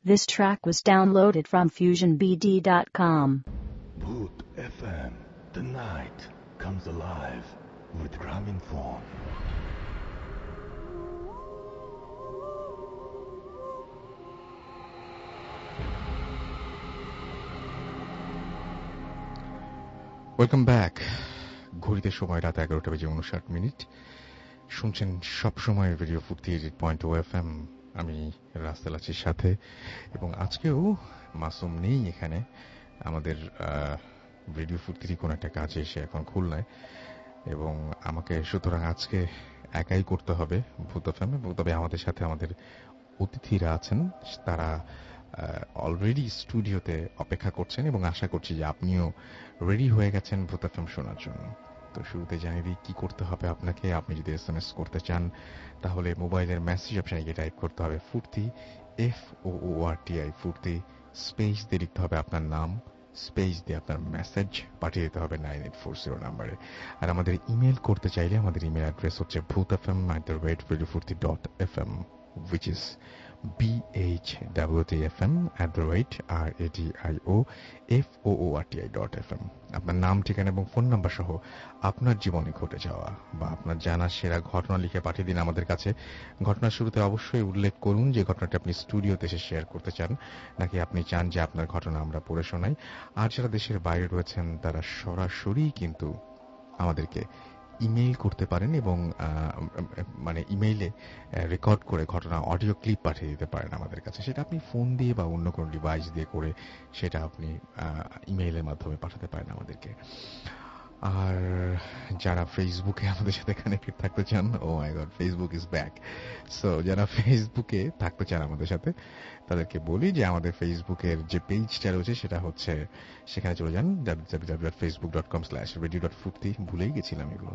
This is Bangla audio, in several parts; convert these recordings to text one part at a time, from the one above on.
This track was downloaded from FusionBD.com. Bhoot FM. The night comes alive with Graminphone. Welcome back. ঘড়িতে সময় রাত 11:59 শুনছেন সবসময় রেডিও ফুর্তি 88.2 FM। আমি রাস্তাল আছি সাথে, এবং আজকেও মাসুম নেই এখানে। আমাদের রেডিও ফুর্তির কোন একটা কাজে এসে এখন খুলনায়, এবং আমাকে সুতরাং আজকে একাই করতে হবে ভূত এফএম। এবং তবে আমাদের সাথে আমাদের অতিথিরা আছেন, তারা অলরেডি স্টুডিওতে অপেক্ষা করছেন, এবং আশা করছি যে আপনিও রেডি হয়ে গেছেন ভূত এফএম শোনার জন্য। তো শুরুতে জানিয়ে দিই কি করতে হবে আপনাকে। আপনি যদি SMS করতে চান তাহলে মোবাইলের মেসেজ অপশনে গিয়ে টাইপ করতে হবে ফুর্তি, FOORTI ফুর্তি, স্পেস দিয়ে লিখতে হবে আপনার নাম, স্পেস দিয়ে আপনার মেসেজ পাঠিয়ে দিতে হবে 9840 নাম্বারে। আর আমাদের ইমেল করতে চাইলে আমাদের ইমেল অ্যাড্রেস হচ্ছে bhootfm@radiofurti.fm, which is BHWTFM@radioforti.fm। আপনার নাম, ঠিকানা এবং ফোন নাম্বার সহ আপনার জীবনে ঘটে যাওয়া বা আপনার জানা সেরা ঘটনা লিখে পাঠিয়ে দিন আমাদের কাছে। ঘটনার শুরুতে অবশ্যই উল্লেখ করুন যে ঘটনাটা আপনি স্টুডিওতে এসে শেয়ার করতে চান, নাকি আপনি চান যে আপনার ঘটনা আমরা পড়ে শোনাই। আর যারা দেশের বাইরে রয়েছেন তারা সরাসরি কিন্তু আমাদেরকে ইমেইল করতে পারেন, এবং মানে ইমেইলে রেকর্ড করে ঘটনা অডিও ক্লিপ পাঠিয়ে দিতে পারেন আমাদের কাছে। সেটা আপনি ফোন দিয়ে বা অন্য কোনো ডিভাইস দিয়ে করে সেটা আপনি ইমেইলের মাধ্যমে পাঠাতে পারেন আমাদেরকে। আর যারা ফেসবুকে আমাদের সাথে কানেক্টেড থাকতে চান, oh my god, Facebook is back. So যারা ফেসবুকে থাকতে চান আমাদের সাথে, তাদেরকে বলি যে আমাদের ফেসবুকের যে পেজটা রয়েছে সেটা হচ্ছে, সেখানে চলে যান www.facebook.com/radio.furti। ভুলেই গেছিলাম এগুলো,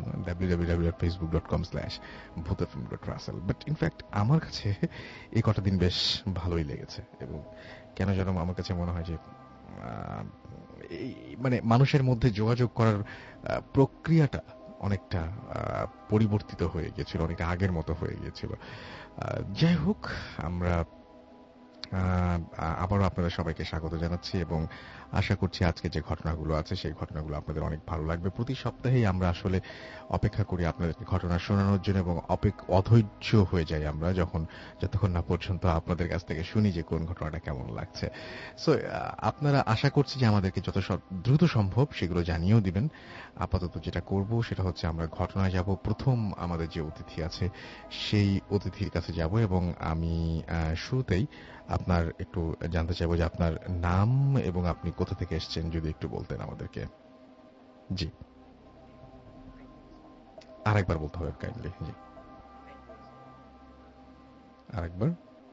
www.facebook.com/bhootfm.russell। বাট ইনফ্যাক্ট আমার কাছে এই কটা দিন বেশ ভালোই লেগেছে, এবং কেন যেন আমার কাছে মনে হয় যে মানে মানুষের মধ্যে যোগাযোগ করার প্রক্রিয়াটা অনেকটা পরিবর্তিত হয়ে গিয়েছিল, অনেকটা আগের মতো হয়ে গিয়েছিল। যাই হোক, আমরা আবারও আপনাদের সবাইকে স্বাগত জানাচ্ছি, এবং আশা করছি আজকে যে ঘটনাগুলো আছে সেই ঘটনাগুলো আপনাদের অনেক ভালো লাগবে। প্রতি সপ্তাহেই আমরা আসলে অপেক্ষা করি আপনাদেরকে ঘটনা শোনানোর জন্য, এবং অধৈর্য হয়ে যাই আমরা যতক্ষণ না পর্যন্ত আপনাদের কাছ থেকে শুনি যে কোন ঘটনাটা কেমন লাগছে। সো আপনারা আশা করছি যে আমাদেরকে যত দ্রুত সম্ভব সেগুলো জানিয়েও দিবেন। আপাতত যেটা করব সেটা হচ্ছে আমরা ঘটনায় যাব। প্রথম আমাদের যে অতিথি আছে সেই অতিথির কাছে যাব, এবং আমি শুরুতেই আপনার একটু জানতে চাইবো যে আপনার নাম এবং আপনি কোথা থেকে এসেছেন, যদি একটু বলতেন আমাদেরকে। জি, আরেকবার বলতে হবে কাইন্ডলি। জি, আরেকবার।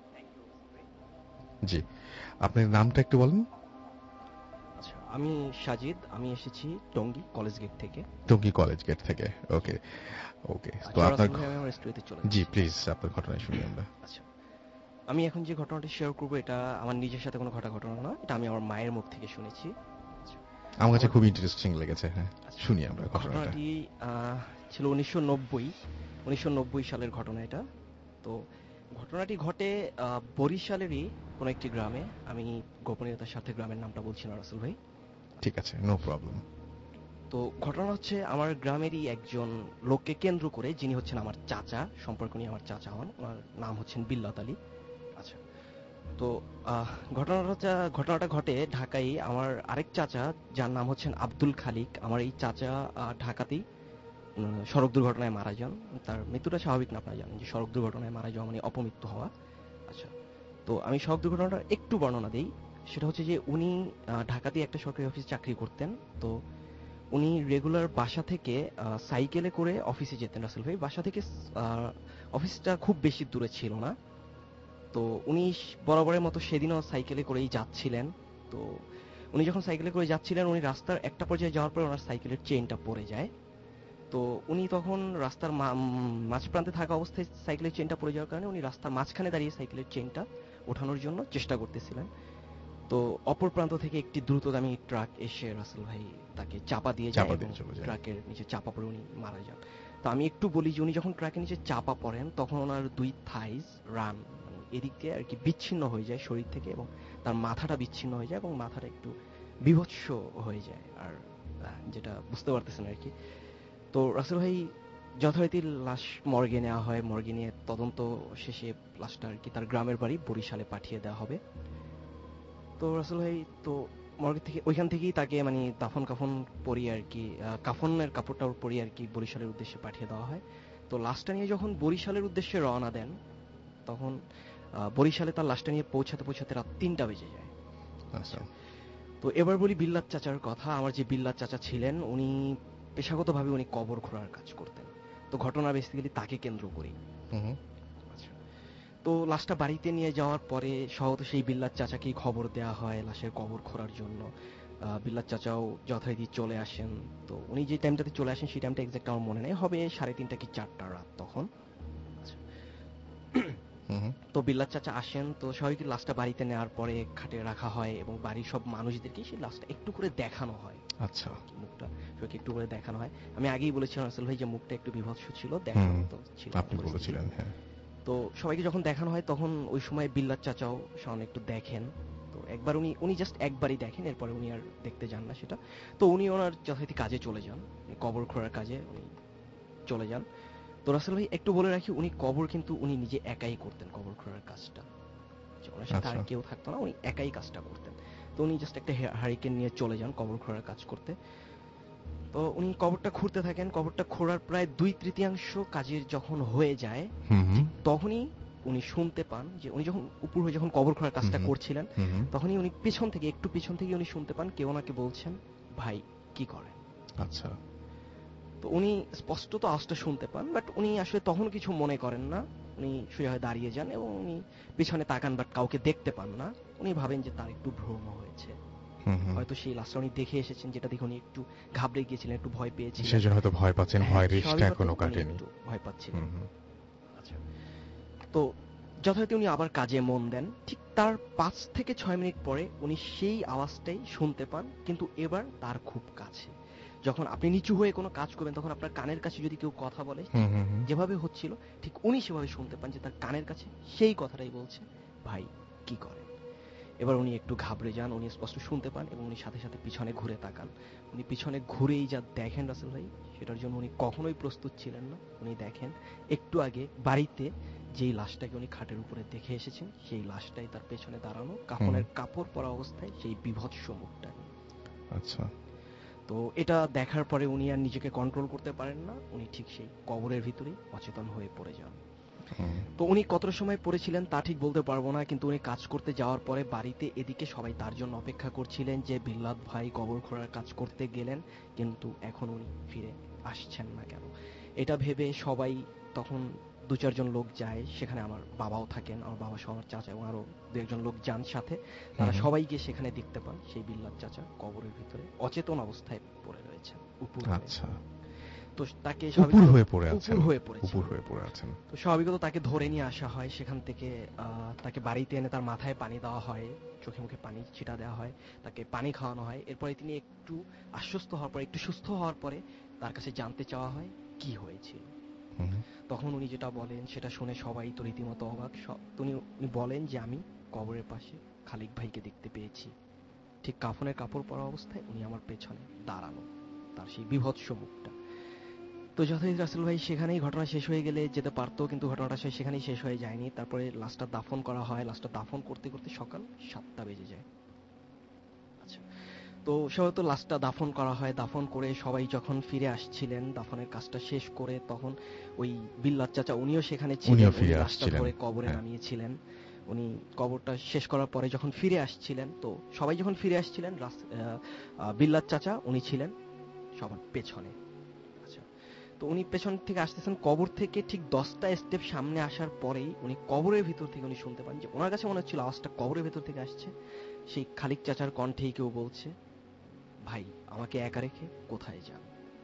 জি, আপনার নামটা একটু বলেন। আচ্ছা, আমি সাজিদ, আমি এসেছি টঙ্গী কলেজ গেট থেকে। টঙ্গী কলেজ গেট থেকে, ওকে ওকে। তো আপনার, জি প্লিজ আপনার ঘটনা শুনি আমরা। আচ্ছা, আমি এখন যে ঘটনাটি শেয়ার করব এটা আমার নিজের সাথে কোনো ঘটনা না, এটা আমি আমার মায়ের মুখ থেকে শুনেছি। আমার কাছে খুব ইন্টারেস্টিং লেগেছে। হ্যাঁ, শুনি আমরা ঘটনাটি ছিল 1990 সালের ঘটনা এটা। তো ঘটনাটি ঘটে বরিশালেরই কোন একটি গ্রামে। আমি গোপনীয়তার সাথে গ্রামের নামটা বলছি না রাসেল ভাই। ঠিক আছে, নো প্রবলেম। তো ঘটনা হচ্ছে আমার গ্রামেরই একজন লোককে কেন্দ্র করে, যিনি হচ্ছেন আমার চাচা, সম্পর্ক নিয়ে আমার চাচা হন, ওনার নাম হচ্ছেন বিল্লাত আলী। আচ্ছা, তো ঘটনাটা ঘটে ঢাকায়। আমার আরেক চাচা যার নাম হচ্ছেন আব্দুল খালিক, আমার এই চাচা ঢাকাতেই সড়ক দুর্ঘটনায় মারা যান। তার মৃত্যুটা স্বাভাবিক না, আপনারা জানেন যে সড়ক দুর্ঘটনায় মারা যাওয়া মানে অপমৃত্যু হওয়া। আচ্ছা, তো আমি সড়ক দুর্ঘটনাটা একটু বর্ণনা দিই। সেটা হচ্ছে যে উনি ঢাকাতেই একটা সরকারি অফিসে চাকরি করতেন। তো উনি রেগুলার বাসা থেকে সাইকেলে করে অফিসে যেতেন রাসেল ভাই। বাসা থেকে অফিসটা খুব বেশি দূরে ছিল না। তো উনি বরাবরের মতো সেদিনও সাইকেলে করেই যাচ্ছিলেন। তো উনি যখন সাইকেলে করে যাচ্ছিলেন, উনি রাস্তার একটা পর্যায়ে যাওয়ার পর ওনার সাইকেলের চেইনটা পড়ে যায়। তো উনি তখন রাস্তার মাঝ প্রান্তে থাকা অবস্থায় সাইকেলের চেইনটা পড়ে যাওয়ার কারণে উনি রাস্তার মাঝখানে দাঁড়িয়ে সাইকেলের চেইনটা ওঠানোর জন্য চেষ্টা করতেছিলেন। তো অপর প্রান্ত থেকে একটি দ্রুতগামী ট্রাক এসে রাসেল ভাই তাকে চাপা দিয়ে যায় এবং ট্রাকের নিচে চাপা পড়ে উনি মারা যান। তো আমি একটু বলি যে উনি যখন ট্রাকের নিচে চাপা পড়েন তখন ওনার দুই থাইস রান এদিক দিয়ে আর কি বিচ্ছিন্ন হয়ে যায় শরীর থেকে, এবং তার মাথাটা বিচ্ছিন্ন হয়ে যায় এবং মাথাটা একটু বিভৎস হয়ে যায়, আর যেটা বুঝতে পারতেছেন আর কি। তো রাসেল ভাই যথারীতি লাশ মর্গে নেওয়া হয়, মর্গে নিয়ে তদন্ত শেষে লাশটা আর কি তার গ্রামের বাড়ি বরিশালে পাঠিয়ে দেওয়া হবে। তো রাসেল ভাই তো মর্গ থেকে ওইখান থেকেই তাকে মানে দাফন কাফন পরিয়ে আর কি, কাফনের কাপড়টা পরিয়ে আর কি বরিশালের উদ্দেশ্যে পাঠিয়ে দেওয়া হয়। তো লাশটা নিয়ে যখন বরিশালের উদ্দেশ্যে রওনা দেন, তখন বরিশালে তার লাশটা নিয়ে পৌঁছাতে পৌঁছাতে রাত 3টা বেজে যায়। আচ্ছা, তো এবার বলি বিল্লাত চাচার কথা। আমার যে বিল্লাত চাচা ছিলেন, উনি পেশাগতভাবে উনি কবর খোঁড়ার কাজ করতেন। তো ঘটনা বেসিক্যালি তাকে কেন্দ্র করি। আচ্ছা, তো লাশটা বাড়িতে নিয়ে যাওয়ার পরে সহত সেই বিল্লাত চাচাকেই খবর দেওয়া হয় লাশের কবর খোঁড়ার জন্য। বিল্লাত চাচাও যথারীতি চলে আসেন। তো উনি যে টাইমটাতে চলে আসেন সেই টাইমটা এক্সাক্ট আমার মনে নেই, হবে 3:30 কি 4টা রাত তখন। তো বিল্লাত চাচা আসেন, তো সবাইকে লাশটা বাড়িতে নেওয়ার পরে খাটে রাখা হয় এবং বাড়ির সব মানুষদেরকে সেই লাশটা একটু করে দেখানো হয়। আচ্ছা, মুখটা সবাইকে একটু করে দেখানো হয়। আমি আগেই বলেছিলাম রাসেল ভাই যে মুখটা একটু বিভৎস ছিল, দেখার মতো ছিল, আপনি বলেছিলেন। হ্যাঁ, তো সবাইকে যখন দেখানো হয় তখন ওই সময় বিল্লাত চাচাও সামনে একটু দেখেন। তো একবার উনি জাস্ট একবারই দেখেন, এরপরে উনি আর দেখতে যান না সেটা। তো উনি ওনার যথারীতি কাজে চলে যান, কবর খোঁড়ার কাজে উনি চলে যান। তো রাসেল ভাই একটু বলে রাখি, উনি কবর কিন্তু উনি নিজে একাই করতেন, কবর খোঁড়ার কাজটা ওনার সাথে আর কেউ থাকতো না, উনি একাই কাজটা করতেন। তো উনি জাস্ট একটা হারিকেন নিয়ে চলে যান কবর খোঁড়ার কাজ করতে। তো উনি কবরটা খুঁড়তে থাকেন। কবরটা খোঁড়ার প্রায় 2/3 কাজের যখন হয়ে যায়, তখনই উনি শুনতে পান যে উনি যখন উপর হয়ে যখন কবর খোঁড়ার কাজটা করছিলেন, তখনই উনি একটু পিছন থেকে উনি শুনতে পান কেউ ওনাকে বলছেন, ভাই কি করেন? আচ্ছা, তো উনি স্পষ্টত আওয়াজটা শুনতে পান, বাট উনি আসলে তখন কিছু মনে করেন না। উনি সোজা হয়ে দাঁড়িয়ে যান এবং উনি পিছনে তাকান, বাট কাউকে দেখতে পান না। উনি ভাবেন যে তার একটু ভ্রম হয়েছে, হয়তো সেই লাশটা উনি দেখে এসেছেন, যেটা দেখে উনি একটু ঘাবড়ে গিয়েছিলেন, একটু ভয় পেয়েছিলেন, সেজন্য হয়তো ভয় পাচ্ছেন, ভয়ের রেশটা এখনো কাটেনি, একটু ভয় পাচ্ছিলেন। আচ্ছা, তো যথারীতি উনি আবার কাজে মন দেন। ঠিক তার 5 থেকে 6 মিনিট পরে উনি সেই আওয়াজটাই শুনতে পান, কিন্তু এবার তার খুব কাছে। যখন আপনি নিচু হয়ে কোনো কাজ করবেন, তখন আপনার কানের কাছে যদি কেউ কথা বলে, যেভাবে হচ্ছিল ঠিক উনি সেভাবে শুনতে পান যে তার কানের কাছে সেই কথাটাই বলছে, ভাই কি করে? এবার উনি একটু ঘাবড়ে যান, উনি স্পষ্ট শুনতে পান এবং উনি সাথে সাথে পিছনে ঘুরে তাকান। উনি পিছনে ঘুরেই যা দেখেন রাসেল ভাই, সেটার জন্য উনি কখনোই প্রস্তুত ছিলেন না। উনি দেখেন একটু আগে বাড়িতে যেই লাশটাকে উনি খাটের উপরে দেখে এসেছেন, সেই লাশটাই তার পেছনে দাঁড়ানো, কাফনের কাপড় পরা অবস্থায়, সেই বিভৎস মুখটা। আচ্ছা, তো এটা দেখার পরে উনি আর নিজেকে কন্ট্রোল করতে পারেন না, উনি ঠিক সেই কবরের ভিতরেই অচেতন হয়ে পড়ে যান। তো উনি কতটা সময় পড়েছিলেন তা ঠিক বলতে পারবো না, কিন্তু উনি কাজ করতে যাওয়ার পরে বাড়িতে এদিকে সবাই তার জন্য অপেক্ষা করছিলেন যে বিল্লাত ভাই কবর খোঁড়ার কাজ করতে গেলেন, কিন্তু এখন উনি ফিরে আসছেন না কেন। এটা ভেবে সবাই তখন 2-4 জন লোক যায় সেখানে। আমার বাবাও থাকেন, আমার বাবা সহ আমার চাচা এবং আরো 2-1 লোক যান সাথে। তারা সবাই গিয়ে সেখানে দেখতে পান সেই বিল্লাত চাচা কবরের ভিতরে অচেতন অবস্থায় পড়ে রয়েছেন উপর। আচ্ছা, তো তাকে উপর হয়ে পড়ে আছেন। তো স্বাভাবিকত তাকে ধরে নিয়ে আসা হয় সেখান থেকে। তাকে বাড়িতে এনে তার মাথায় পানি দেওয়া হয়, চোখে মুখে পানি ছিটা দেওয়া হয়, তাকে পানি খাওয়ানো হয়। এরপরে তিনি একটু আশ্বস্ত হওয়ার পরে, একটু সুস্থ হওয়ার পরে তার কাছে জানতে চাওয়া হয় কি হয়েছিল। তখন উনি যেটা বলেন সেটা শুনে সবাই তো রীতিমতো অবাক। উনি বলেন যে আমি কবরের পাশে খালিক ভাইকে দেখতে পেয়েছি, ঠিক কাফনের কাপড় পরা অবস্থায় উনি আমার পেছনে দাঁড়ানো, তার সেই বিভৎস মুখটা। তো যথারীতি রাসেল ভাই সেখানেই ঘটনা শেষ হয়ে গেলে যেতে পারতো, কিন্তু ঘটনাটা সেখানেই শেষ হয়ে যায়নি। তারপরে লাশটা দাফন করা হয়। লাশটা দাফন করতে করতে সকাল 7টা বেজে যায়। আচ্ছা, তো সবাই লাশটা দাফন করা হয়। দাফন করে সবাই যখন ফিরে আসছিলেন দাফনের কাজটা শেষ করে, তখন ওই বিল্লাত চাচা উনিও সেখানে ছিলেন, লাশটা ধরে কবরে নামিয়েছিলেন। উনি কবরটা শেষ করার পরে যখন ফিরে আসছিলেন, তো সবাই যখন ফিরে আসছিলেন, বিল্লাত চাচা উনি ছিলেন সবার পেছনে। তো উনি পেছন থেকে আসতেছেন, কবর থেকে ঠিক 10টা স্টেপ সামনে আসার পরেই উনি কবরের ভিতর থেকে উনি শুনতে পান যে ওনার কাছে মনে হচ্ছিল আওয়াজটা কবরের ভিতর থেকে আসছে। সেই খালিক চাচার কণ্ঠেই কেউ বলছে, ভাই আমাকে একা রেখে কোথায় যান?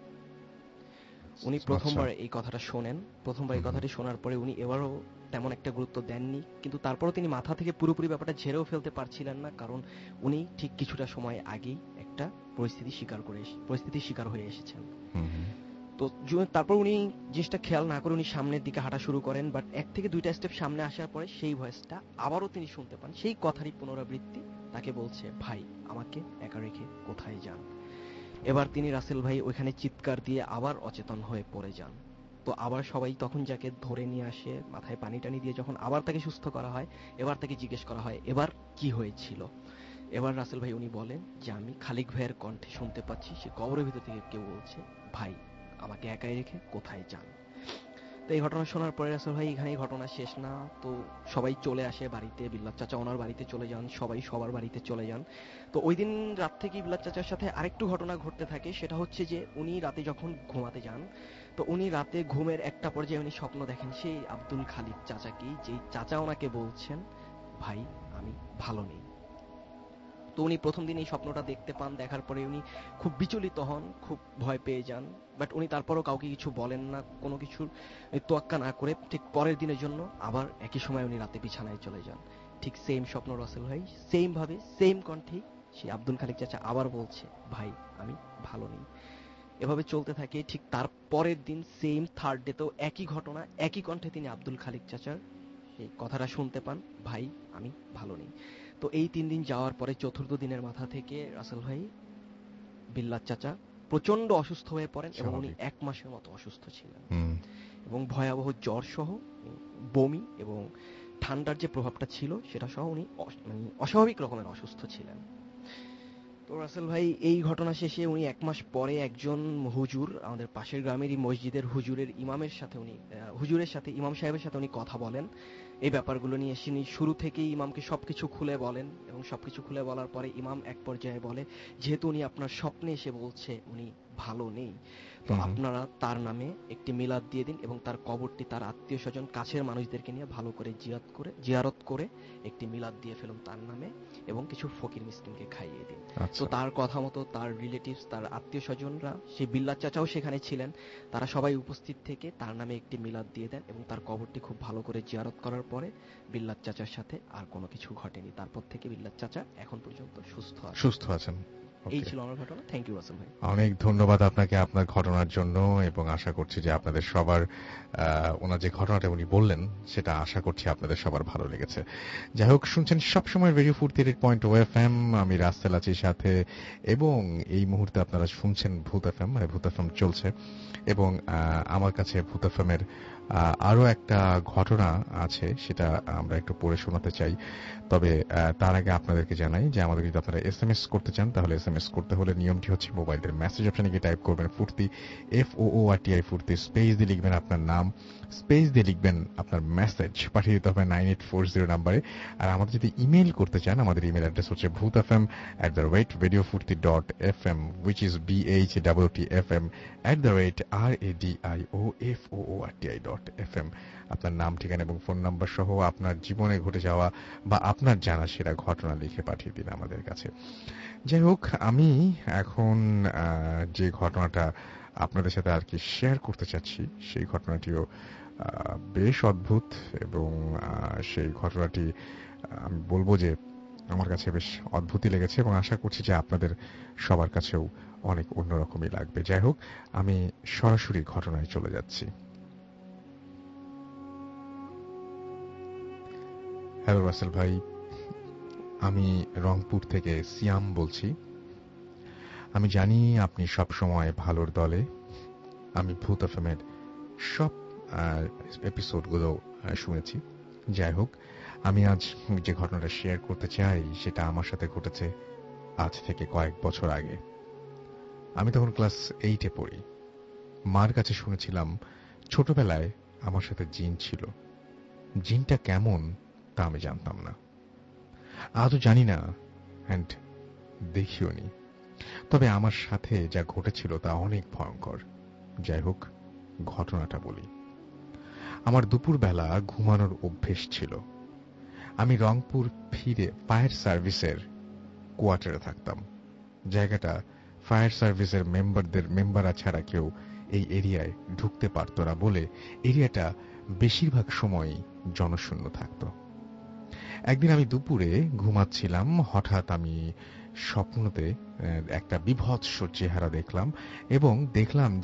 উনি প্রথমবার এই কথাটা শোনেন। প্রথমবার এই কথাটি শোনার পরে উনি এবারও তেমন একটা গুরুত্ব দেননি, কিন্তু তারপরও তিনি মাথা থেকে পুরোপুরি ব্যাপারটা ঝেড়েও ফেলতে পারছিলেন না, কারণ উনি ঠিক কিছুটা সময় আগেই একটা পরিস্থিতির শিকার হয়ে এসেছেন। তো তারপর উনি জিনিসটা খেয়াল না করে উনি সামনের দিকে হাঁটা শুরু করেন, বাট 1 থেকে 2টা স্টেপ সামনে আসার পরে সেই ভয়েসটা আবারও তিনি শুনতে পান, সেই কথারই পুনরাবৃত্তি, তাকে বলছে, ভাই আমাকে একা রেখে কোথায় যান। এবার তিনি রাসেল ভাই ওইখানে চিৎকার দিয়ে আবার অচেতন হয়ে পড়ে যান। তো আবার সবাই তখন যাকে ধরে নিয়ে আসে, মাথায় পানি টানি দিয়ে যখন আবার তাকে সুস্থ করা হয়, এবার তাকে জিজ্ঞেস করা হয় এবার কি হয়েছিল। এবার রাসেল ভাই উনি বলেন যে আমি খালিক ভাইয়ের কণ্ঠে শুনতে পাচ্ছি সে কবরের ভিতর থেকে কেউ বলছে, ভাই আমাকে একাই রেখে কোথায় যান। তো এই ঘটনা শোনার পরে রাসেল ভাই এখানেই ঘটনা শেষ না, তো সবাই চলে আসে বাড়িতে, বিল্লাত চাচা ওনার বাড়িতে চলে যান, সবাই সবার বাড়িতে চলে যান। তো ওই দিন রাত থেকে বিল্লাত চাচার সাথে আরেকটু ঘটনা ঘটতে থাকে, সেটা হচ্ছে যে উনি রাতে যখন ঘুমাতে যান, তো উনি রাতে ঘুমের একটা পর্যায়ে উনি স্বপ্ন দেখেন সেই আব্দুল খালিক চাচাকেই, যেই চাচা ওনাকে বলছেন ভাই আমি ভালো নেই। তো উনি প্রথম দিন এই স্বপ্নটা দেখতে পান, দেখার পরে উনি খুব বিচলিত হন, খুব ভয় পেয়ে যান, বাট উনি তারপরও কাউকে কিছু বলেন না, কোনো কিছুর তোয়াক্কা না করে ঠিক পরের দিনের জন্য আবার একই সময় উনি রাতে বিছানায় চলে যান। ঠিক সেম স্বপ্ন রাসেল ভাই সেম ভাবে সেম কণ্ঠে সেই আব্দুল খালিক চাচা আবার বলছে ভাই আমি ভালো নেই। এভাবে চলতে থাকে। ঠিক তার পরের দিন সেম থার্ড ডে তেও একই ঘটনা, একই কণ্ঠে তিনি আব্দুল খালিক চাচার এই কথাটা শুনতে পান, ভাই আমি ভালো নেই। তো এই 3 দিন যাওয়ার পরে চতুর্থ দিনের মাথা থেকে রাসেল ভাই বিল্লাত চাচা প্রচন্ড অসুস্থ হয়ে পড়েন এবং উনি 1 মাসের মতো অসুস্থ ছিলেন এবং ভয়াবহ জ্বর সহ বমি এবং ঠান্ডার যে প্রভাবটা ছিল সেটা সহ উনি অস্বাভাবিক রকমের অসুস্থ ছিলেন। তো রাসেল ভাই এই ঘটনা শেষে উনি 1 মাস পরে একজন হুজুর, আমাদের পাশের গ্রামেরই মসজিদের হুজুরের ইমামের সাথে উনি হুজুরের সাথে ইমাম সাহেবের সাথে উনি কথা বলেন এই ব্যাপারগুলো নিয়ে। তিনি শুরু থেকেই ইমামকে সবকিছু খুলে বলেন এবং সবকিছু খুলে বলার পরে ইমাম এক পর্যায়ে বলে, যেহেতু উনি আপনার স্বপ্নে এসে বলছে উনি ভালো নেই, তো আপনারা তার নামে একটি মিলাদ দিয়ে দিন এবং তার কবরটি তার আত্মীয় স্বজন কাছের মানুষদেরকে নিয়ে ভালো করে জিয়ারত করে একটি মিলাদ দিয়ে ফেলুন তার নামে এবং কিছু ফকির মিসকিনকে খাইয়ে দিন। তো তার কথা মতো তার রিলেটিভস, তার আত্মীয় স্বজনরা, সেই বিল্লাত চাচাও সেখানে ছিলেন, তারা সবাই উপস্থিত থেকে তার নামে একটি মিলাদ দিয়ে দেন এবং তার কবরটি খুব ভালো করে জিয়ারত করার পরে বিল্লাত চাচার সাথে আর কোনো কিছু ঘটেনি। তারপর থেকে বিল্লাত চাচা এখন পর্যন্ত সুস্থ আছেন। এই ছিল আমার ঘটনা। থ্যাংক ইউ রাসেল ভাই। অনেক ধন্যবাদ আপনাকে আপনার ঘটনার জন্য, এবং আশা করছি যে আপনাদের সবার ওনার যে ঘটনাটা উনি বললেন সেটা আশা করছি আপনাদের সবার ভালো লেগেছে। যাই হোক, শুনছেন সবসময় রেডিও 48.0 FM, আমি রাসেল আছি সাথে, এবং এই মুহূর্তে আপনারা শুনছেন ভূত এফএম, মানে ভূত এফএম চলছে, এবং আমার কাছে ভূত এফএমের আরো একটা ঘটনা আছে, সেটা আমরা একটু পড়ে শোনাতে চাই। তবে তার আগে আপনাদেরকে জানাই যে আমাদের যদি আপনারা SMS করতে চান তাহলে SMS করতে হলে নিয়মটি হচ্ছে মোবাইলের মেসেজ অপশনে গিয়ে টাইপ করবেন ফুর্তি, FOORTI ফুর্তি, স্পেস দিয়ে লিখবেন আপনার নাম, স্পেস দিয়ে লিখবেন আপনার মেসেজ, পাঠিয়ে দিতে হবে 9840 নাম্বারে। আর আমাদের যদি ইমেল করতে চান, আমাদের ইমেল অ্যাড্রেস হচ্ছে bhutfm@radiofurti.fm, which is BHWTFM@radioforti.fm। আপনার নাম, ঠিকানা এবং ফোন নাম্বার সহ আপনার জীবনে ঘটে যাওয়া বা আপনার জানা সেরা ঘটনা লিখে পাঠিয়ে দিন আমাদের কাছে। যাই হোক, আমি এখন যে ঘটনাটা আপনাদের সাথে আর কি শেয়ার করতে চাচ্ছি সেই ঘটনাটিও বেশ অদ্ভুত, এবং সেই ঘটনাটি আমি বলবো যে আমার কাছে বেশ অদ্ভুতই লেগেছে এবং আশা করছি যে আপনাদের সবার কাছেও অনেক অন্যরকমই লাগবে। যাই হোক, আমি সরাসরি ঘটনায় চলে যাচ্ছি। হ্যালো রাসেল ভাই, আমি রংপুর থেকে সিয়াম বলছি। আমি জানি আপনি সব সময় ভালোর দলে। আমি ভূত এফএমের সব এপিসোডগুলো শুনেছি। যাই হোক, আমি আজ যে ঘটনাটা শেয়ার করতে চাই সেটা আমার সাথে ঘটেছে আজ থেকে কয়েক বছর আগে। আমি তখন ক্লাস 8-এ পড়ি। মার কাছে শুনেছিলাম ছোটবেলায় আমার সাথে জিন ছিল। জিনটা কেমন তা আমি জানতাম না, আজও জানি না, অ্যান্ড দেখিও নি। তবে আমার সাথে যা ঘটেছিল তা অনেক ভয়ঙ্কর। যাই হোক, ঘটনাটা বলি। আমার দুপুরবেলা ঘুমানোর অভ্যেস ছিল। আমি রংপুর ফিরে ফায়ার সার্ভিসের কোয়ার্টারে থাকতাম। জায়গাটা ফায়ার সার্ভিসের মেম্বাররা ছাড়া কেউ এই এরিয়ায় ঢুকতে পারত না বলে এরিয়াটা বেশিরভাগ সময়ই জনশূন্য থাকত। একদিন আমি দুপুরে ঘুমাচ্ছিলাম, হঠাৎ আমি স্বপ্নতে একটা বিভৎস চেহারা দেখলাম এবং দেখলাম যে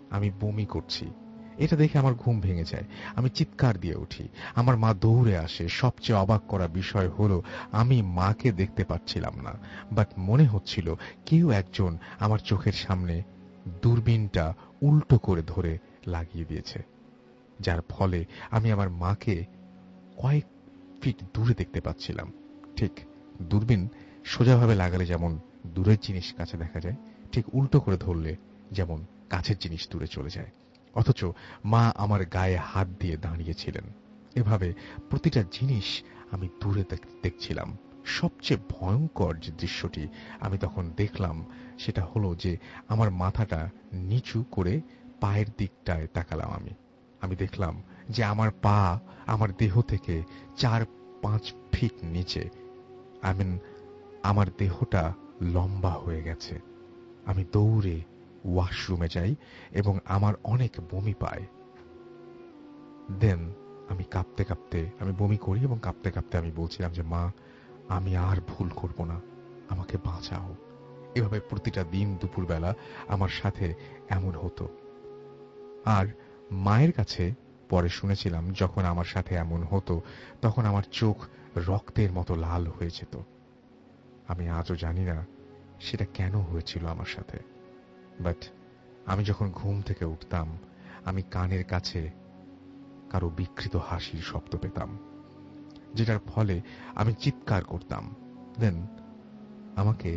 আমি বমি করছি। এটা দেখে আমার ঘুম ভেঙে যায়। আমি চিৎকার দিয়ে উঠি। আমার মা দৌড়ে আসে। সবচেয়ে অবাক করা বিষয় হলো আমি মাকে দেখতে পাচ্ছিলাম না, বাট মনে হচ্ছিল কেউ একজন আমার চোখের সামনে দূরবীনটা উল্টো করে ধরে লাগিয়ে দিয়েছে, যার ফলে আমি আমার মাকে কয়েক ফিট দূরে দেখতে পাচ্ছিলাম। ঠিক দূরবীন সোজাভাবে লাগালে যেমন দূরের জিনিস কাছে দেখা যায়, ঠিক উল্টো করে ধরলে যেমন কাছের জিনিস দূরে চলে যায়। অথচ মা আমার গায়ে হাত দিয়ে দাঁড়িয়েছিলেন। এভাবে প্রতিটা জিনিস আমি দূরে দেখছিলাম। সবচেয়ে ভয়ঙ্কর যে দৃশ্যটি আমি তখন দেখলাম সেটা হলো যে আমার মাথাটা নিচু করে পায়ের দিকটায় তাকালাম। আমি দেখলাম যে আমার পা আমার দেহ থেকে 4-5 ফিট নিচে। আমার দেহটা লম্বা হয়ে গেছে। আমি দৌড়ে ওয়াশরুমে যাই এবং আমার অনেক বমি পায়। দেন আমি কাঁপতে কাঁপতে আমি বমি করি এবং কাঁপতে কাঁপতে আমি বলছিলাম যে মা, আমি আর ভুল করব না, আমাকে বাঁচাও। এভাবে প্রতিটা দিন দুপুরবেলা আমার সাথে এমন হতো। আর মায়ের কাছে পরে শুনেছিলাম যখন আমার সাথে এমন হতো তখন আমার চোখ রক্তের মতো লাল হয়ে যেত। আমি আজও জানি না সেটা কেন হয়েছিল আমার সাথে, বাট আমি যখন ঘুম থেকে উঠতাম আমি কানের কাছে কারো বিকৃত হাসির শব্দ পেতাম, যেটার ফলে আমি চিৎকার করতাম। দেন আমাকে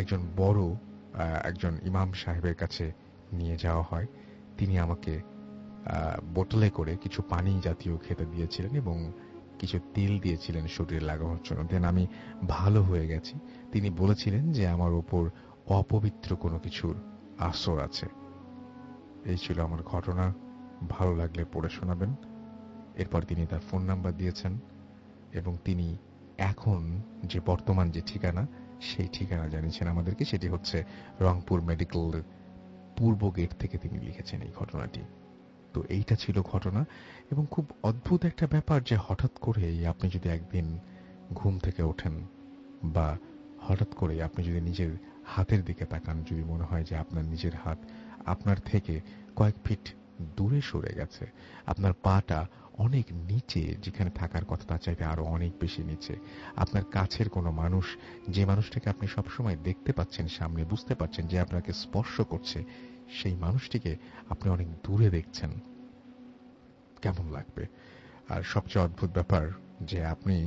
একজন ইমাম সাহেবের কাছে নিয়ে যাওয়া হয়। তিনি আমাকে বোতলে করে কিছু পানি জাতীয় খেতে দিয়েছিলেন এবং কিছু তেল দিয়েছিলেন শরীরে লাগানোর জন্য। দেন আমি ভালো হয়ে গেছি। তিনি বলেছিলেন যে আমার উপর অপবিত্র কোনো কিছুর আসর আছে। এই ছিল আমার ঘটনা। ভালো লাগলে পড়ে শোনাবেন। এরপর তিনি তার ফোন নাম্বার দিয়েছেন এবং তিনি এখন যে বর্তমান যে ঠিকানা সেই ঠিকানা জানিয়েছেন আমাদেরকে। সেটি হচ্ছে রংপুর মেডিকেল পূর্ব গেট থেকে তিনি লিখেছেন এই ঘটনাটি। তো এইটা ছিল ঘটনা এবং খুব অদ্ভুত একটা ব্যাপার যে হঠাৎ করেই আপনি যদি একদিন ঘুম থেকে ওঠেন বা হঠাৎ করে আপনি যদি নিজের হাতের দিকে তাকান, যদি মনে হয় যে আপনার নিজের হাত আপনার থেকে কয়েক ফিট দূরে সরে গেছে, আপনার পাটা অনেক নিচে, যেখানে থাকার কথা তার চাইতে আরো অনেক বেশি নিচে, আপনার কাছের কোনো মানুষ, যে মানুষটাকে আপনি সবসময় দেখতে পাচ্ছেন সামনে, বুঝতে পারছেন যে আপনাকে স্পর্শ করছে, সেই মানুষটিকে আপনি অনেক দূরে দেখছেন, কেমন লাগবে? আর সবচেয়ে অদ্ভুত ব্যাপার যে আপনি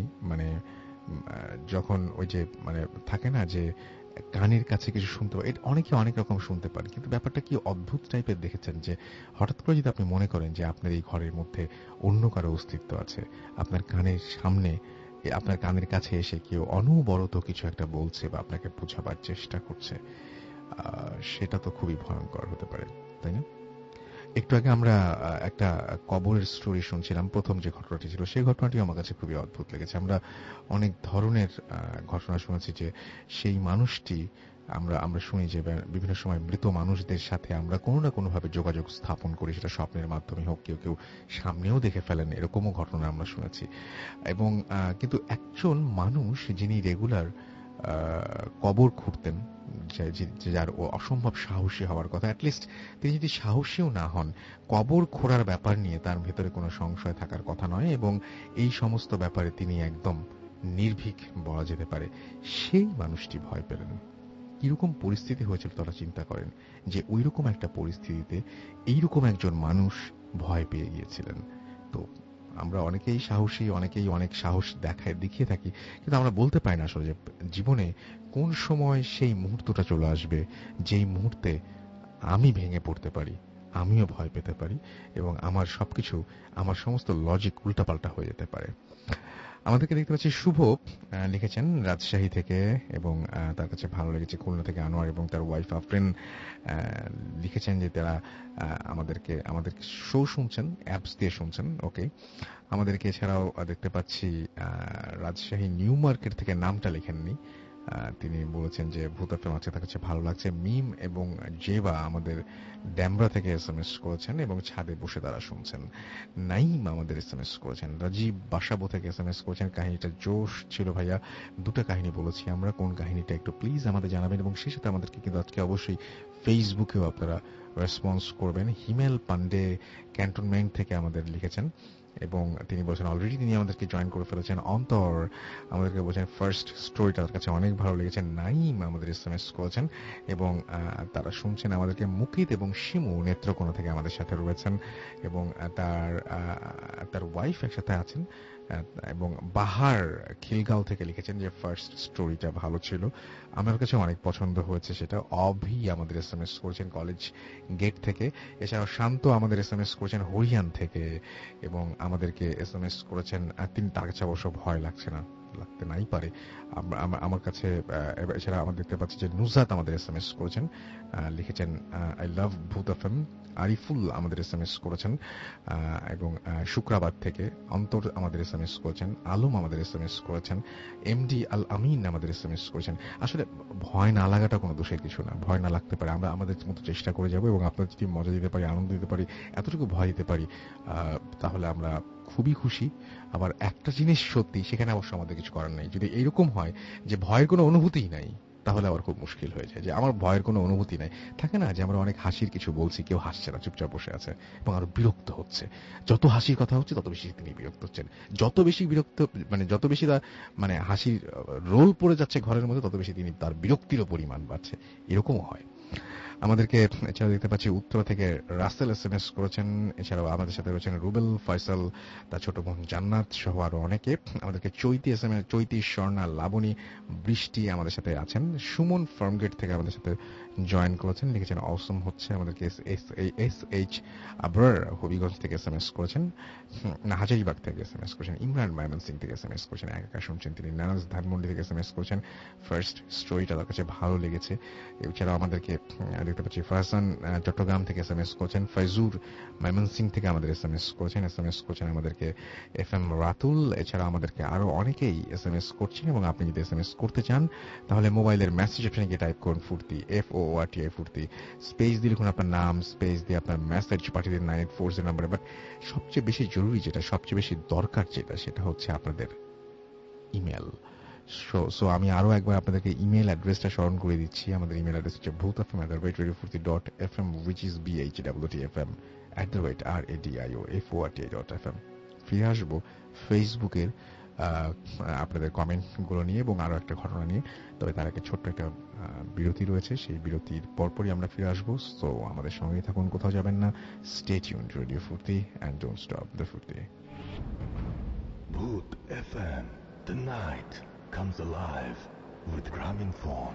যখন ওই যে থাকে না যে কানের কাছে কিছু শুনতে পারেন, অনেকে অনেক রকম শুনতে পারে, কিন্তু ব্যাপারটা কি অদ্ভুত টাইপের দেখেছেন যে হঠাৎ করে যদি আপনি মনে করেন যে আপনার এই ঘরের মধ্যে অন্য কারো অস্তিত্ব আছে, আপনার কানের সামনে, আপনার কানের কাছে এসে কেউ অনবরত কিছু একটা বলছে বা আপনাকে বোঝাবার চেষ্টা করছে, সেটা তো খুবই ভয়ঙ্কর হতে পারে, তাই না? একটু আগে আমরা একটা কবরের স্টোরি শুনছিলাম। প্রথম যে ঘটনাটি ছিল সেই ঘটনাটি আমার কাছে খুবই অদ্ভুত লেগেছে। আমরা অনেক ধরনের ঘটনা শুনেছি যে সেই মানুষটি, আমরা শুনি যে বিভিন্ন সময় মৃত মানুষদের সাথে আমরা কোনো না কোনো ভাবে যোগাযোগ স্থাপন করি, সেটা স্বপ্নের মাধ্যমে হোক, কেউ কেউ সামনেও দেখে ফেলেন, এরকমও ঘটনা আমরা শুনেছি। এবং কিন্তু একজন মানুষ যিনি রেগুলার কবর খুঁড়তেন, যার অসম্ভব সাহসী হওয়ার কথা, অ্যাটলিস্ট তিনি যদি সাহসীও না হন, কবর খোঁড়ার ব্যাপার নিয়ে তার ভেতরে কোনো সংশয় থাকার কথা নয় এবং এই সমস্ত ব্যাপারে তিনি একদম নির্ভীক বলা যেতে পারে, সেই মানুষটি ভয় পেলেন। কিরকম পরিস্থিতি হয়েছিল তারা চিন্তা করেন যে ওইরকম একটা পরিস্থিতিতে এইরকম একজন মানুষ ভয় পেয়ে গিয়েছিলেন। তো আমরা অনেকেই সাহসী, অনেকেই অনেক সাহস দেখিয়ে থাকি, কিন্তু আমরা বলতে পারি না আসলে যে জীবনে কোন সময় সেই মুহূর্তটা চলে আসবে যেই মুহূর্তে আমি ভেঙে পড়তে পারি, আমিও ভয় পেতে পারি এবং আমার সমস্ত লজিক উল্টাপাল্টা হয়ে যেতে পারে। আমাদেরকে দেখতে পাচ্ছি শুভ লিখেছেন রাজশাহী থেকে এবং তার কাছে ভালো লেগেছে। খুলনা থেকে আনোয়ার এবং তার ওয়াইফ আফরিন লিখেছেন যে তারা আমাদের শো শুনছেন, অ্যাপস দিয়ে শুনছেন। ওকে, আমাদেরকে এছাড়াও দেখতে পাচ্ছি রাজশাহী নিউ মার্কেট থেকে, নামটা লেখেননি, তিনি বলেছেন যে ভূত এফএম আছে তার কাছে ভালো লাগছে। মিম এবং জেবা আমাদের ড্যামরা থেকে এসএমএস করেছেন এবং ছাদে বসে তারা শুনছেন। নাইম আমাদের এসএমএস করেছেন। রাজীব বাসাবো থেকে এসএমএস করেছেন, কাহিনীটা জোশ ছিল ভাইয়া, দুটো কাহিনী বলেছি আমরা, কোন কাহিনীটা একটু প্লিজ আমাদের জানাবেন, এবং সেই সাথে আমাদেরকে কিন্তু আজকে অবশ্যই ফেসবুকেও আপনারা রেসপন্স করবেন। হিমেল পান্ডে ক্যান্টনমেন্ট থেকে আমাদের লিখেছেন এবং তিনি বলছেন অলরেডি তিনি আমাদেরকে জয়েন করে ফেলেছেন। অন্তর আমাদেরকে বলছেন ফার্স্ট স্টোরিটা তার কাছে অনেক ভালো লেগেছে। নাইম আমাদের এসএমএস করেছেন এবং তারা শুনছেন আমাদেরকে। মুকিত এবং শিমু নেত্রকোনা থেকে আমাদের সাথে রয়েছেন এবং তার ওয়াইফ একসাথে আছেন। এবং বাহার খিলগাঁও থেকে লিখেছেন যে ফার্স্ট স্টোরিটা ভালো ছিল, আমার কাছে অনেক পছন্দ হয়েছে সেটা। অভি আমাদের এসএমএস করেছেন কলেজ গেট থেকে। এছাড়াও শান্ত আমাদের এসএমএস করেছেন হরিয়ান থেকে এবং আমাদেরকে এসএমএস করেছেন। তিনি তার কাছে অবশ্য ভয় লাগছে না, লাগতে নাই পারে আমার কাছে। এছাড়া আমরা দেখতে পাচ্ছি যে নুজাত আমাদের এসএমএস করেছেন, লিখেছেন আই লাভ ভূত এফএম। আরিফুল আমাদের এসএমএস করেছেন এবং শুক্রাবাদ থেকে। অন্তর আমাদের এসএমএস করেছেন। আলম আমাদের এসএমএস করেছেন। এমডি আল আমিন আমাদের এসএমএস করেছেন। আসলে ভয় না লাগাটা কোনো দোষের কিছু না, ভয় না লাগতে পারে, আমরা আমাদের মতো চেষ্টা করে যাব এবং আপনাদের যদি মজা দিতে পারি, আনন্দ দিতে পারি, এতটুকু ভয় দিতে পারি, তাহলে আমরা খুবই খুশি। আবার একটা জিনিস সত্যি, সেখানে অবশ্য আমাদের কিছু করার নেই। যদি এইরকম হয় যে ভয়ের কোনো অনুভূতিই নাই, তাহলে আবার খুব মুশকিল হয়ে যায়। যে আমার ভয়ের কোনো অনুভূতি নাই, থাকে না যে আমরা অনেক হাসির কিছু বলছি, কেউ হাসছে না, চুপচাপ বসে আছে এবং আরো বিরক্ত হচ্ছে। যত হাসির কথা হচ্ছে তত বেশি তিনি বিরক্ত হচ্ছেন। যত বেশি বিরক্ত যত বেশি মানে হাসির রোল পড়ে যাচ্ছে ঘরের মধ্যে, তত বেশি তিনি তার বিরক্তিরও পরিমাণ বাড়ছে। এরকমও হয় আমাদেরকে। এছাড়াও দেখতে পাচ্ছি উত্তরা থেকে রাসেল এসএমএস করেছেন। এছাড়াও আমাদের সাথে রয়েছেন রুবেল, ফয়সাল, তার ছোট বোন জান্নাত সহ আরো অনেকে। আমাদেরকে চৈতি এসএমএস, চৈতি, স্বর্ণা, লাবণী, বৃষ্টি আমাদের সাথে আছেন। সুমন ফার্মগেট থেকে আমাদের সাথে জয়েন করেছেন, লিখেছেন অসম হচ্ছে। আমাদেরকে এস এইচ আবরার হবিগঞ্জ থেকে এসএমএস করেছেন, হাজারিবাগ থেকে এসএমএস করেছেন। ইমরান ময়মনসিং থেকে এসএমএস করেছেন, একা শুনছেন তিনি। নানাজ ধানমন্ডি থেকে এসএমএস করেছেন, ফার্স্ট স্টোরিটা তার কাছে ভালো লেগেছে। এছাড়াও আমাদেরকে দেখতে পাচ্ছি ফাহসান চট্টগ্রাম থেকে এসএমএস করেছেন। ফয়জুর ময়মনসিং থেকে আমাদের এসএমএস করেছেন আমাদেরকে এফ এম রাতুল। এছাড়া আমাদেরকে আরো অনেকেই এসএমএস করছেন এবং আপনি যদি এসএমএস করতে চান তাহলে মোবাইলের মেসেজ অপশনে গিয়ে টাইপ করুন ফুর্তি, FORTI ফুর্তি, স্পেস দিয়ে লিখুন আপনার নাম, স্পেস দিয়ে আপনার মেসেজ পাঠিয়ে দিন 984 নাম্বারে। বাট সবচেয়ে বেশি জরুরি যেটা, সবচেয়ে বেশি দরকার যেটা, সেটা হচ্ছে আপনাদের ইমেল। সো আমি আরো একবার আপনাদেরকে ইমেল অ্যাড্রেসটা স্মরণ করে দিচ্ছি। আমাদের ইমেল অ্যাড্রেস হচ্ছে bhutfm@radiofurti.fm, which is BHWTFM@radioforti.fm। ফিরে আসবো ফেসবুকের আপনাদের কমেন্ট গুলো নিয়ে এবং আরো একটা ঘটনা নিয়ে। তবে তার আগে ছোট্ট একটা বিরতি রয়েছে, সেই বিরতির পরপরই আমরা ফিরে আসবো। সো আমাদের সঙ্গেই থাকুন, কোথাও যাবেন না। Stay tuned, radio Foorti, and don't stop the Foorti. Bhoot FM, the night comes alive with Graminphone.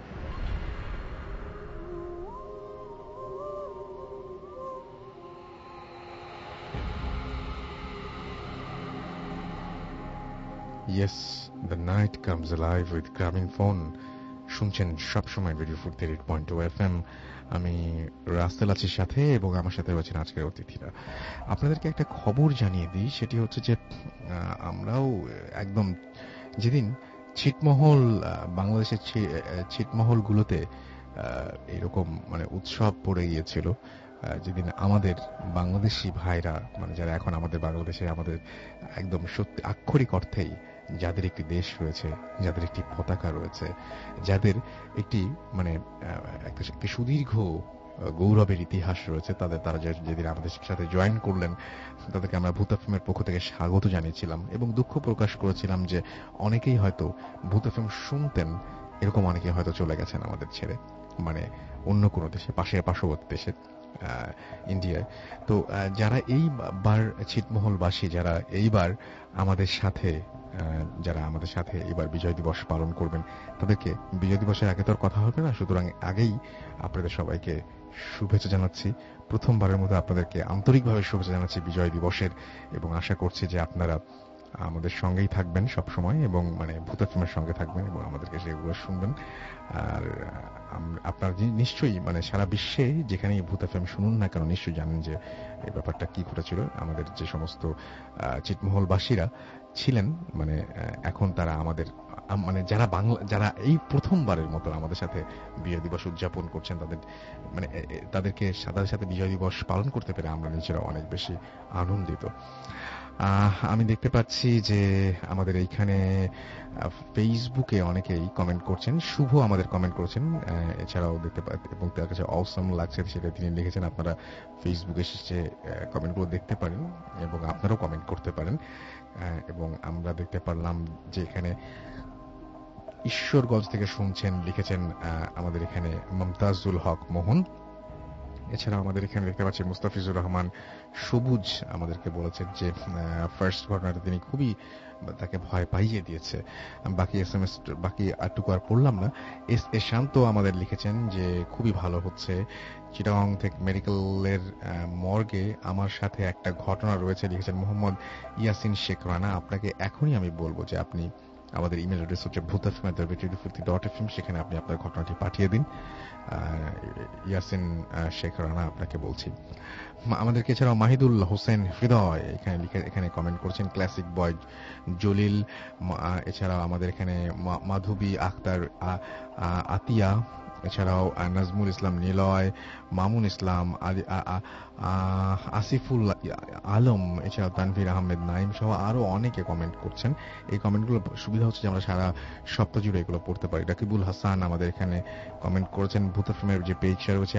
Yes, the night comes alive with Graminphone. শুনছেন সবসময় রেডিও ফুর্তি 8.2 FM। আমি রাসেল আছি সাথে এবং আমার সাথে রয়েছেন আজকের অতিথিরা। আপনাদেরকে একটা খবর জানিয়ে দিই, সেটি হচ্ছে যে আমরাও একদম যেদিন ছিটমহল, বাংলাদেশের ছিটমহলগুলোতে এরকম মানে উৎসব পড়ে গিয়েছিল, যেদিন আমাদের বাংলাদেশি ভাইরা, মানে যারা এখন আমাদের বাংলাদেশে, আমাদের একদম সত্যি আক্ষরিক অর্থেই যাদের একটি দেশ রয়েছে, যাদের একটি পতাকা রয়েছে, যাদের একটি মানে একটি সুদীর্ঘ গৌরবের ইতিহাস রয়েছে, তারা যেদিন আমাদের সাথে জয়েন করলেন, তাদেরকে আমরা ভূত এফএমের পক্ষ থেকে স্বাগত জানিয়েছিলাম এবং দুঃখ প্রকাশ করেছিলাম যে অনেকেই হয়তো ভূত এফএম শুনতেন, এরকম অনেকে হয়তো চলে গেছেন আমাদের ছেড়ে, মানে অন্য কোনো দেশে, পার্শ্ববর্তী দেশে, ইন্ডিয়ায়। তো যারা এইবার ছিটমহলবাসী, যারা এইবার আমাদের সাথে এবার বিজয় দিবস পালন করবেন, তাদেরকে বিজয় দিবসের আগে তো আর কথা হবে না, সুতরাং আগেই আপনাদের সবাইকে শুভেচ্ছা জানাচ্ছি। প্রথমবারের মতো আপনাদেরকে আন্তরিকভাবে শুভেচ্ছা জানাচ্ছি বিজয় দিবসের, এবং আশা করছি যে আপনারা আমাদের সঙ্গেই থাকবেন সব সময় এবং মানে ভূত এফএমের সঙ্গে থাকবেন এবং আমাদেরকে সেগুলো শুনবেন। আর আপনারা নিশ্চয়ই মানে সারা বিশ্বে যেখানেই ভূত এফএম শুনুন না কেন, নিশ্চয়ই জানেন যে এই ব্যাপারটা কি ঘটেছিল। আমাদের যে সমস্ত ছিটমহলবাসীরা ছিলেন, মানে এখন তারা মানে যারা বাংলা, যারা এই প্রথমবারের মতো আমাদের সাথে বিজয় দিবস উদযাপন করছেন, তাদের মানে তাদেরকে তাদের সাথে বিজয় দিবস পালন করতে পেরে আমরা নিজেরা অনেক বেশি আনন্দিত। আমি দেখতে পাচ্ছি যে আমাদের এইখানে ফেসবুকে অনেকেই কমেন্ট করছেন। শুভ আমাদের কমেন্ট করেছেন, এছাড়াও দেখতে এবং তার কাছে অসম লাগছে সেটা তিনি লিখেছেন। আপনারা ফেসবুকে সে কমেন্টগুলো দেখতে পারেন এবং আপনারাও কমেন্ট করতে পারেন। এবং আমরা দেখতে পারলাম যে এখানে ঈশ্বরগঞ্জ থেকে শুনছেন, লিখেছেন আমাদের এখানে মমতাজুল হক মোহন। এছাড়া আমাদের এখানে দেখতে পাচ্ছি মুস্তাফিজুর রহমান সবুজ আমাদেরকে বলেছেন যে ফার্স্ট ঘটনাটা তিনি খুবই তাকে ভয় পাইয়ে দিয়েছে। বাকি SMS বাকি আটটুকু আর পড়লাম না। এ শান্ত আমাদের লিখেছেন যে খুবই ভালো হচ্ছে। চিটাগং থেকে মেডিকেলের মর্গে আমার সাথে একটা ঘটনা রয়েছে, লিখেছেন মোহাম্মদ ইয়াসিন শেখ রানা। আপনাকে এখনই আমি বলবো যে আপনি আমাদের ইমেল অ্যাড্রেস হচ্ছে bhutfm@radiofurti.fm, সেখানে আপনি আপনার ঘটনাটি পাঠিয়ে দিন। ইয়াসিন শেখ রানা আপনাকে বলছি। আমাদেরকে এছাড়াও মাহিদুল হোসেন হৃদয় এখানে কমেন্ট করছেন, ক্লাসিক বয় জলিল। এছাড়াও আমাদের এখানে মাধবী আখতার আতিয়া, এছাড়াও নাজমুল ইসলাম নিলয়, মামুন ইসলাম, আসিফুল আলম, এছাড়াও তানভীর আহমেদ নাইম সহ আরো অনেকে কমেন্ট করছেন। এই কমেন্টগুলো সুবিধা হচ্ছে যে আমরা সারা সপ্তাহ জুড়ে এগুলো পড়তে পারি। রাকিবুল হাসান আমাদের এখানে কমেন্ট করেছেন। ভূতফিল্মের যে পেজটা রয়েছে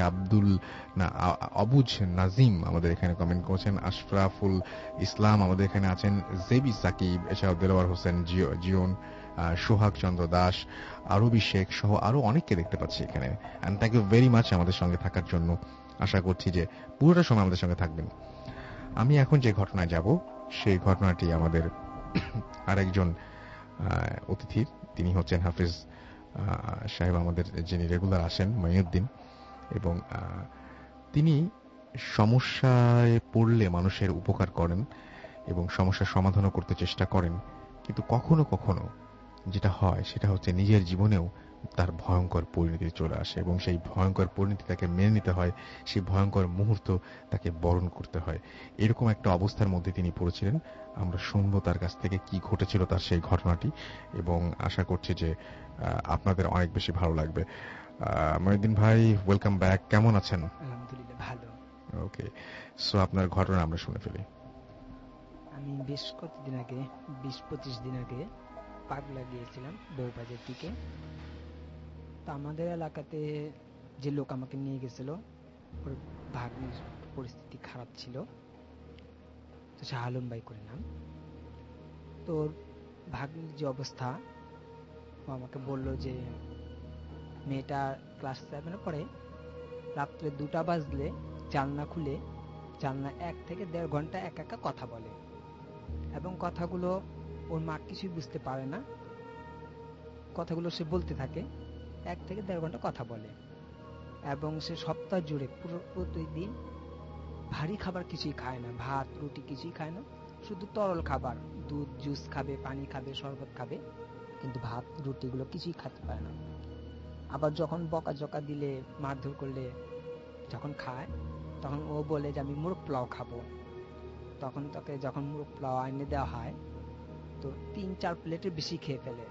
অবুজ নাজিম আমাদের এখানে কমেন্ট করেছেন। আশরাফুল ইসলাম আমাদের এখানে আছেন। জেবি সাকিব, এছাড়াও দেলোয়ার হোসেন জিওন, সোহাগ চন্দ্র দাস, আরবি শেখ সহ আরো অনেককে দেখতে পাচ্ছি এখানে। And thank you very much আমাদের সঙ্গে থাকার জন্য। আশা করছি যে পুরোটা সময় আমাদের সঙ্গে থাকবেন। আমি এখন যে ঘটনায় যাব সেই ঘটনাটি আমাদের আরেকজন অতিথির, তিনি হচ্ছেন হাফিজ সাহেব আমাদের, যিনি রেগুলার আসেন, মঈনুদ্দিন। এবং তিনি সমস্যায় পড়লে মানুষের উপকার করেন এবং সমস্যার সমাধানও করতে চেষ্টা করেন। কিন্তু কখনো কখনো যেটা হয় সেটা হচ্ছে নিজের জীবনেও তার ভয়ঙ্কর পরিণতি চলে আসে এবং সেই ভয়ঙ্কর পরিণতি তাকে মেনে নিতে হয়, সেই ভয়ঙ্কর মুহূর্ত তাকে বরণ করতে হয়। এরকম একটা অবস্থার মধ্যে তিনি পড়েছিলেন। আমরা শুনবো তার কাছ থেকে কি ঘটেছিল তার সেই ঘটনাটি, এবং আশা করছি যে আপনাদের অনেক বেশি ভালো লাগবে। মঈনুদ্দিন ভাই, ওয়েলকাম ব্যাক। কেমন আছেন? আলহামদুলিল্লাহ ভালো। ওকে, সো আপনার ঘটনা আমরা শুনে ফেলি। আমি বেশ কতদিন আগে, 20-25 দিন আগে পাগলা গিয়েছিলাম বউবাজার দিকে। তো আমাদের এলাকাতে যে লোক আমাকে নিয়ে গেছিল, ওর ভাগ্নির পরিস্থিতি খারাপ ছিল, তো সে আলম ভাই করে নাম। তো ওর ভাগ্নির যে অবস্থা, ও আমাকে বলল যে মেয়েটা ক্লাস 7-এ পড়ে, রাত্রে 2টা বাজলে জানলা খুলে জানলা 1 থেকে 1.5 ঘন্টা একা কথা বলে, এবং কথাগুলো ওর মা কিছুই বুঝতে পারে না। কথাগুলো সে বলতে থাকে, 1 থেকে 1.5 ঘন্টা কথা বলে, এবং সে সপ্তাহ জুড়ে প্রতিদিন ভারী খাবার কিছুই খায় না, ভাত রুটি কিছুই খায় না, শুধু তরল খাবার, দুধ জুস খাবে, পানি খাবে, শরবত খাবে, কিন্তু ভাত রুটিগুলো কিছুই খেতে পারে না। আবার যখন বকাঝকা দিলে, মারধর করলে যখন খায়, তখন ও বলে যে আমি মুরগ পোলাও খাবো। তখন তাকে যখন মুরগ পোলাও এনে দেওয়া হয়, তো 3-4 প্লেটের বেশি খেয়ে ফেলে,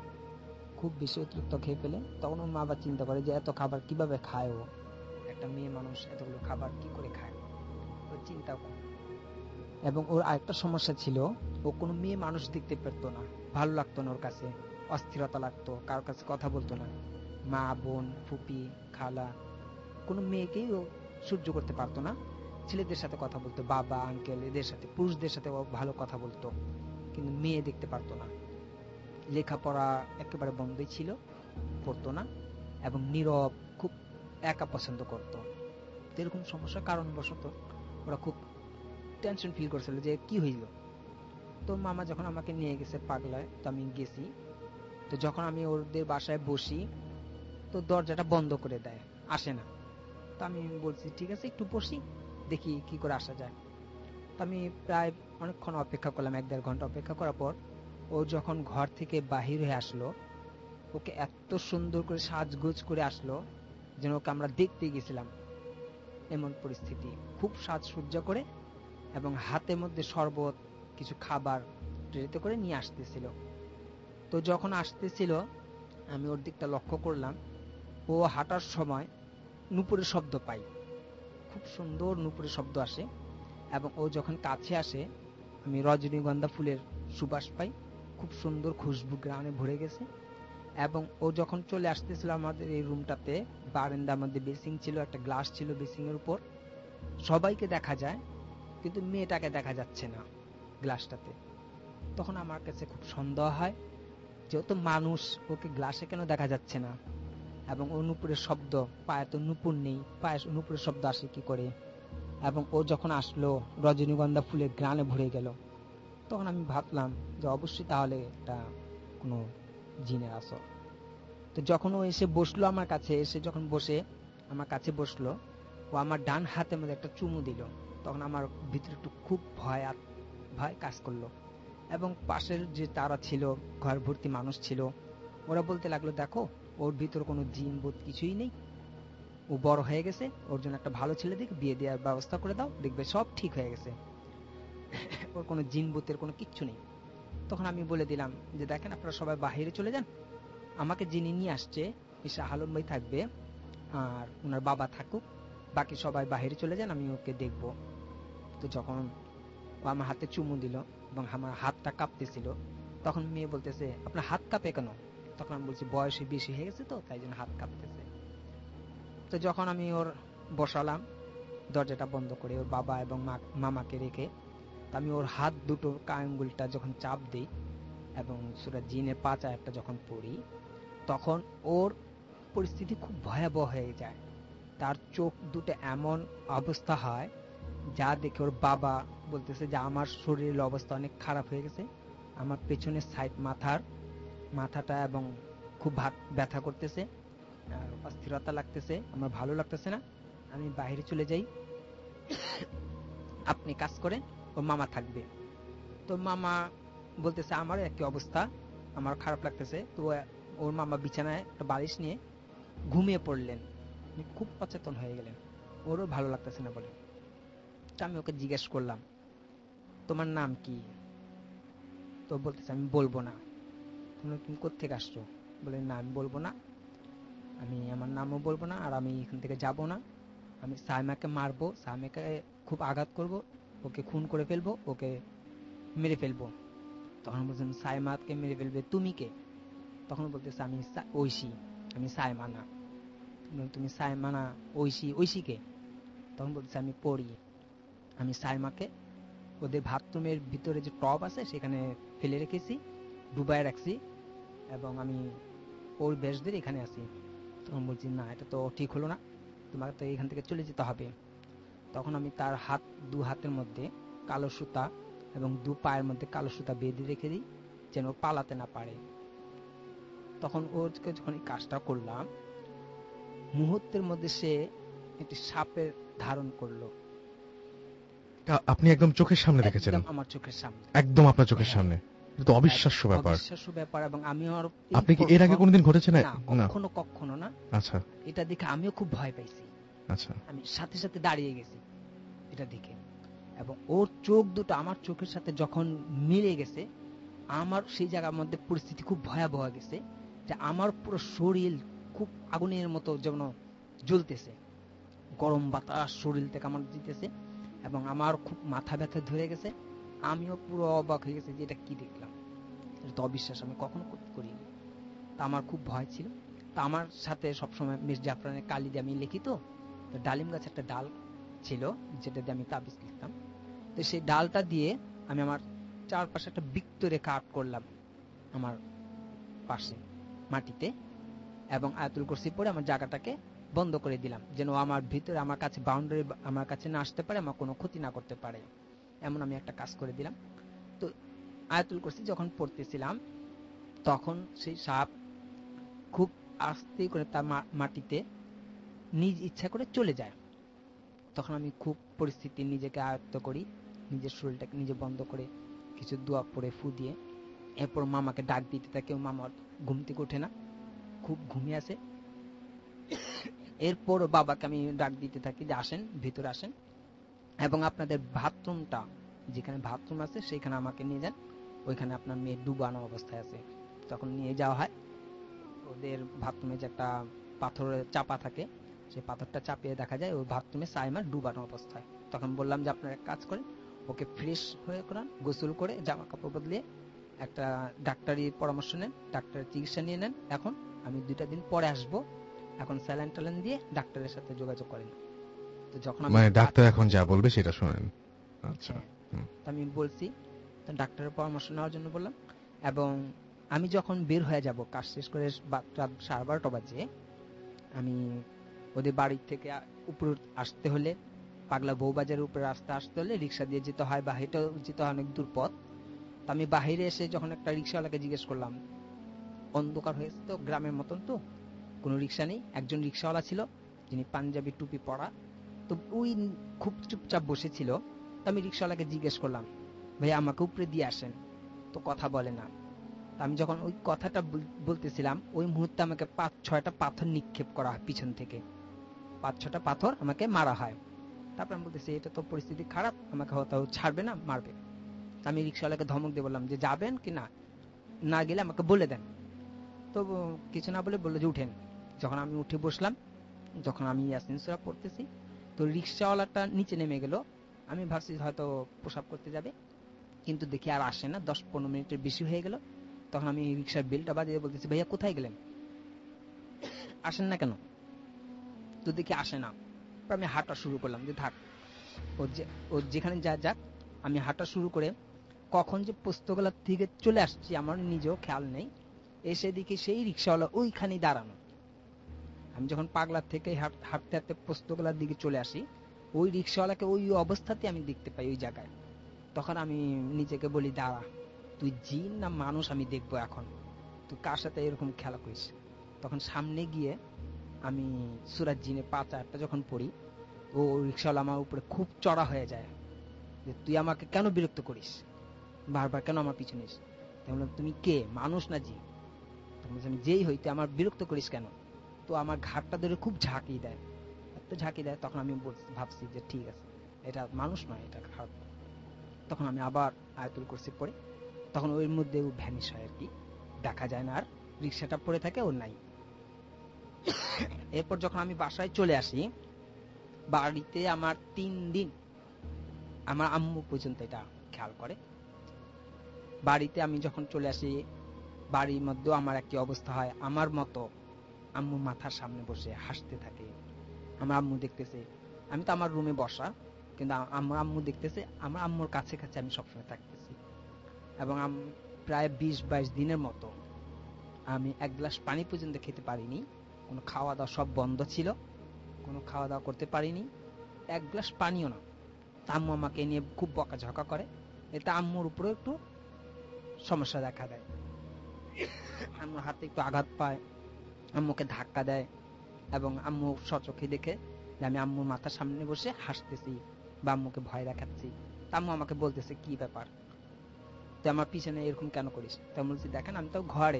খুব বেশি অতিরিক্ত খেয়ে ফেলে। তখন ওর মা আবার চিন্তা করে যে এত খাবার কিভাবে খায়, ও একটা মেয়ে মানুষ এতগুলো খাবার কি করে খায়, ও চিন্তা করে। এবং ওর আরেকটা সমস্যা ছিল, ও কোনো মেয়ে মানুষ দেখতে পেতো না, ভালো লাগতো না ওর কাছে, অস্থিরতা লাগতো, কারোর কাছে কথা বলতো না। মা, বোন, ফুপি, খালা, কোনো মেয়েকেই ও সহ্য করতে পারতো না। ছেলেদের সাথে কথা বলতো, বাবা, আঙ্কেল, এদের সাথে, পুরুষদের সাথে ও ভালো কথা বলতো, কিন্তু মেয়ে দেখতে পারতো না। লেখাপড়া একেবারে বন্ধই ছিল, পড়তো না, এবং নীরব, খুব একা পছন্দ করতো। এরকম সমস্যার কারণবশত ওরা খুব টেনশন ফিল করছিল যে কি হইল। তো মামা যখন আমাকে নিয়ে গেছে পাগলায়, তো আমি গেছি। তো যখন আমি ওদের বাসায় বসি, তো দরজাটা বন্ধ করে দেয়, আসে না। তো আমি বলছি ঠিক আছে, একটু বসি, দেখি কি করে আসা যায়। তো আমি প্রায় অনেকক্ষণ অপেক্ষা করলাম, 1-1.5 ঘন্টা অপেক্ষা করার পর ও যখন ঘর থেকে বাহির হয়ে আসলো, ওকে এত সুন্দর করে সাজগোজ করে আসলো যেন ওকে আমরা দেখতে গেছিলাম, এমন পরিস্থিতি। খুব সাজসজ্জা করে, এবং হাতের মধ্যে শরবত, কিছু খাবার ট্রেতে করে নিয়ে আসতেছিল। তো যখন আসতেছিল আমি ওর দিকটা লক্ষ্য করলাম, ও হাঁটার সময় নুপুরের শব্দ পাই, খুব সুন্দর নুপুরের শব্দ আসে, এবং ও যখন কাছে আসে আমি রজনীগন্ধা ফুলের সুবাস পাই, খুব সুন্দর খুশবু গ্রামে ভরে গেছে। এবং ও যখন চলে আসতেছিল আমাদের এই রুমটাতে, বারান্দার মধ্যে বেসিং ছিল, একটা গ্লাস ছিল বেসিং এর উপর, সবাইকে দেখা যায় কিন্তু মেয়েটাকে দেখা যাচ্ছে না গ্লাসটাতে। তখন আমার কাছে খুব সন্দেহ হয়, যেহেতু মানুষ, ওকে গ্লাসে কেন দেখা যাচ্ছে না, এবং ও নুপুরের শব্দ, পায়ে তো নুপুর নেই, পায়ে নুপুরের শব্দ আসে কি করে। এবং ও যখন আসলো রজনীগন্ধা ফুলের গ্রানে ভরে গেল, তখন আমি ভাবলাম যে অবশ্যই তাহলে এটা কোনো জিনের আসর। তো যখন ও এসে বসলো আমার কাছে, এসে যখন বসে আমার কাছে বসলো, ও আমার ডান হাতের মধ্যে একটা চুমু দিল, তখন আমার ভিতরে একটু খুব ভয় কাজ করলো। এবং পাশের যে তারা ছিল, ঘর ভর্তি মানুষ ছিল, ওরা বলতে লাগলো, দেখো ওর ভিতরে কোনো জিন ভূত কিছুই নেই, ও বড় হয়ে গেছে, ওর জন্য একটা ভালো ছেলে দিকে বিয়ে দেওয়ার ব্যবস্থা করে দাও, দেখবে সব ঠিক হয়ে গেছে, ওর কোনো জিন ভূতের কোনো কিচ্ছু নেই। তখন আমি বলে দিলাম যে দেখেন, আপনারা সবাই বাহিরে চলে যান, আমাকে যিনি নিয়ে আসছে শাহ আলম ভাই থাকবে আর ওনার বাবা থাকুক, বাকি সবাই বাহিরে চলে যান, আমি ওকে দেখব। তো যখন ও আমার হাতে চুমু দিল এবং আমার হাতটা কাঁপতেছিল, তখন মেয়ে বলতেছে, আপনার হাত কাঁপে কেন? তখন আমি বলছি, বয়সে বেশি হয়ে গেছে তো তাই জন্য হাত কাঁপতেছে। তো যখন আমি ওর বসালাম দরজাটা বন্ধ করে, ওর বাবা এবং মামাকে রেখে, আমি ওর হাত দুটো আঙ্গুলটা যখন চাপ দিই এবং সূরা জিনের ৫ আয়াতটা যখন পড়ি, তখন ওর পরিস্থিতি খুব ভয়াবহ হয়ে যায়। তার চোখ দুটো এমন অবস্থা হয় যা দেখে ওর বাবা বলতেছে যে আমার শরীরের অবস্থা অনেক খারাপ হয়ে গেছে, আমার পেছনের সাইড মাথাটা এবং খুব ব্যথা করতেছে, আর অস্থিরতা লাগতেছে, আমার ভালো লাগতেছে না, আমি বাইরে চলে যাই, আপনি কাজ করেন, ওর মামা থাকবে। তো মামা বলতেছে আমারও একই অবস্থা, আমার খারাপ লাগতেছে। তো ওর মামা বিছানায় একটা বালিশ নিয়ে ঘুমিয়ে পড়লেন, খুব অচেতন হয়ে গেলেন, ওরও ভালো লাগতেছে না বলে। তো আমি ওকে জিজ্ঞেস করলাম, তোমার নাম কি? তো বলতেছে আমি বলবো না। তুমি কোত্থেকে আসছো? বলে না আমি বলবো না, আমি আমার নামও বলবো না, আর আমি এখান থেকে যাব না, আমি সাইমাকে মারবো, সাইমাকে খুব আঘাত করব, ওকে খুন করে ফেলবো, ওকে মেরে ফেলবো। তখন বলছেন সাইমাকে মেরে ফেলবে, তুমি কে? তখন বলতেছে আমি ঐশী, আমি সাইমা না। তুমি সাইমা না, ঐশী কে? তখন বলতেছে আমি পড়ি, আমি সাইমাকে ওদের বাথরুমের ভিতরে যে টব আছে সেখানে ফেলে রেখেছি, ডুবায় রাখছি, এবং আমি ওর বেশ ধরে এখানে আছি। তখন বলছি না, এটা তো ঠিক হলো না, তোমাকে তো এখান থেকে চলে যেতে হবে। তখন আমি তার দু হাতের মধ্যে কালো সুতা এবং দু পায়ের মধ্যে কালো সুতা বেঁধে রেখে দিই যেন পালাতে না পারে। তখন ওকে যখন এই কাজটা করলাম, মুহূর্তের মধ্যে সে একটি সাপের ধারণ করলো। আপনি একদম চোখের সামনে দেখেছেন? আমার চোখের সামনে, একদম আপনার চোখের সামনে। এটা তো অবিশ্বাস্য ব্যাপার। এবং আমি আপনি কি এর আগে কোনোদিন ঘটেছে না? কখনো না। আচ্ছা। এটা দেখে আমিও খুব ভয় পাইছি। আচ্ছা। আমি সাথে সাথে দাঁড়িয়ে গেছি এটা দেখে, এবং ওর চোখ দুটো আমার চোখের সাথে যখন মিলে গেছে, আমার সেই জায়গার মধ্যে পরিস্থিতি খুব ভয়াবহ গেছে, যে আমার পুরো শরীর খুব আগুনের মতো যেন জ্বলতেছে, গরম বাতাস শরীর থেকে আমার দিতেছে, এবং আমার খুব মাথা ব্যথা ধরে গেছে। আমিও পুরো অবাক হয়ে গেছি যে এটা কি দেখলাম, এটা তো অবিশ্বাস, আমি কখনো করিনি। তা আমার খুব ভয় ছিল। তা আমার সাথে সবসময় মির্জা জাফরানের কালি দিয়ে আমি লিখি, তো ডালিম গাছে একটা ডাল ছিল যেটা দিয়ে আমি তাবিজ লিখতাম। তো সেই ডালটা দিয়ে আমি আমার চারপাশে একটা বৃত্ত রেখা আর্ট করলাম আমার পাশে মাটিতে, এবং আয়াতুল কুরসি পড়ে আমার জায়গাটাকে বন্ধ করে দিলাম যেন আমার ভিতরে, আমার কাছে বাউন্ডারি, আমার কাছে না আসতে পারে, আমার কোনো ক্ষতি না করতে পারে, এমন আমি একটা কাজ করে দিলাম। তো আয়াতুল কুরসি যখন পড়তেছিলাম, তখন সেই সাপ খুব আস্তে করে তার মাটিতে নিজ ইচ্ছা করে চলে যায়। তখন আমি খুব পরিস্থিতি নিজেকে আয়ত্ত করি, নিজের শরীরটাকে নিজে বন্ধ করে কিছু দোয়া পড়ে ফু দিয়ে, এরপর মামাকে ডাক দিতে থাকে, মামার ঘুম থেকে ওঠে না, খুব ঘুমিয়ে আছে। এরপর বাবাকে আমি ডাক দিতে থাকি যে আসেন, ভিতরে আসেন, এবং আপনাদের বাথরুমটা, যেখানে বাথরুম আছে সেখানে আমাকে নিয়ে যান, ওইখানে আপনার মেয়ে ডুবানো অবস্থায় আছে, তখন নিয়ে যাওয়া হয় ওদের বাথরুমে, যে একটা পাথরের চাপা থাকে, সেই পাথরটা চাপিয়ে দেখা যায় ওই বাথরুমে সাইমা ডুবানো অবস্থায়। তখন বললাম যে আপনারা এক কাজ করেন, ওকে ফ্রেশ হয়ে করান, গোসল করে জামা কাপড় বদলিয়ে একটা ডাক্তারি পরামর্শ নেন, ডাক্তারের চিকিৎসা নিয়ে নেন। এখন আমি 2টা দিন পরে আসবো, এখন স্যালাইন ট্যালাইন দিয়ে ডাক্তারের সাথে যোগাযোগ করেন। তো যখন মানে ডাক্তার এখন যা বলবে সেটা শুনেন। আচ্ছা, আমি বলছি, তো ডাক্তারের পরামর্শ নেওয়ার জন্য বললাম। এবং আমি যখন বের হয়ে যাব কাজ শেষ করে রাত 12:30 বাজে, আমি ওদের বাড়ি থেকে উপরে আসতে হলে, পাগলা বউবাজারের উপরে রাস্তা আসতে হলে রিক্সা দিয়ে যেতে হয় বা হেঁটে যেতে হয়, অনেক দূর পথ। তো আমি বাহিরে এসে যখন একটা রিক্সাওয়ালাকে জিজ্ঞেস করলাম, অন্ধকার হয়েছে তো, গ্রামের মতন তো কোনো রিক্সা নেই। একজন রিক্সাওয়ালা ছিল যিনি পাঞ্জাবি টুপি পরা, তো ওই খুব চুপচাপ বসেছিল। তো আমি রিক্সাওয়ালাকে জিজ্ঞেস করলাম, ভাই আমাকে উপরে দিয়ে আসেন, তো কথা বলে না। আমি যখন ওই কথাটা বলতেছিলাম, ওই মুহূর্তে আমাকে 5-6টা পাথর নিক্ষেপ করা হয় পিছন থেকে, 5-6টা পাথর আমাকে মারা হয়। তারপর আমি বলতেছি এটা তো পরিস্থিতি খারাপ, আমাকে হয়তো ছাড়বে না, মারবে। আমি রিক্সাওয়ালাকে ধমক দিয়ে বললাম যে যাবেন কি না, না গেলে আমাকে বলে দেন। তো কিছু না বলে বললো যে উঠেন। যখন আমি উঠে বসলাম, যখন আমি ইয়াসিন সূরা পড়তেছি, তো রিক্সাওয়ালাটা নিচে নেমে গেল। আমি ভাবছি হয়তো প্রসাব করতে যাবে, কিন্তু দেখি আর আসে না। 10-15 মিনিটের বেশি হয়ে গেল। তখন আমি রিক্সার বেলটা বাজিয়ে বলতেছি, ভাইয়া কোথায় গেলেন, আসেন না কেন? তো দেখি আসে না। আমি হাঁটা শুরু করলাম যে থাক, ও যেখানে যা যাক। আমি হাঁটা শুরু করে কখন যে পোস্তগোলার থেকে চলে আসছি আমার নিজেও খেয়াল নেই। এসে দেখি সেই রিক্সাওয়ালা ওইখানেই দাঁড়ানো। আমি যখন পাগলার থেকে হাঁটতে হাঁটতে পোস্তগোলার দিকে চলে আসি, ওই রিক্সাওয়ালাকে ওই অবস্থাতে আমি দেখতে পাই ওই জায়গায়। তখন আমি নিজেকে বলি, দাঁড়া, তুই জিন না মানুষ আমি দেখবো এখন, তুই কার সাথে এরকম খেলা করিস। তখন সামনে গিয়ে আমি সূরা জিনে 5-8টা যখন পড়ি, ও রিক্সাওয়ালা আমার উপরে খুব চড়া হয়ে যায় যে তুই আমাকে কেন বিরক্ত করিস, বারবার কেন আমার পিছনে নিস। বললাম তুমি কে, মানুষ না জি? আমি যেই হই, তুই আমার বিরক্ত করিস কেন? তো আমার ঘাটটা ধরে খুব ঝাঁকি দেয়, এত ঝাঁকি দেয়। তখন আমি ভাবছি যে ঠিক আছে, এটা মানুষ নয়, এটা খারাপ। তখন আমি আবার আয়াতুল কুরসি পড়ি। তখন ওর মধ্যে ও ভ্যানিশ হয় আর কি, দেখা যায় না আর। রিক্সাটা পড়ে থাকে, ও নাই। এরপর যখন আমি বাসায় চলে আসি, বাড়িতে আমার 3 দিন, আমার আম্মু পর্যন্ত এটা খেয়াল করে। বাড়িতে আমি যখন চলে আসি, বাড়ির মধ্যেও আমার একটি অবস্থা হয়। আমার মতো আম্মু মাথার সামনে বসে হাসতে থাকে। আমার আম্মু দেখতেছে, আমি তো আমার রুমে বসা, কিন্তু আমার আম্মু দেখতেছে, আমার আম্মুর কাছে কাছে আমি সবসময় থাকতেছি। এবং প্রায় 20-22 দিনের মতো আমি 1 গ্লাস পানি পর্যন্ত খেতে পারিনি। কোনো খাওয়া দাওয়া সব বন্ধ ছিল, কোনো খাওয়া দাওয়া করতে পারিনি, 1 গ্লাস পানিও না। আম্মু আমাকে নিয়ে খুব বকাঝকা করে, এটা আম্মুর উপরে একটু সমস্যা দেখা দেয়। আম্মুর হাতে একটু আঘাত পায়, আম্মুকে ধাক্কা দেয়, এবং আম্মু সচক্ষে দেখে যে আমি আম্মুর মাথার সামনে বসে হাসতেছি বা আম্মুকে ভয় দেখাচ্ছি। আম্মু আমাকে বলতেছে কি ব্যাপার, তুই আমার পিছনে এরকম কেন করিস? তো আমি বলছি দেখেন আমি তো ঘরে।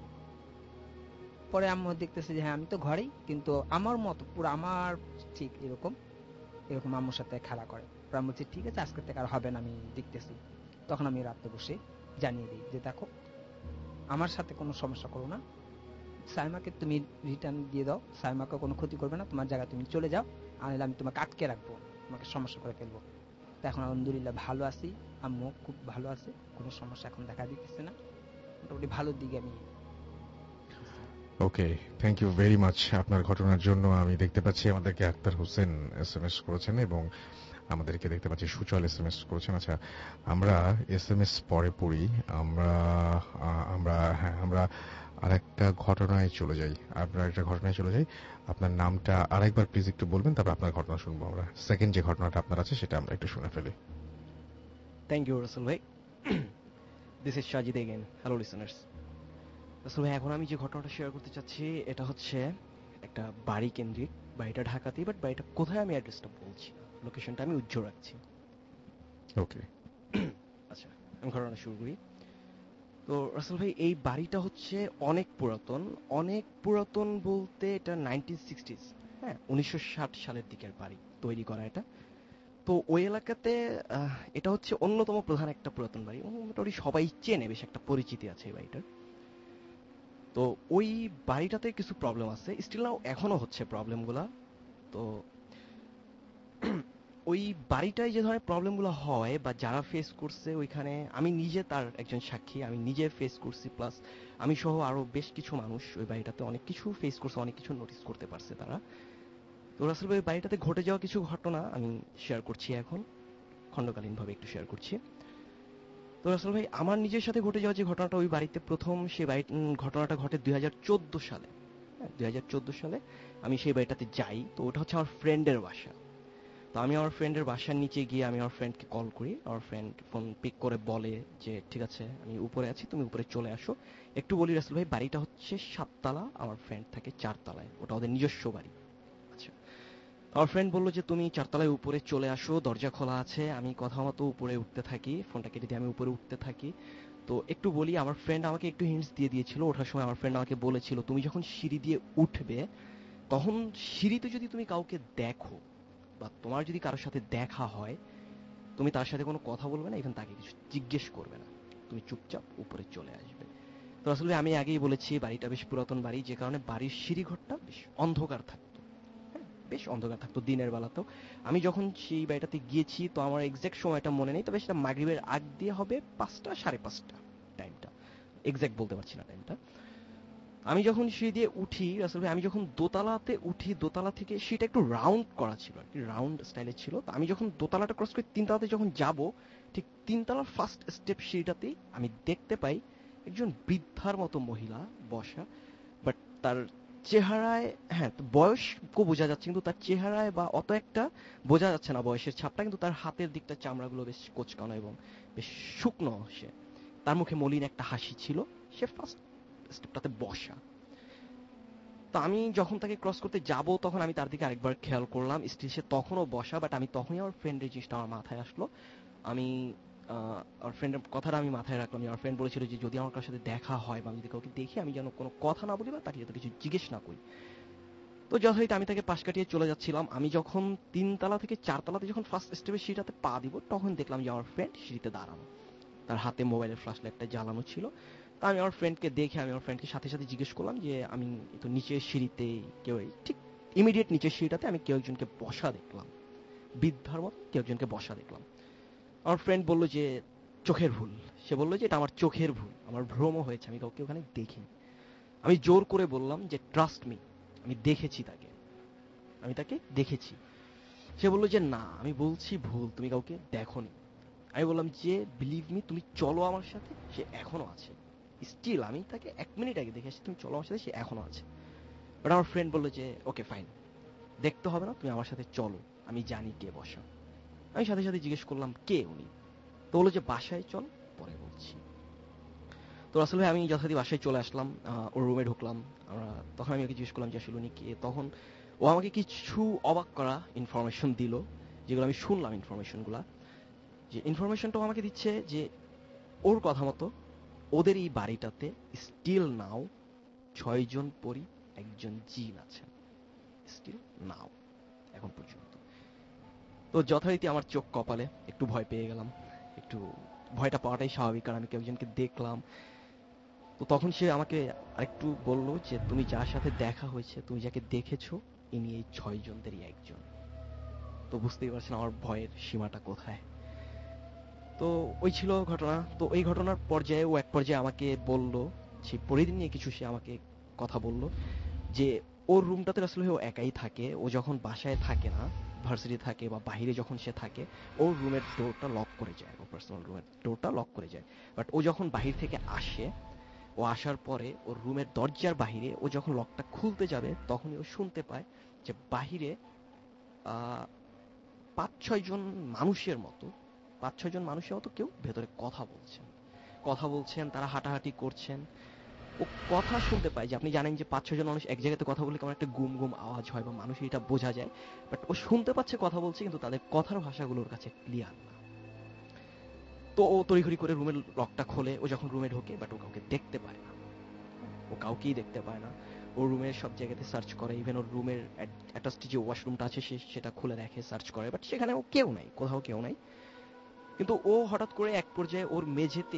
পরে আম্মু দেখতেছে যে হ্যাঁ আমি তো ঘরেই, কিন্তু আমার মতো পুরো আমার ঠিক এরকম এরকম আম্মুর সাথে খেলা করে। আমি বলছি ঠিক আছে, আজকে থেকে আর হবে না, আমি দেখতেছি। তখন আমি রাতে বসে জানিয়ে দিই যে দেখো, আমার সাথে কোনো সমস্যা করো না, সাইমাকে তুমি রিটার্ন দিয়ে দাও, সাইমাকে কোনো ক্ষতি করবে না, তোমার জায়গায় তুমি চলে যাও, আনলে আমি তোমাকে আটকে রাখবো, তোমাকে সমস্যা করে ফেলবো। তো এখন আলহামদুলিল্লাহ ভালো আছি, আম্মু খুব ভালো আছে, কোনো সমস্যা এখন দেখা দিতেছে না, মোটামুটি ভালোর দিকে আমি। Okay, thank you very much আপনার ঘটনার জন্য। আমি দেখতে পাচ্ছি আমাদেরকে আক্তার হোসেন SMS করেছেন এবং আমাদেরকে দেখতে পাচ্ছি সুচল SMS করেছেন। আচ্ছা, আমরা SMS পরে পড়ি। আমরা আরেকটা ঘটনায় চলে যাই। আপনার নামটা আরেকবার প্লিজ একটু বলবেন, তারপর আপনার ঘটনা শুনবো আমরা। সেকেন্ড যে ঘটনাটা আপনার আছে সেটা আমরা একটু শুনে ফেলি। থ্যাংক ইউ রাসেল ভাই। This is Sajid again. Hello listeners. Rasel ভাই, এখন আমি যে ঘটনাটা শেয়ার করতে চাচ্ছি এটা হচ্ছে একটা বাড়ি কেন্দ্রিক। বাড়িটা ঢাকাতেই, বাট বাড়িটা কোথায় আমি অ্যাড্রেসটা বলছি, লোকেশনটা আমি উজ্জ্বল রাখছি। ওকে, আচ্ছা, আমি ঘটনা শুরু করি। তো রাসেল ভাই, এই বাড়িটা হচ্ছে অনেক পুরাতন। অনেক পুরাতন বলতে এটা 1960s, হ্যাঁ 1960 সালের দিকের বাড়ি তৈরি করা এটা। তো ওই এলাকাতে এটা হচ্ছে অন্যতম প্রধান একটা পুরাতন বাড়ি, মোটামুটি সবাই চেনে, বেশ একটা পরিচিতি আছে এই বাড়িটার। তো ওই বাড়িটাতে কিছু প্রবলেম আছে, স্টিল নাও এখনো হচ্ছে প্রবলেমগুলা। তো ওই বাড়িটায় যে ধরনের প্রবলেমগুলো হয় বা যারা ফেস করছে ওইখানে, আমি নিজে তার একজন সাক্ষী, আমি নিজে ফেস করছি, প্লাস আমি সহ আরো বেশ কিছু মানুষ ওই বাড়িটাতে অনেক কিছু ফেস করছে, অনেক কিছু নোটিস করতে পারছে তারা। তো রাসেল ভাই, ওই বাড়িটাতে ঘটে যাওয়া কিছু ঘটনা আমি শেয়ার করছি এখন, খণ্ডকালীনভাবে একটু শেয়ার করছি। তো রাসেল ভাই, আমার নিজের সাথে ঘটে যাওয়া যে ঘটনাটা ওই বাড়িতে প্রথম, সে বাড়ি ঘটনাটা ঘটে 2014 সালে। হ্যাঁ, 2014 সালে আমি সেই বাড়িটাতে যাই। তো ওটা হচ্ছে আমার ফ্রেন্ডের বাসা। তো আমি আমার ফ্রেন্ডের বাসার নিচে গিয়ে আমি আমার ফ্রেন্ডকে কল করি। আমার ফ্রেন্ড ফোন পিক করে বলে যে ঠিক আছে, আমি উপরে আছি, তুমি উপরে চলে আসো। একটু বলি রাসেল ভাই, বাড়িটা হচ্ছে 7 তলা, আমার ফ্রেন্ড থাকে 4 তলায়, ওটা ওদের নিজস্ব বাড়ি। আচ্ছা, আমার ফ্রেন্ড বললো যে তুমি 4 তলায় উপরে চলে আসো, দরজা খোলা আছে। আমি কথা মতো উপরে উঠতে থাকি, ফোনটা কেটে দিয়ে আমি উপরে উঠতে থাকি। তো একটু বলি, আমার ফ্রেন্ড আমাকে একটু হিন্টস দিয়ে দিয়েছিল ওঠার সময়। আমার ফ্রেন্ড আমাকে বলেছিল তুমি যখন সিঁড়ি দিয়ে উঠবে, তখন সিঁড়িতে যদি তুমি কাউকে দেখো বা তোমার যদি কারোর সাথে দেখা হয়, তুমি তার সাথে কোনো কথা বলবে না, ইভেন তাকে কিছু জিজ্ঞেস করবে না, তুমি চুপচাপ উপরে চলে আসবে। তো আসলে আমি আগেই বলেছি বাড়িটা বেশ পুরাতন বাড়ি, যে কারণে বাড়ির সিঁড়িঘরটা বেশ অন্ধকার থাকতো। হ্যাঁ, বেশ অন্ধকার থাকতো দিনের বেলাতেও। আমি যখন সেই বাড়িটাতে গিয়েছি, তো আমার এক্সাক্ট সময়টা মনে নেই, তবে সেটা মাগরিবের আগ দিয়ে হবে 5টা 5:30 টাইমটা, এক্সাক্ট বলতে পারছি না টাইমটা। আমি যখন সিঁড়ি দিয়ে উঠি রাসেল ভাই, আমি যখন দোতলাতে উঠি, দোতলা থেকে সেটা একটু রাউন্ড করা ছিল আর কি, রাউন্ড স্টাইলের ছিল। তো আমি যখন দোতলাটা ক্রস করে 3 তলাতে যখন যাব, ঠিক 3 তলার ফার্স্ট স্টেপ সিঁড়িটাতেই আমি দেখতে পাই একজন বৃদ্ধার মতো মহিলা বসা। বাট তার চেহারায়, হ্যাঁ বয়স বোঝা যাচ্ছে, কিন্তু তার চেহারায় বা অত একটা বোঝা যাচ্ছে না বয়সের ছাপটা, কিন্তু তার হাতের দিকটা চামড়াগুলো বেশ কোচকানো এবং বেশ শুকনো। সে, তার মুখে মলিন একটা হাসি ছিল। সে ফার্স্ট স্টেপটাতে বসা। তো আমি যখন তাকে ক্রস করতে যাব, তখন আমি তার দিকে আরেকবার খেয়াল করলাম, স্টিল সে তখনও বসা। বাট আমি তখনই আমার ফ্রেন্ডের জিনিসটা আমার মাথায় আসলো। আমি আমার ফ্রেন্ডের কথাটা আমি মাথায় রাখলাম। আমার ফ্রেন্ড বলেছিল যে যদি আমার কারোর সাথে দেখা হয় বা আমি যদি কাউকে দেখি, আমি যেন কোনো কথা না বলি বা তাকে যাতে কিছু জিজ্ঞেস না করি। তো যথারীতি আমি তাকে পাশ কাটিয়ে চলে যাচ্ছিলাম। আমি যখন 3 তলা থেকে 4 তলাতে যখন ফার্স্ট স্টেপে সিঁড়িটাতে পা দিব, তখন দেখলাম যে আমার ফ্রেন্ড সিঁড়িতে দাঁড়ানো, তার হাতে মোবাইলের ফ্ল্যাশ লাইটটা জ্বালানো ছিল। তা আমি আমার ফ্রেন্ডকে দেখে আমি আমার ফ্রেন্ডকে সাথে সাথে জিজ্ঞেস করলাম যে আমি তো নিচের সিঁড়িতে, কেউ ঠিক ইমিডিয়েট নিচের সিঁড়িটাতে আমি কেউ একজনকে বসা দেখলাম, বৃদ্ধার মতো কেউ একজনকে বসা দেখলাম। আমার ফ্রেন্ড বলল যে চোখের ভুল। সে বলল যে এটা আমার চোখের ভুল, আমার ভ্রম হয়েছে, আমি কাউকে ওখানে দেখিনি। আমি জোর করে বললাম যে ট্রাস্ট মি, আমি দেখেছি তাকে, আমি তাকে দেখেছি। সে বলল যে না, আমি বলছি ভুল, তুমি কাউকে দেখোনি। আমি বললাম যে বিলিভ মি, তুমি চলো আমার সাথে, সে এখনো আছে। স্টিল আমি তাকে 1 মিনিট আগে দেখে এসেছি, তুমি চলো আমার সাথে, সে এখনো আছে। বাট আমার ফ্রেন্ড বললো যে ওকে ফাইন, দেখতে হবে না, তুমি আমার সাথে চলো, আমি জানি কে বসা। আমি সাথে সাথে জিজ্ঞেস করলাম কে উনি। তো বললো যে বাসায় চল, পরে বলছি। তো আসলে আমি যথারীতি বাসায় চলে আসলাম, ওর রুমে ঢুকলাম। আমরা তখন আমি ওকে জিজ্ঞেস করলাম যে আসলে উনি কে। তখন ও আমাকে কিছু অবাক করা ইনফরমেশন দিল, যেগুলো আমি শুনলাম ইনফরমেশনগুলা। যে ইনফরমেশনটাও আমাকে দিচ্ছে যে ওর কথা মতো ওদের এই বাড়িটাতে স্টিল নাও 6 জন পরি, একজন জিন আছেন, স্টিল নাও এখন পর্যন্ত। তো যথারীতি আমার চোখ কপালে, একটু ভয় পেয়ে গেলাম। একটু ভয়টা পাওয়াটাই স্বাভাবিক, কারণ আমি কেউ একজনকে দেখলাম। তো তখন সে আমাকে আরেকটু বলল যে তুমি যার সাথে দেখা হয়েছে, তুমি যাকে দেখেছো, ইনি এই 6 জনদেরই একজন। তো বুঝতেই পারছেন আমার ভয়ের সীমাটা কোথায়। তো ওই ছিল ঘটনা। তো এই ঘটনার পর্যায়ে ও এক পর্যায়ে আমাকে বলল, সে পরিদিন নিয়ে কিছু সে আমাকে কথা বলল যে ওর রুমটাতে আসলে ও একাই থাকে। ও যখন বাসায় থাকে না, ভার্সিটি থাকে বা বাইরে যখন সে থাকে, ওর রুমের ডোরটা লক করে যায়, ও পার্সোনাল রুমের ডোরটা লক করে যায়। বাট ও যখন বাহির থেকে আসে, ও আসার পরে ওর রুমের দরজার বাহিরে ও যখন লকটা খুলতে যাবে, তখনই ও শুনতে পায় যে বাহিরে 5-6 জন মানুষের মতো, 5-6 জন মানুষের মতো কেউ ভেতরে কথা বলছেন, কথা বলছেন, তারা হাঁটাহাঁটি করছেন। ও কথা শুনতে পায়, যে আপনি জানেন যে 5-6 জন মানুষ এক জায়গাতে কথা বললে কেমন একটা গুম গুম আওয়াজ হয় বা মানুষের এটা বোঝা যায়। বাট ও শুনতে পাচ্ছে কথা বলছে, কিন্তু তাদের কথার ভাষাগুলোর কাছে ক্লিয়ার না। তো ও তড়িঘড়ি করে রুমের লকটা খোলে, ও যখন রুমে ঢোকে, বাট ও কাউকে দেখতে পায় না, ও কাউকেই দেখতে পায় না। ও রুমের সব জায়গাতে সার্চ করে, ইভেন ওর রুমের অ্যাটাচড যে ওয়াশরুমটা আছে সেটা খুলে দেখে, সার্চ করে, বাট সেখানেও কেউ নাই, কোথাও কেউ নাই। কিন্তু ও হঠাৎ করে এক পর্যায়ে ওর মেঝেতেই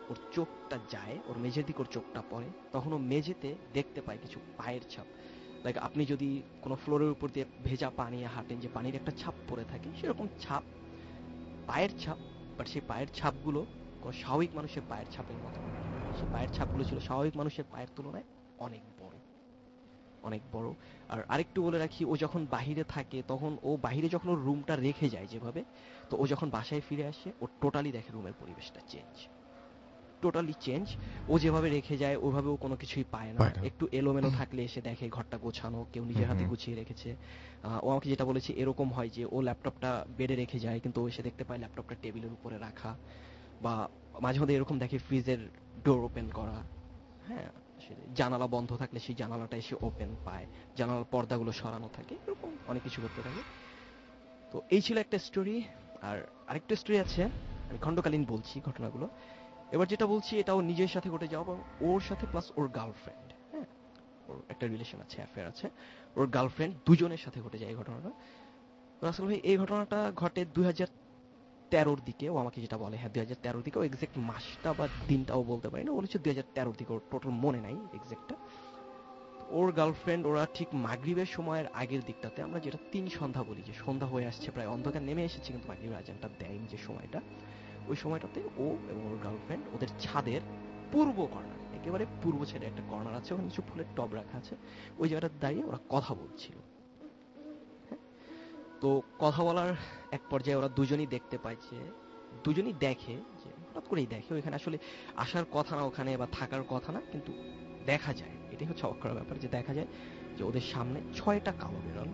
ওর চোখটা যায়, ওর মেঝের দিকে ওর চোখটা পড়ে, তখন ও মেঝেতে দেখতে পায় কিছু পায়ের ছাপ। লাইক আপনি যদি কোনো ফ্লোরের উপর দিয়ে ভেজা পানি হাঁটেন, যে পানির একটা ছাপ পড়ে থাকে, সেরকম ছাপ, পায়ের ছাপ। বাট সেই পায়ের ছাপগুলো কোনো স্বাভাবিক মানুষের পায়ের ছাপের মতো না। সেই পায়ের ছাপগুলো ছিল স্বাভাবিক মানুষের পায়ের তুলনায় অনেক বড়, অনেক বড়। আর আরেকটু বলে রাখি, ও যখন বাহিরে থাকে তখন ও বাহিরে যখন ওর রুমটা রেখে যায় যেভাবে, তো ও যখন বাসায় ফিরে আসে ও টোটালি দেখে রুমের পরিবেশটা চেঞ্জ, টোটালি চেঞ্জ। ও যেভাবে রেখে যায় ওভাবে ও কোনো কিছুই পায় না। একটু এলোমেলো থাকলে এসে দেখে ঘরটা গোছানো, কেউ নিজের হাতে গুছিয়ে রেখেছে। ও আমাকে যেটা বলেছে, এরকম হয় যে ও ল্যাপটপটা বেডে রেখে যায় কিন্তু ও এসে দেখতে পায় ল্যাপটপটা টেবিলের উপরে রাখা, বা মাঝে মধ্যে এরকম দেখে ফ্রিজের ডোর ওপেন করা, হ্যাঁ, জানালা বন্ধ থাকলে সেই জানালাটা এসে ওপেন পায়, জানালার পর্দাগুলো সরানো থাকে, এরকম অনেক কিছু করতে থাকে। তো এই ছিল একটা স্টোরি। আর আরেকটা স্টোরি আছে, আমি খণ্ডকালীন বলছি ঘটনাগুলো। এবার যেটা বলছি এটা ওর নিজের সাথে ঘটে যাওয়া, এবং ওর সাথে প্লাস ওর গার্লফ্রেন্ড, হ্যাঁ, ওর একটা রিলেশন আছে, অ্যাফেয়ার আছে, ওর গার্লফ্রেন্ড, দুজনের সাথে ঘটে যায় এই ঘটনাটা। রাসেল ভাই, এই ঘটনাটা ঘটে 2013-র দিকে। ও আমাকে যেটা বলে, হ্যাঁ 2013-র দিকে, ও এক্সাক্ট মাসটা বা দিনটাও বলতে পারি না, বলেছে 2013-র দিকে, ওর টোটাল মনে নাই এক্সাক্টটা। ওর গার্লফ্রেন্ড, ওরা ঠিক মাগরিবের সময়ের আগের দিকটাতে, আমরা যেটা 3 সন্ধ্যা বলি, যে সন্ধ্যা হয়ে আসছে, প্রায় অন্ধকার নেমে এসেছে কিন্তু মাগরিবের আজানটা দেয়নি যে সময়টা, ওই সময়টাতে ও এবং ওর গার্লফ্রেন্ড ওদের ছাদের পূর্ব কর্নার, একেবারে পূর্ব সাইডে একটা কর্নার আছে, ওখানে কিছু ফুলের টব রাখা আছে, ওই জায়গাটা দাঁড়িয়ে ওরা কথা বলছিল। তো কথা বলার এক পর্যায়ে ওরা দুজনই দেখতে পায় যে, দুজনই দেখে যে, হঠাৎ করেই দেখে ওইখানে আসলে আসার কথা না ওখানে, বা থাকার কথা না, কিন্তু দেখা যায়, এটাই হচ্ছে অবাক করার ব্যাপার, যে দেখা যায় যে ওদের সামনে 6টা কালো বিড়াল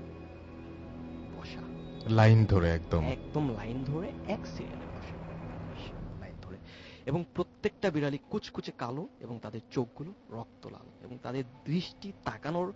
বসা, লাইন ধরে, একদম একদম লাইন ধরে, এক সিরিয়ালে বসা, লাইন ধরে। এবং প্রত্যেকটা বিড়ালই কুচকুচে কালো, এবং তাদের চোখগুলো রক্ত লাল, এবং তাদের দৃষ্টি তাকানোর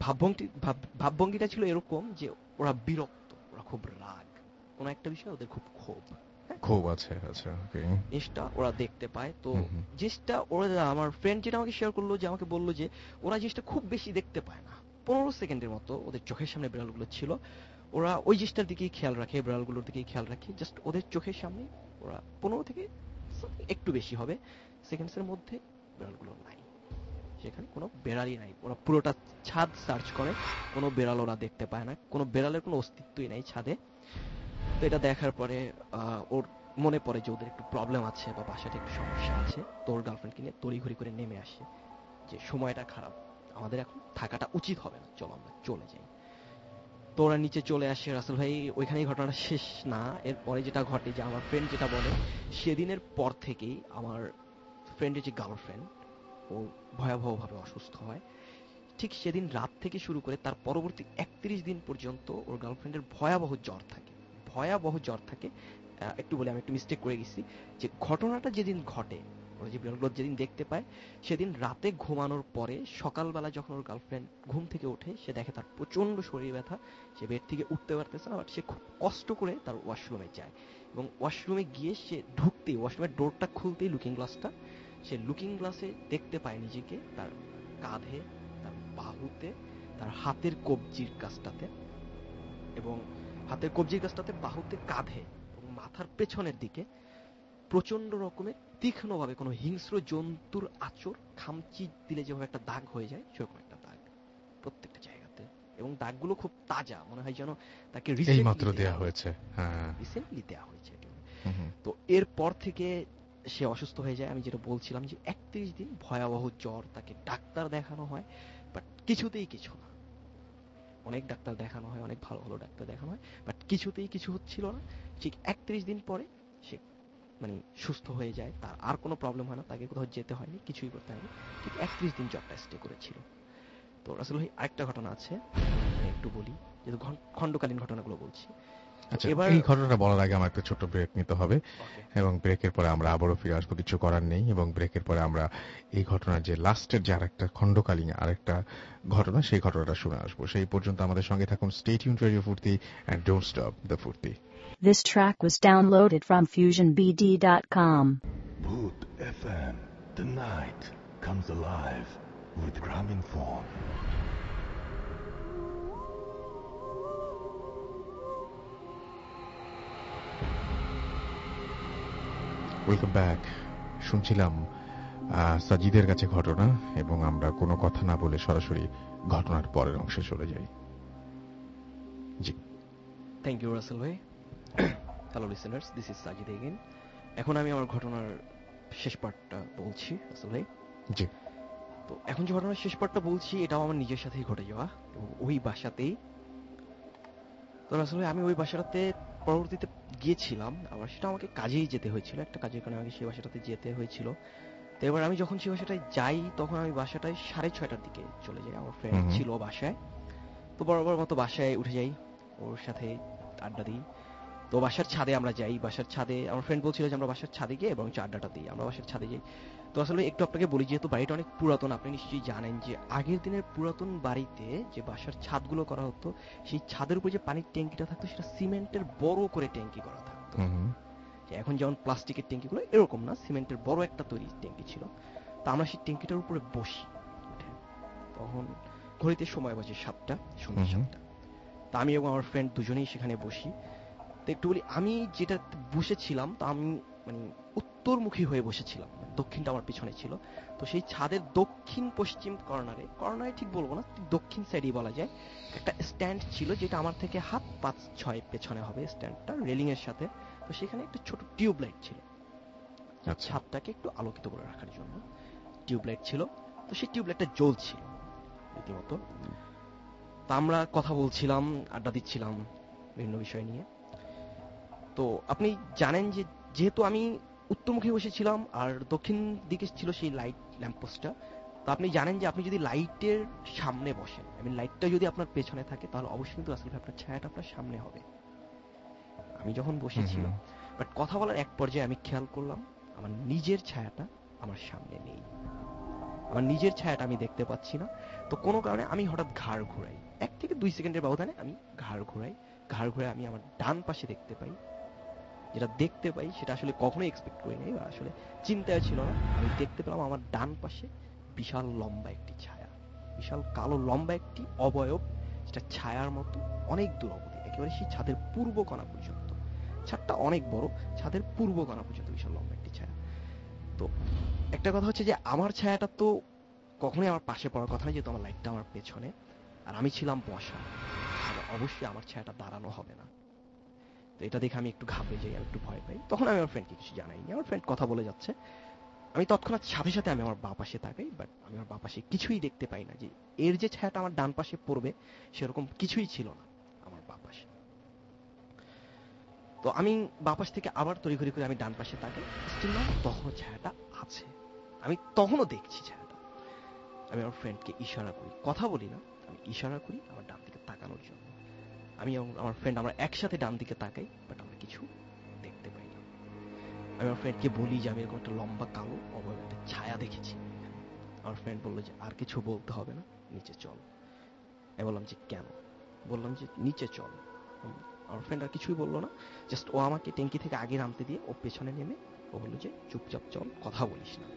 ভাবভঙ্গিটা ছিল এরকম যে ওরা বিরক্ত, ওরা খুব রাগ, কোন একটা বিষয় ওদের খুব ক্ষোভ, খুব আছে। আচ্ছা, ওকে, জিনিসটা ওরা দেখতে পায়। তো জিনিসটা ওরা, আমার ফ্রেন্ড যেটা আমাকে শেয়ার করলো, যে আমাকে বললো যে ওরা জিনিসটা খুব বেশি দেখতে পায় না, 15 সেকেন্ডের মতো ওদের চোখের সামনে বিড়ালগুলো ছিল, ওরা ওই জিনিসটার দিকেই খেয়াল রাখে, বিড়ালগুলোর দিকেই খেয়াল রাখে, জাস্ট ওদের চোখের সামনে ওরা 15 থেকে একটু বেশি হবে সেকেন্ডসের মধ্যে বিড়ালগুলো নাই, সেখানে কোনো বেড়ালই নাই। ওরা পুরোটা ছাদ সার্চ করে, কোনো বেড়াল ওরা দেখতে পায় না, কোনো বেড়ালের কোনো অস্তিত্বই নাই ছাদে। তো এটা দেখার পরে ওর মনে পড়ে যে ওদের একটু প্রবলেম আছে, বা বাসাতে একটু সমস্যা আছে। তো ওর গার্লফ্রেন্ডকে নিয়ে তড়িঘড়ি করে নেমে আসে, যে সময়টা খারাপ, আমাদের এখন থাকাটা উচিত হবে না, চলো আমরা চলে যাই। তো ওরা নিচে চলে আসে। রাসেল ভাই, ওইখানেই ঘটনাটা শেষ না, এরপরে যেটা ঘটে, যে আমার ফ্রেন্ড যেটা বলে, সেদিনের পর থেকেই আমার ফ্রেন্ডের যে গার্লফ্রেন্ড, ও ভয়াবহভাবে অসুস্থ হয়। ঠিক সেদিন রাত থেকে শুরু করে তার পরবর্তী 31 দিন পর্যন্ত ওর গার্লফ্রেন্ডের ভয়াবহ জ্বর থাকে, ভয়াবহ জ্বর থাকে। একটু বলে, আমি একটু মিস্টেক করে গেছি, যে ঘটনাটা যেদিন ঘটে, ওরা যে বিড়ালগুলো যেদিন দেখতে পায়, সেদিন রাতে ঘুমানোর পরে সকালবেলা যখন ওর গার্লফ্রেন্ড ঘুম থেকে ওঠে, সে দেখে তার প্রচন্ড শরীর ব্যথা, সে বেড থেকে উঠতে পারতেছে না, বাট সে খুব কষ্ট করে তার ওয়াশরুমে যায়, এবং ওয়াশরুমে গিয়ে সে ঢুকতেই, ওয়াশরুমের ডোরটা খুলতেই লুকিং গ্লাসটা, সে লুকিং গ্লাসে দেখতে পায় নিজেকে, তার কাঁধে, তার বাহুতে, তার হাতের কবজির কাছটাতে, এবং হাতের কবজির কাছটাতে, বাহুতে, কাঁধে এবং মাথার পেছনের দিকে প্রচন্ড রকমের তীক্ষ্ণভাবে কোনো হিংস্র জন্তুর আঁচড়, খামচি দিলে যেভাবে একটা দাগ হয়ে যায়, সেরকম একটা দাগ প্রত্যেকটা জায়গাতে, এবং দাগগুলো খুব তাজা, মনে হয় যেন তাকে এইমাত্র দেয়া হয়েছে। হ্যাঁ, রিসেন্টলি দেয়া হয়েছে। তো এরপর থেকে সে অসুস্থ হয়ে যায়। আমি যেটা বলছিলাম, যে 31 দিন ভয়াবহ জ্বর, তাকে ডাক্তার দেখানো হয়, বাট কিছুতেই কিছু না। অনেক ডাক্তার দেখানো হয়, অনেক ভালো ভালো ডাক্তার দেখানো হয়, বাট কিছুতেই কিছু হচ্ছিল না। ঠিক 31 দিন পরে সে মানে সুস্থ হয়ে যায়, তার আর কোনো প্রবলেম হয় না, তাকে কোথাও যেতে হয়নি, কিছুই করতে হয়নি। ঠিক 31 দিন জ্বরটা স্টে করেছিল। তো রাসেল ভাই, আরেকটা ঘটনা আছে, আমি একটু বলি, যেহেতু খণ্ডকালীন ঘটনাগুলো বলছি। আচ্ছা, এই ঘটনাটা বলার আগে আমার একটা ছোট্ট ব্রেক নিতে হবে, এবং ব্রেকের পরে আমরা আবারও ফিরে আসবো, কিছু করার নেই। এবং ব্রেকের পরে আমরা এই ঘটনার যে লাস্টের যে আরেকটা খণ্ডকালীন আরেকটা ঘটনা, সেই ঘটনাটা শুনে আসবো। সেই পর্যন্ত আমাদের সঙ্গে থাকুন। Stay tuned radio Foorti, and don't stop the ফুর্তি। This track was downloaded from FusionBD.com. Bhoot FM. The night comes alive with Graminphone. Welcome back. শুনছিলাম সাজিদের কাছে ঘটনা, এবং আমরা কোনো কথা না বলে সরাসরি ঘটনার পরের অংশে চলে যাই। জি, থ্যাংক ইউ রাসেল ভাই। Hello listeners, this is Sajid again. এখন আমি আমার ঘটনার শেষ পার্টটা বলছি রাসেল ভাই। জি। তো এখন যে ঘটনার শেষ পার্টটা বলছি এটাও আমার নিজের সাথেই ঘটে যাওয়া, এবং ওই বাসাতেই। তো আসলে আমি ওই বাসাটাতে পরবর্তীতে গিয়েছিলাম, আবার সেটা আমাকে কাজেই যেতে হয়েছিল, একটা কাজের কারণে আমাকে সেই বাসাটাতে যেতে হয়েছিল। তো এবার আমি যখন সেই বাসাটায় যাই তখন আমি বাসাটায় 6:30টার দিকে চলে যাই। আমার ফ্রেন্ড ছিল বাসায়, তো বরাবর মতো বাসায় উঠে যাই, ওর সাথে আড্ডা দিই। তো বাসার ছাদে আমরা যাই, বাসার ছাদে আমার ফ্রেন্ড বলছিল যে আমরা বাসার ছাদে গিয়ে এবং আড্ডাটা দিই, আমরা বাসার ছাদে যাই। তো আসলে একটু আপনাকে বলি, যেহেতু বাড়িটা অনেক পুরাতন, আপনি নিশ্চয়ই জানেন যে আগের দিনের পুরাতন বাড়িতে যে বাসার ছাদগুলো করা হতো, সেই ছাদের উপর যে পানির ট্যাঙ্কিটা থাকতো সেটা সিমেন্টের বড় করে ট্যাঙ্কি করা থাকতো। এখন যেমন প্লাস্টিকের ট্যাঙ্কিগুলো এরকম না, সিমেন্টের বড় একটা তৈরি ট্যাঙ্কি ছিল। তো আমরা সেই ট্যাঙ্কিটার উপরে বসি, তখন ঘড়িতে সময় বাজে 7টা, সন্ধ্যা 7টা। তা আমি এবং আমার ফ্রেন্ড দুজনেই সেখানে বসি। তো একটু বলি, আমি যেটা বসেছিলাম তা আমি মানে উত্তরমুখী হয়ে বসেছিলাম, দক্ষিণটা আমার পিছনে ছিল। তো সেই ছাদের দক্ষিণ পশ্চিম কর্নারে ঠিক বলবো না, দক্ষিণ সাইডেই বলা যায়, একটা স্ট্যান্ড ছিল যেটা আমার থেকে হাত 5-6 পেছনে হবে স্ট্যান্ডটা, রেলিং এর সাথে। তো সেখানে একটা ছোট টিউব লাইট ছিল, ছাদটাকে একটু আলোকিত করে রাখার জন্য টিউব লাইট ছিল। তো সেই টিউব লাইটটা জ্বলছিল রীতিমতো। তা আমরা কথা বলছিলাম, আড্ডা দিচ্ছিলাম বিভিন্ন বিষয় নিয়ে। তো আপনি জানেন যে যেহেতু আমি উত্তরমুখী বসেছিলাম আর দক্ষিণ দিকে ছিল সেই লাইট ল্যাম্পপোস্টটা, তো আপনি জানেন যে আপনি যদি লাইটের সামনে বসেন, লাইটটা যদি আপনার পেছনে থাকে, তাহলে অবশ্যই কিন্তু আসলে আপনার ছায়াটা আপনার সামনে হবে। আমি যখন বসেছিলাম, বাট কথা বলার এক পর্যায়ে আমি খেয়াল করলাম আমার নিজের ছায়াটা আমার সামনে নেই, আমার নিজের ছায়াটা আমি দেখতে পাচ্ছি না। তো কোনো কারণে আমি হঠাৎ ঘাড় ঘুরাই, 1 থেকে 2 সেকেন্ডের ব্যবধানে আমি ঘাড় ঘুরাই আমি আমার ডান পাশে দেখতে পাই। যেটা দেখতে পাই সেটা আসলে কখনোই এক্সপেক্ট করি নাই, বা আসলে চিন্তায় ছিল না। আমি দেখতে পেলাম আমার ডান পাশে বিশাল লম্বা একটি ছায়া, বিশাল কালো লম্বা একটি অবয়ব, যেটা ছায়ার মতো অনেক দূর অবধি, একেবারে সেই ছাদের পূর্ব কোণা পর্যন্ত। ছাদটা অনেক বড়, ছাদের পূর্ব কোণা পর্যন্ত বিশাল লম্বা একটি ছায়া। তো একটা কথা হচ্ছে যে আমার ছায়াটা তো কখনোই আমার পাশে পড়ার কথা না, যেহেতু আমার লাইটটা আমার পেছনে, আর আমি ছিলাম বসা, অবশ্যই আমার ছায়াটা দাঁড়ানো হবে না। তো এটা দেখে আমি একটু ঘাবড়ে যাই, আমি একটু ভয় পাই। তখন আমি আমার ফ্রেন্ডকে কিছু জানাইনি, আমার ফ্রেন্ড কথা বলে যাচ্ছে। আমি তৎক্ষণাৎ সাথে সাথে আমি আমার বাঁ পাশে তাকাই, বাট আমি আমার বাঁ পাশে কিছুই দেখতে পাই না, যে এর যে ছায়াটা আমার ডান পাশে পড়বে সেরকম কিছুই ছিল না আমার বাঁ পাশে। তো আমি বাঁ পাশ থেকে আবার তড়িঘড়ি করে আমি ডান পাশে তাকাই, স্টিল না, তখনও ছায়াটা আছে, আমি তখনও দেখছি ছায়াটা। আমি আমার ফ্রেন্ডকে ইশারা করি, কথা বলি না, আমি ইশারা করি আমার ডান দিকে তাকানোর জন্য। আমি এবং আমার ফ্রেন্ড আমরা একসাথে ডান দিকে তাকাই, বাট আমরা কিছু দেখতে পাই না। আমি আমার ফ্রেন্ডকে বলি যে আমি এরকম একটা লম্বা কালো অবয়ব একটা ছায়া দেখেছি। আমার ফ্রেন্ড বললো যে আর কিছু বলতে হবে না, নিচে চল। আমি বললাম যে কেন? বললাম যে নিচে চল। আমার ফ্রেন্ড আর কিছুই বললো না, জাস্ট ও আমাকে ট্যাঙ্কি থেকে আগে নামতে দিয়ে ও পেছনে নেমে ও বললো যে চুপচাপ চল, কথা বলিস না।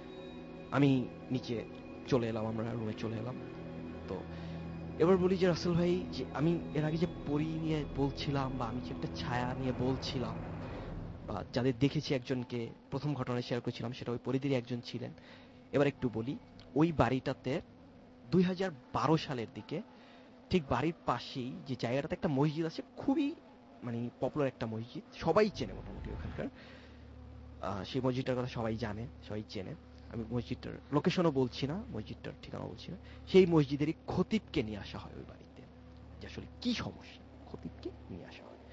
আমি নিচে চলে এলাম, আমরা রুমে চলে এলাম। তো এবার বলি যে রাসেল ভাই, যে আমি এর আগে যে পরি নিয়ে বলছিলাম, বা আমি যে একটা ছায়া নিয়ে বলছিলাম, বা যাদের দেখেছি একজনকে প্রথম ঘটনায় শেয়ার করেছিলাম, সেটা ওই পরিদেরই একজন ছিলেন। এবার একটু বলি, ওই বাড়িটাতে 2012 সালের দিকে ঠিক বাড়ির পাশেই যে জায়গাটাতে একটা মসজিদ আছে, খুবই মানে পপুলার একটা মসজিদ, সবাই চেনে মোটামুটি ওখানকার। সেই মসজিদটার কথা সবাই জানে, সবাই চেনে। আমি মসজিদটার লোকেশনও বলছি না, মসজিদটার ঠিকানা বলছি না। সেই মসজিদেরই খতিবকে নিয়ে আসা হয় ওই বাড়িতে, যে আসলে কি সমস্যা, খতিবকে নিয়ে আসা হয়।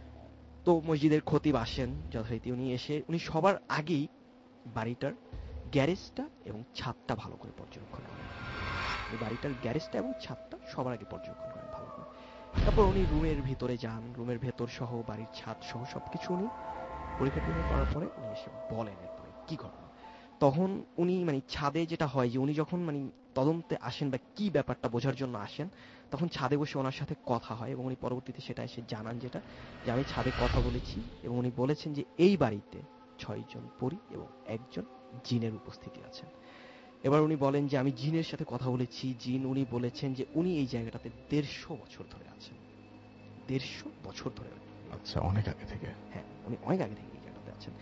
তো মসজিদের খতিব আসেন যথারীতি, উনি এসে উনি সবার আগেই বাড়িটার গ্যারেজটা এবং ছাদটা ভালো করে পর্যবেক্ষণ করেন। উনি বাড়িটার গ্যারেজটা এবং ছাদটা সবার আগে পর্যবেক্ষণ করেন ভালো করে। তারপর উনি রুমের ভিতরে যান, রুমের ভেতর সহ বাড়ির ছাদ সহ সবকিছু উনি পরীক্ষা করার পরে উনি এসে বলেন এরপরে কি ঘটনা। তখন উনি মানে ছাদে যেটা হয় যে উনি যখন মানে তদন্তে আসেন বা কি ব্যাপারটা বোঝার জন্য আসেন, তখন ছাদে বসে ওনার সাথে কথা হয়, এবং উনি পরবর্তীতে সেটা এসে জানান, যেটা যে আমি ছাদে কথা বলেছি, এবং উনি বলেছেন যে এই বাড়িতে 6 জন পরী এবং 1 জন জিনের উপস্থিতি আছেন। এবার উনি বলেন যে আমি জিনের সাথে কথা বলেছি, জিন উনি বলেছেন যে উনি এই জায়গাটাতে 150 বছর ধরে আছেন। 150 বছর ধরে। আচ্ছা, অনেক আগে থেকে? হ্যাঁ, উনি অনেক আগে থেকে এই জায়গাটাতে আছেন।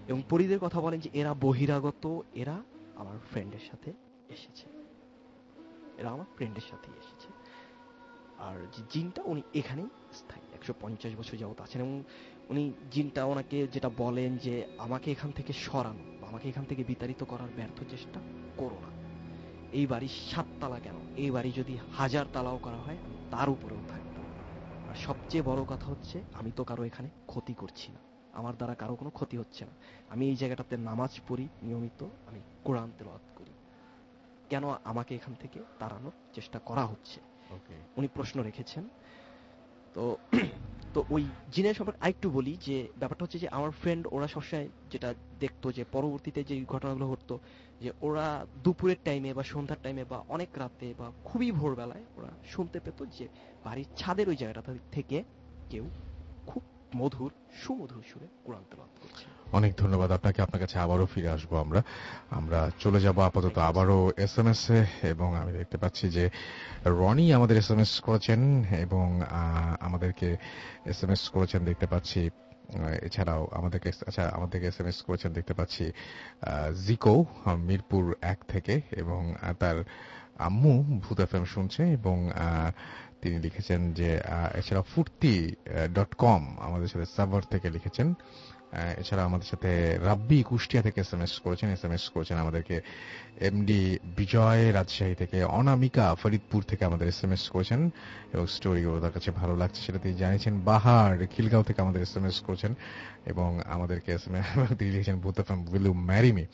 এবং পরীদের কথা বলেন যে এরা বহিরাগত, এরা আমার ফ্রেন্ডের সাথে এসেছে, এরা আমার ফ্রেন্ডের সাথে এসেছে। আর যে জিনটা উনি এখানেই স্থায়ী 150 বছর যাবত আছেন, এবং উনি জিনটা ওনাকে যেটা বলেন যে আমাকে এখান থেকে সরানো বা আমাকে এখান থেকে বিতাড়িত করার ব্যর্থ চেষ্টা করো না। এই বাড়ি 7 তালা কেন, এই বাড়ি যদি 1000 তালাও করা হয় আমি তার উপরেও থাকবো। আর সবচেয়ে বড় কথা হচ্ছে আমি তো কারো এখানে ক্ষতি করছি না, আমার দ্বারা কারো কোনো ক্ষতি হচ্ছে না। আমি এই জায়গাটাতে নামাজ পড়ি নিয়মিত, আমি কোরআন তেলাওয়াত করি, কেন আমাকে এখান থেকে তাড়ানোর চেষ্টা করা হচ্ছে? উনি প্রশ্ন রেখেছেন। তো তো ওই জিনের সম্পর্কে আরেকটু বলি যে ব্যাপারটা হচ্ছে যে আমার ফ্রেন্ড ওরা সবসময় যেটা দেখতো যে পরবর্তীতে যে ঘটনাগুলো ঘটতো, যে ওরা দুপুরের টাইমে বা সন্ধ্যার টাইমে বা অনেক রাতে বা খুবই ভোরবেলায় ওরা শুনতে পেত যে বাড়ির ছাদের ওই জায়গাটা থেকে কেউ খুব মধুর সুমধুর সুরে কোরআন তেলাওয়াত করছে। অনেক ধন্যবাদ আপনাকে। আপনার কাছে আবারও ফিরে আসবো আমরা চলে যাব আপাতত আবারও SMS এ, এবং আমি দেখতে পাচ্ছি যে রনি আমাদের SMS করেছেন এবং আমাদেরকে SMS করেছেন দেখতে পাচ্ছি। এছাড়াও আমাদেরকে SMS করেছেন দেখতে পাচ্ছি জিকো মিরপুর 1 থেকে, এবং তার আম্মু ভূত এফএম শুনছে, এবং তিনি লিখেছেন যে এছাড়া ফুর্তি.com আমাদের সাথে সাভার থেকে লিখেছেন। এছাড়া আমাদের সাথে রাব্বি কুষ্টিয়া থেকে এসএমএস করেছেন আমাদেরকে। এমডি বিজয় রাজশাহী থেকে, অনামিকা ফরিদপুর থেকে আমাদের এসএমএস করেছেন এবং স্টোরিগুলো তার কাছে ভালো লাগছে সেটা তিনি জানিয়েছেন। বাহার খিলগাঁও থেকে আমাদের এসএমএস করেছেন এবং আমাদেরকে এসএমএস তিনি লিখেছেন Bhoot FM will you marry me.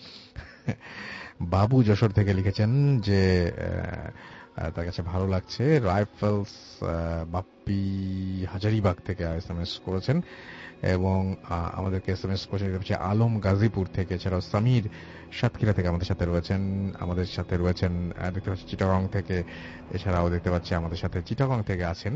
Babu Jessore থেকে লিখেছেন যে তার কাছে ভালো লাগছে। রাইফেলস বাপ্পি হাজারিবাগ থেকে এসএমএস করেছেন এবং আমাদেরকে এসএমএস করেছেন আলম গাজীপুর থেকে। এছাড়াও সামির সাতক্ষীরা থেকে আমাদের সাথে রয়েছেন দেখতে পাচ্ছি চিটাগং থেকে। এছাড়াও দেখতে পাচ্ছি আমাদের সাথে চিটাগং থেকে আছেন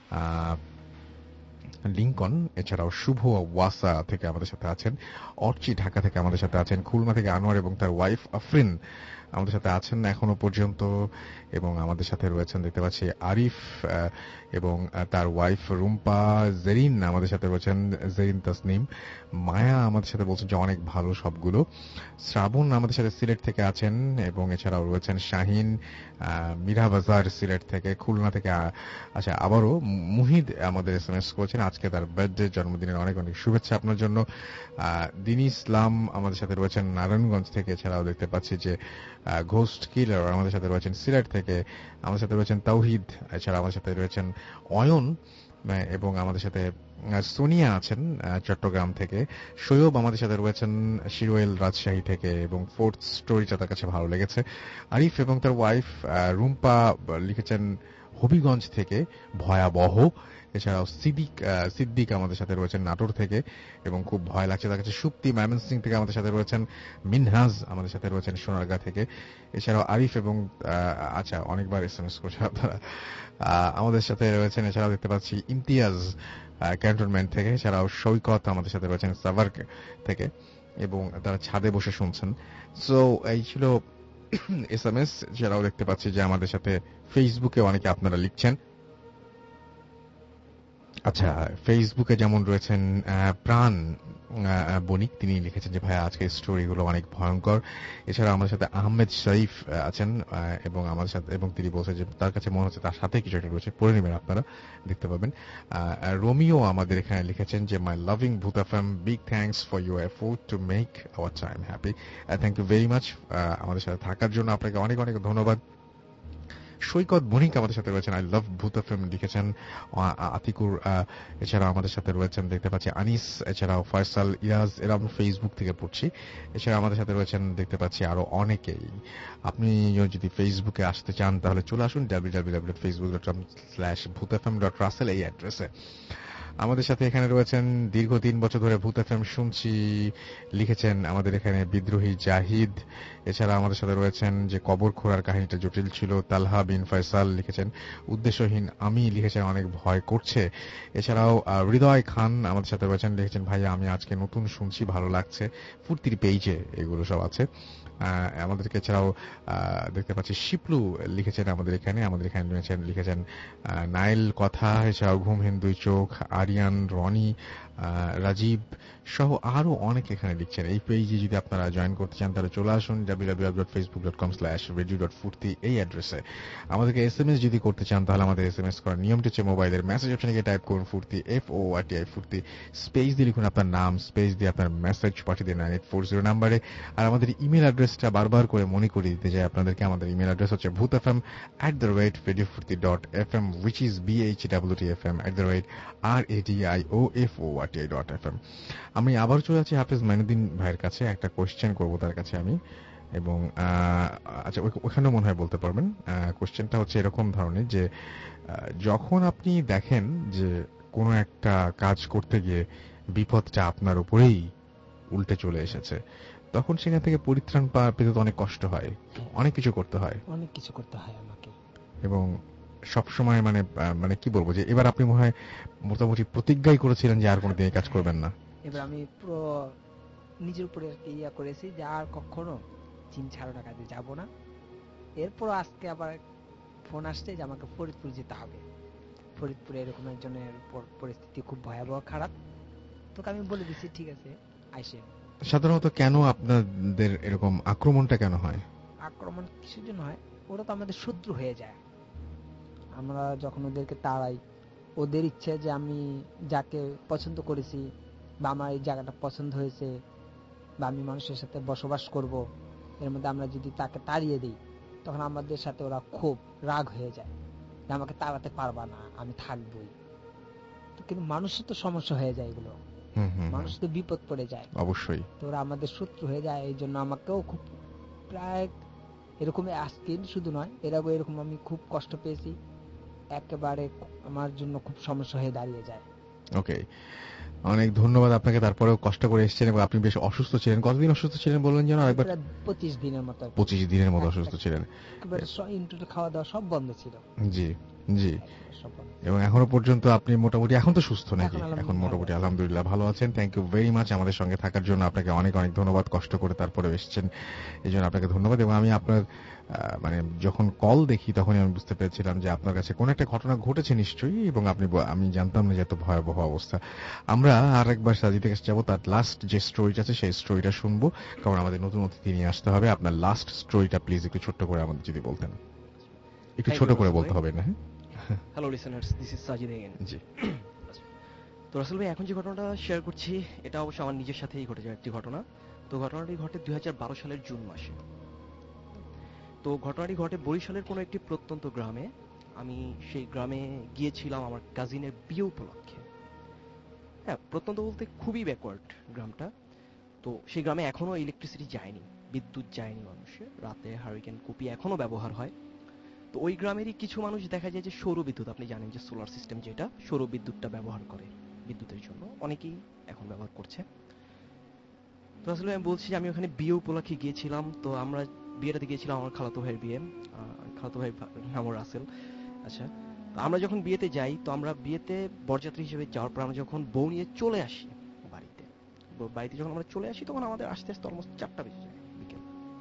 লিঙ্কন। এছাড়াও শুভ ওয়াসা থেকে আমাদের সাথে আছেন। অর্চি ঢাকা থেকে আমাদের সাথে আছেন। খুলনা থেকে আনোয়ার এবং তার ওয়াইফ আফরিন আমাদের সাথে আছেন এখনো পর্যন্ত, এবং আমাদের সাথে রয়েছেন দেখতে পাচ্ছি আরিফ এবং তার ওয়াইফ রুম্পা। জেরিন আমাদের সাথে রয়েছেন, জেরিন তাসনিম। মায়া আমাদের সাথে বলছেন যে অনেক ভালো সবগুলো। শ্রাবণ আমাদের সাথে সিলেট থেকে আছেন, এবং এছাড়াও রয়েছেন শাহিন মিরা বাজার সিলেট থেকে। খুলনা থেকে আচ্ছা আবারও মুহিদ আমাদের এসএমএস করেছেন, আজকে তার বার্থডে, জন্মদিনের অনেক অনেক শুভেচ্ছা আপনার জন্য। দিনী ইসলাম আমাদের সাথে রয়েছেন নারায়ণগঞ্জ থেকে। এছাড়াও দেখতে পাচ্ছি যে ঘোস্ট কিলার আমাদের সাথে রয়েছেন সিলেট থেকে। আমাদের সাথে রয়েছেন তাওহিদ। এছাড়া আমাদের সাথে রয়েছেন অয়ন, এবং আমাদের সাথে সোনিয়া আছেন চট্টগ্রাম থেকে। সৈয়ব আমাদের সাথে রয়েছেন শিরোয়েল রাজশাহী থেকে, এবং ফোর্থ স্টোরিটা তার কাছে ভালো লেগেছে। আরিফ এবং তার ওয়াইফ রুম্পা লিখেছেন হবিগঞ্জ থেকে ভয়াবহ। এছাড়াও সিদ্দিক আমাদের সাথে রয়েছেন নাটোর থেকে এবং খুব ভয় লাগছে তার কাছে। সুপ্তি ময়মনসিং থেকে আমাদের সাথে রয়েছেন। মিনহাজ আমাদের সাথে রয়েছেন সোনারগাঁ থেকে। এছাড়াও আরিফ এবং আচ্ছা অনেকবার এসএমএস করছে আপনারা, আমাদের সাথে রয়েছেন। এছাড়াও দেখতে পাচ্ছি ইমতিয়াজ ক্যান্টনমেন্ট থেকে। এছাড়াও সৈকত আমাদের সাথে রয়েছেন সাভার থেকে, এবং তারা ছাদে বসে শুনছেন। সো এই ছিল এসএমএস। এছাড়াও দেখতে পাচ্ছি যে আমাদের সাথে ফেসবুকে অনেকে আপনারা লিখছেন। আচ্ছা, ফেসবুকে যেমন রয়েছেন প্রাণ বণিক, তিনি লিখেছেন যে ভাইয়া আজকের স্টোরিগুলো অনেক ভয়ঙ্কর। এছাড়া আমাদের সাথে আহমেদ শরীফ আছেন এবং আমাদের সাথে, এবং তিনি বলছেন যে তার কাছে মনে হচ্ছে তার সাথে কিছু একটা রয়েছে, পড়ে নেবেন আপনারা, দেখতে পাবেন। রোমিও আমাদের এখানে লিখেছেন যে my loving Bhoot FM, big thanks for your effort to make our time happy. Thank you very much আমাদের সাথে থাকার জন্য, আপনাকে অনেক অনেক ধন্যবাদ। সৈকত বণিক আমাদের সাথে রয়েছেন, আই লাভ ভূত এফএম লিখেছেন আতিকুর। এছাড়াও আমাদের সাথে রয়েছেন দেখতে পাচ্ছি আনিস, এছাড়াও ফয়সাল, ইরাজ, এরা আমরা ফেসবুক থেকে পড়ছি। এছাড়া আমাদের সাথে রয়েছেন দেখতে পাচ্ছি আরো অনেকেই। আপনি যদি ফেসবুকে আসতে চান তাহলে চলে আসুন www.facebook.com/bhutfm.russell এই অ্যাড্রেসে। আমাদের সাথে এখানে রয়েছেন দীর্ঘ 3 বছর ধরে ভূত এফএম শুনছি লিখেছেন আমাদের এখানে বিদ্রোহী জাহিদ। এছাড়া আমাদের সাথে রয়েছেন যে কবর খোঁড়ার কাহিনীটা জটিল ছিল, তালহা বিন ফয়সাল লিখেছেন। উদ্দেশ্যহীন আমি লিখেছেন অনেক ভয় করছে। এছাড়াও হৃদয় খান আমাদের সাথে রয়েছেন, লিখেছেন ভাইয়া আমি আজকে নতুন শুনছি, ভালো লাগছে। ফুর্তির পেজে এগুলো সব আছে আমাদেরকে। এছাড়াও দেখতে পাচ্ছি শিপলু লিখেছেন আমাদের এখানে লিখেছেন নাইল কথা। এছাড়াও ঘুমহীন দুই চোখ, আরিয়ান, রনি, রাজীব সহ আরো অনেক এখানে লিখছেন। এই পেজে যদি আপনারা জয়েন করতে চান তাহলে চলে আসুন www.facebook.com/radio.furti এই অ্যাড্রেসে। আমাদেরকে এসএমএস যদি করতে চান তাহলে আমাদের এসএমএস করার নিয়মটি হচ্ছে মোবাইলের মেসেজ অপশনে গিয়ে টাইপ করুন ফুর্তি, FORTI ফুর্তি, স্পেস দিয়ে লিখুন আপনার নাম, স্পেস দিয়ে আপনার মেসেজ পাঠিয়ে দিন 9840 নাম্বারে। আর আমাদের ইমেল অ্যাড্রেসটা বারবার করে মনে করিয়ে দিতে চাই আপনাদেরকে। আমাদের ইমেল অ্যাড্রেস হচ্ছে bhutfm@radiofurti.fm, which is BHWTFM@radioForti.fm। আমি আবার চলে যাচ্ছি হাফেজ মাইনুদ্দিন ভাইয়ের কাছে, একটা কোয়েশ্চেন করবো তার কাছে আমি, এবং আচ্ছা ওখানেও মনে হয় বলতে পারবেন। কোয়েশ্চেনটা হচ্ছে এরকম ধরনের যে যখন আপনি দেখেন যে কোনো একটা কাজ করতে গিয়ে বিপদটা আপনার উপরেই উল্টে চলে এসেছে, তখন সেখান থেকে পরিত্রাণ পেতে তো অনেক কষ্ট হয়, অনেক কিছু করতে হয় আমাকে। এবং সবসময় মানে কি বলবো, যে এবার আপনি মনে হয় মোটামুটি প্রতিজ্ঞাই করেছিলেন যে আর কোনোদিন এই কাজ করবেন না। এবার আমি পুরো নিজের উপরে করেছি যে আর কখনো চীন ছাড়ানো কাজে যাব না। এরপর আজকে আবার ফোন আসছে যে আমাকে ফরিদপুর যেতে হবে। ফরিদপুরে এরকম একজনের পরিস্থিতি খুব ভয়াবহ খারাপ, তোকে আমি বলে দিচ্ছি ঠিক আছে আইসে। সাধারণত কেন আপনাদের এরকম আক্রমণটা কেন হয়? আক্রমণ কিসের জন্য হয়? ওরা তো আমাদের শত্রু হয়ে যায়। আমরা যখন ওদেরকে তাড়াই, ওদের ইচ্ছে যে আমি যাকে পছন্দ করেছি বা আমার এই জায়গাটা পছন্দ হয়েছে বা আমি মানুষের সাথে বসবাস করব, এর মধ্যে আমরা যদি তাকে তাড়িয়ে দিই তখন আমাদের সাথে ওরা খুব রাগ হয়ে যায় যে আমাকে তাড়াতে পারবা না, আমি থাকবই। তো কিন্তু মানুষের তো সমস্যা হয়ে যায়, এগুলো মানুষ তো বিপদ পড়ে যায় অবশ্যই, তো ওরা আমাদের শত্রু হয়ে যায়। এই জন্য আমাকেও খুব প্রায় এরকম আজকে শুধু নয়, এরকম আমি খুব কষ্ট পেয়েছি, একেবারে আমার জন্য খুব সমস্যা হয়ে দাঁড়িয়ে যায়। ওকে, অনেক ধন্যবাদ আপনাকে। তারপরেও কষ্ট করে এসেছেন এবং আপনি বেশ অসুস্থ ছিলেন। কতদিন অসুস্থ ছিলেন বললেন যেন আরেকবার? 25 দিনের মতো। 25 দিনের মতো অসুস্থ ছিলেন। একেবারে খাওয়া দাওয়া সব বন্ধ ছিল। জি জি, এবং এখনো পর্যন্ত আপনি মোটামুটি এখন তো সুস্থ নাকি? এখন মোটামুটি আলহামদুলিল্লাহ ভালো আছেন। থ্যাংক ইউ ভেরি মাচ আমাদের সঙ্গে থাকার জন্য। আপনাকে অনেক অনেক ধন্যবাদ, কষ্ট করে তারপরে এসেছেন এই জন্য আপনাকে ধন্যবাদ। এবং আমি আপনার মানে যখন কল দেখি তখনই আমি বুঝতে পেরেছিলাম যে আপনার কাছে কোন একটা ঘটনা ঘটেছে নিশ্চয়ই, এবং আমি জানতাম না যে এত ভয়াবহ অবস্থা। আমরা আর একবার সাজিদের কাছে যাবো, তার লাস্ট যে স্টোরিটা আছে সেই স্টোরিটা শুনবো, কারণ আমাদের নতুন অতিথি নিয়ে আসতে হবে। আপনার লাস্ট স্টোরিটা প্লিজ একটু ছোট্ট করে আমাদের যদি বলতেন। একটু ছোট করে বলতে হবে না? Hello listeners, this is Sajid again. জি। তো রাসেল ভাই, এখন যে ঘটনাটা শেয়ার করছি এটা অবশ্য আমার নিজের সাথেই ঘটে যায় একটি ঘটনা। তো ঘটনাটি ঘটে 2012 সালের জুন মাসে। তো ঘটনাটি ঘটে বরিশালের কোনো একটি প্রত্যন্ত গ্রামে। আমি সেই গ্রামে গিয়েছিলাম আমার কাজিনের বিয়ে উপলক্ষে। হ্যাঁ, প্রত্যন্ত বলতে খুবই ব্যাকওয়ার্ড গ্রামটা। তো সেই গ্রামে এখনো ইলেকট্রিসিটি যায়নি, বিদ্যুৎ যায়নি মানুষের। রাতে হারিকেন কুপি এখনো ব্যবহার হয়। তো ওই গ্রামেরই কিছু মানুষ দেখা যায় যে সৌর বিদ্যুৎ, আপনি জানেন যে সোলার সিস্টেম, যেটা সৌর বিদ্যুৎটা ব্যবহার করে বিদ্যুতের জন্য, অনেকেই এখন ব্যবহার করছে। তো আসলে আমি বলছি যে আমি ওখানে বিয়ে উপলক্ষে গিয়েছিলাম। তো আমরা বিয়েটাতে গিয়েছিলাম আমার খালাতো ভাইয়ের বিয়ে। খালাতো ভাই নাম রাসেল। আচ্ছা, তো আমরা যখন বিয়েতে যাই, তো আমরা বিয়েতে বরযাত্রী হিসেবে যাওয়ার পর আমরা যখন বউ নিয়ে চলে আসি বাড়িতে যখন আমরা চলে আসি তখন আমাদের আস্তে আস্তে অলমোস্ট 4টা বেজে যায় বিকেল।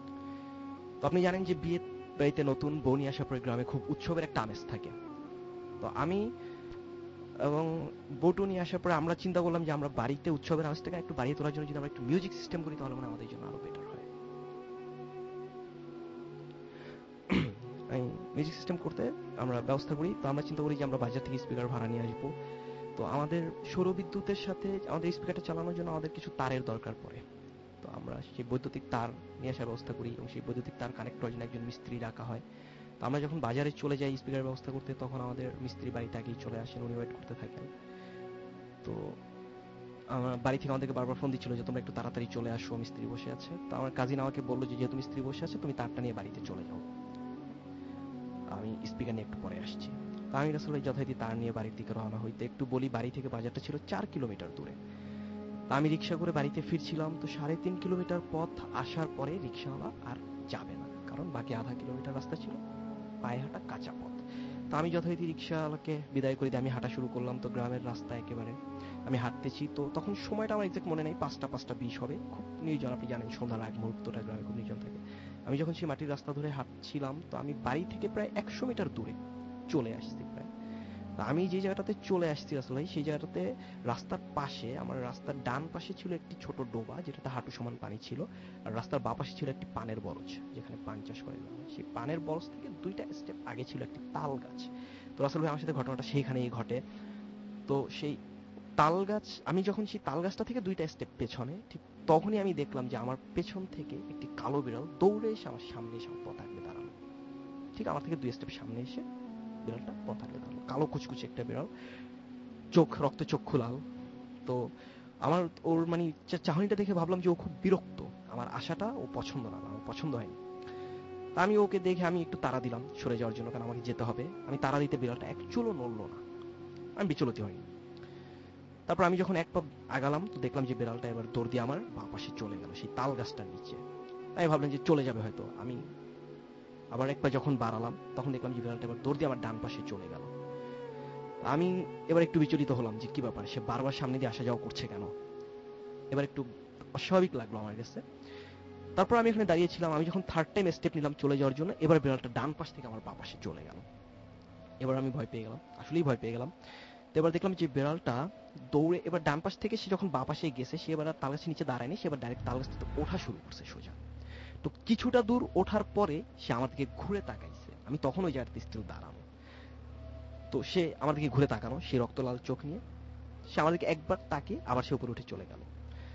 তো আপনি জানেন যে বিয়ে বাড়িতে নতুন বউ নিয়ে আসার পরে গ্রামে খুব উৎসবের একটা আমেজ থাকে। তো আমি এবং বউটু নিয়ে আসার পরে আমরা চিন্তা করলাম যে আমরা বাড়িতে উৎসবের আমেজটাকে একটু বাড়িয়ে তোলার জন্য যদি আমরা একটু মিউজিক সিস্টেম করি তাহলে মানে আমাদের জন্য আরো বেটার হয়। মিউজিক সিস্টেম করতে আমরা ব্যবস্থা করি। তো আমরা চিন্তা করি যে আমরা বাজার থেকে স্পিকার ভাড়া নিয়ে আসবো। তো আমাদের সৌরবিদ্যুতের সাথে আমাদের স্পিকারটা চালানোর জন্য আমাদের কিছু তারের দরকার পড়ে। তো আমরা সেই বৈদ্যুতিক তার নিয়ে আসার ব্যবস্থা করি এবং সেই বৈদ্যুতিক তার কানেক্ট করার জন্য একজন মিস্ত্রি রাখা হয়। তো আমরা যখন বাজারে চলে যাই স্পিকার ব্যবস্থা করতে, তখন আমাদের মিস্ত্রি বাড়িতে আগেই চলে আসেন, উনি ওয়েট করতে থাকেন। তো আমার বাড়ি থেকে আমাদেরকে বারবার ফোন দিচ্ছিল যে তোমরা একটু তাড়াতাড়ি চলে আসো, মিস্ত্রি বসে আছে। তো আমার কাজিন আমাকে বললো যে যেহেতু মিস্ত্রি বসে আছে তুমি তারটা নিয়ে বাড়িতে চলে যাও, আমি স্পিকার নিয়ে একটু পরে আসছি। তো আমি আসলে যথারীতি তার নিয়ে বাড়ির দিকে রওনা হইতে একটু বলি, বাড়ি থেকে বাজারটা ছিল 4 কিলোমিটার দূরে। আমি রিক্সা করে বাড়িতে ফিরছিলাম। তো 3.5 কিলোমিটার পথ আসার পরে রিক্সাওয়ালা আর যাবে না, কারণ বাকি আধা কিলোমিটার রাস্তা ছিল পায়ে হাঁটা কাঁচা পথ। তো আমি যথারীতি রিক্সাওয়ালাকে বিদায় করে দিয়ে আমি হাঁটা শুরু করলাম। তো গ্রামের রাস্তা একেবারে আমি হাঁটতেছি। তো তখন সময়টা আমার এক্সাক্ট মনে নেই, 5:20 হবে, খুব নির্জন, আপনি জানেন সন্ধ্যার আগ মুহূর্তটা গ্রামে খুব নির্জন থাকে। আমি যখন সেই মাটির রাস্তা ধরে হাঁটছিলাম, তো আমি বাড়ি থেকে প্রায় 100 মিটার দূরে চলে আসছি প্রায়। আমি যে জায়গাটাতে চলে আসছি রাসেল ভাই, সেই জায়গাটাতে রাস্তার পাশে, আমার রাস্তার ডান পাশে ছিল একটি ছোট ডোবা যেটাতে হাঁটু সমান পানি ছিল, আর রাস্তার বাঁ পাশে ছিল একটি পানের বরজ যেখানে পান চাষ করে। সেই পানের বরজ থেকে 2টা স্টেপ আগে ছিল একটি তাল গাছ। তো রাসেল ভাই আমার সাথে ঘটনাটা সেইখানেই ঘটে। তো সেই তাল গাছ, আমি যখন সেই তাল গাছটা থেকে 2টা স্টেপ পেছনে, ঠিক তখনই আমি দেখলাম যে আমার পেছন থেকে একটি কালো বিড়াল দৌড়ে এসে আমার সামনে এসে পথ আগলে দাঁড়ালো। ঠিক আমার থেকে 2 স্টেপ সামনে এসে বিড়ালটা পথ আগলে দাঁড়ালো। কালো কুচকুচে একটা বিড়াল, চোখ রক্ত চক্ষু লাল। তো আমার ওর মানে চাহনিটা দেখে ভাবলাম যে ও খুব বিরক্ত, আমার আশাটা ও পছন্দ না, আমার পছন্দ হয়নি। তা আমি ওকে দেখে আমি একটু তাড়া দিলাম সরে যাওয়ার জন্য, কারণ আমাকে যেতে হবে। আমি তাড়া দিতে বিড়ালটা এক চুলও নড়লো না, আমি বিচলিত হয়নি। তারপর আমি যখন এক পা আগালাম তো দেখলাম যে বিড়ালটা এবার দৌড় দিয়ে আমার বাঁ পাশে চলে গেল, সেই তাল গাছটার নিচে। আমি ভাবলাম যে চলে যাবে হয়তো। আমি আবার এক পা যখন বাড়ালাম তখন দেখলাম যে বিড়ালটা এবার দৌড় দিয়ে আমার ডান পাশে চলে গেল। আমি এবার একটু বিচলিত হলাম যে কি ব্যাপার, সে বারবার সামনে দিয়ে আসা যাওয়া করছে কেন। এবার একটু অস্বাভাবিক লাগলো আমার কাছে। তারপর আমি এখানে দাঁড়িয়েছিলাম, আমি যখন 3rd টাইম স্টেপ নিলাম চলে যাওয়ার জন্য, এবার বিড়ালটা ডান পাশ থেকে আমার বাঁ পাশে চলে গেল। এবার আমি ভয় পেয়ে গেলাম, আসলেই ভয় পেয়ে গেলাম। তো এবার দেখলাম যে বিড়ালটা দৌড়ে এবার ডান পাশ থেকে সে যখন বাঁ পাশে গেছে, সে এবার তাল গাছের নিচে দাঁড়ায়নি, সে এবার ডাইরেক্ট তাল গাছটাতে ওঠা শুরু করছে সোজা। তো কিছুটা দূর ওঠার পরে সে আমার দিকে ঘুরে তাকাইছে, আমি তখন ওই জায়গাতে স্থির দাঁড়ানো। তো সে আমার দিকে ঘুরে তাকানো, সে রক্তলাল চোখ নিয়ে সে আমার দিকে একবার তাকিয়ে আবার সে উপরে উঠে চলে গেল।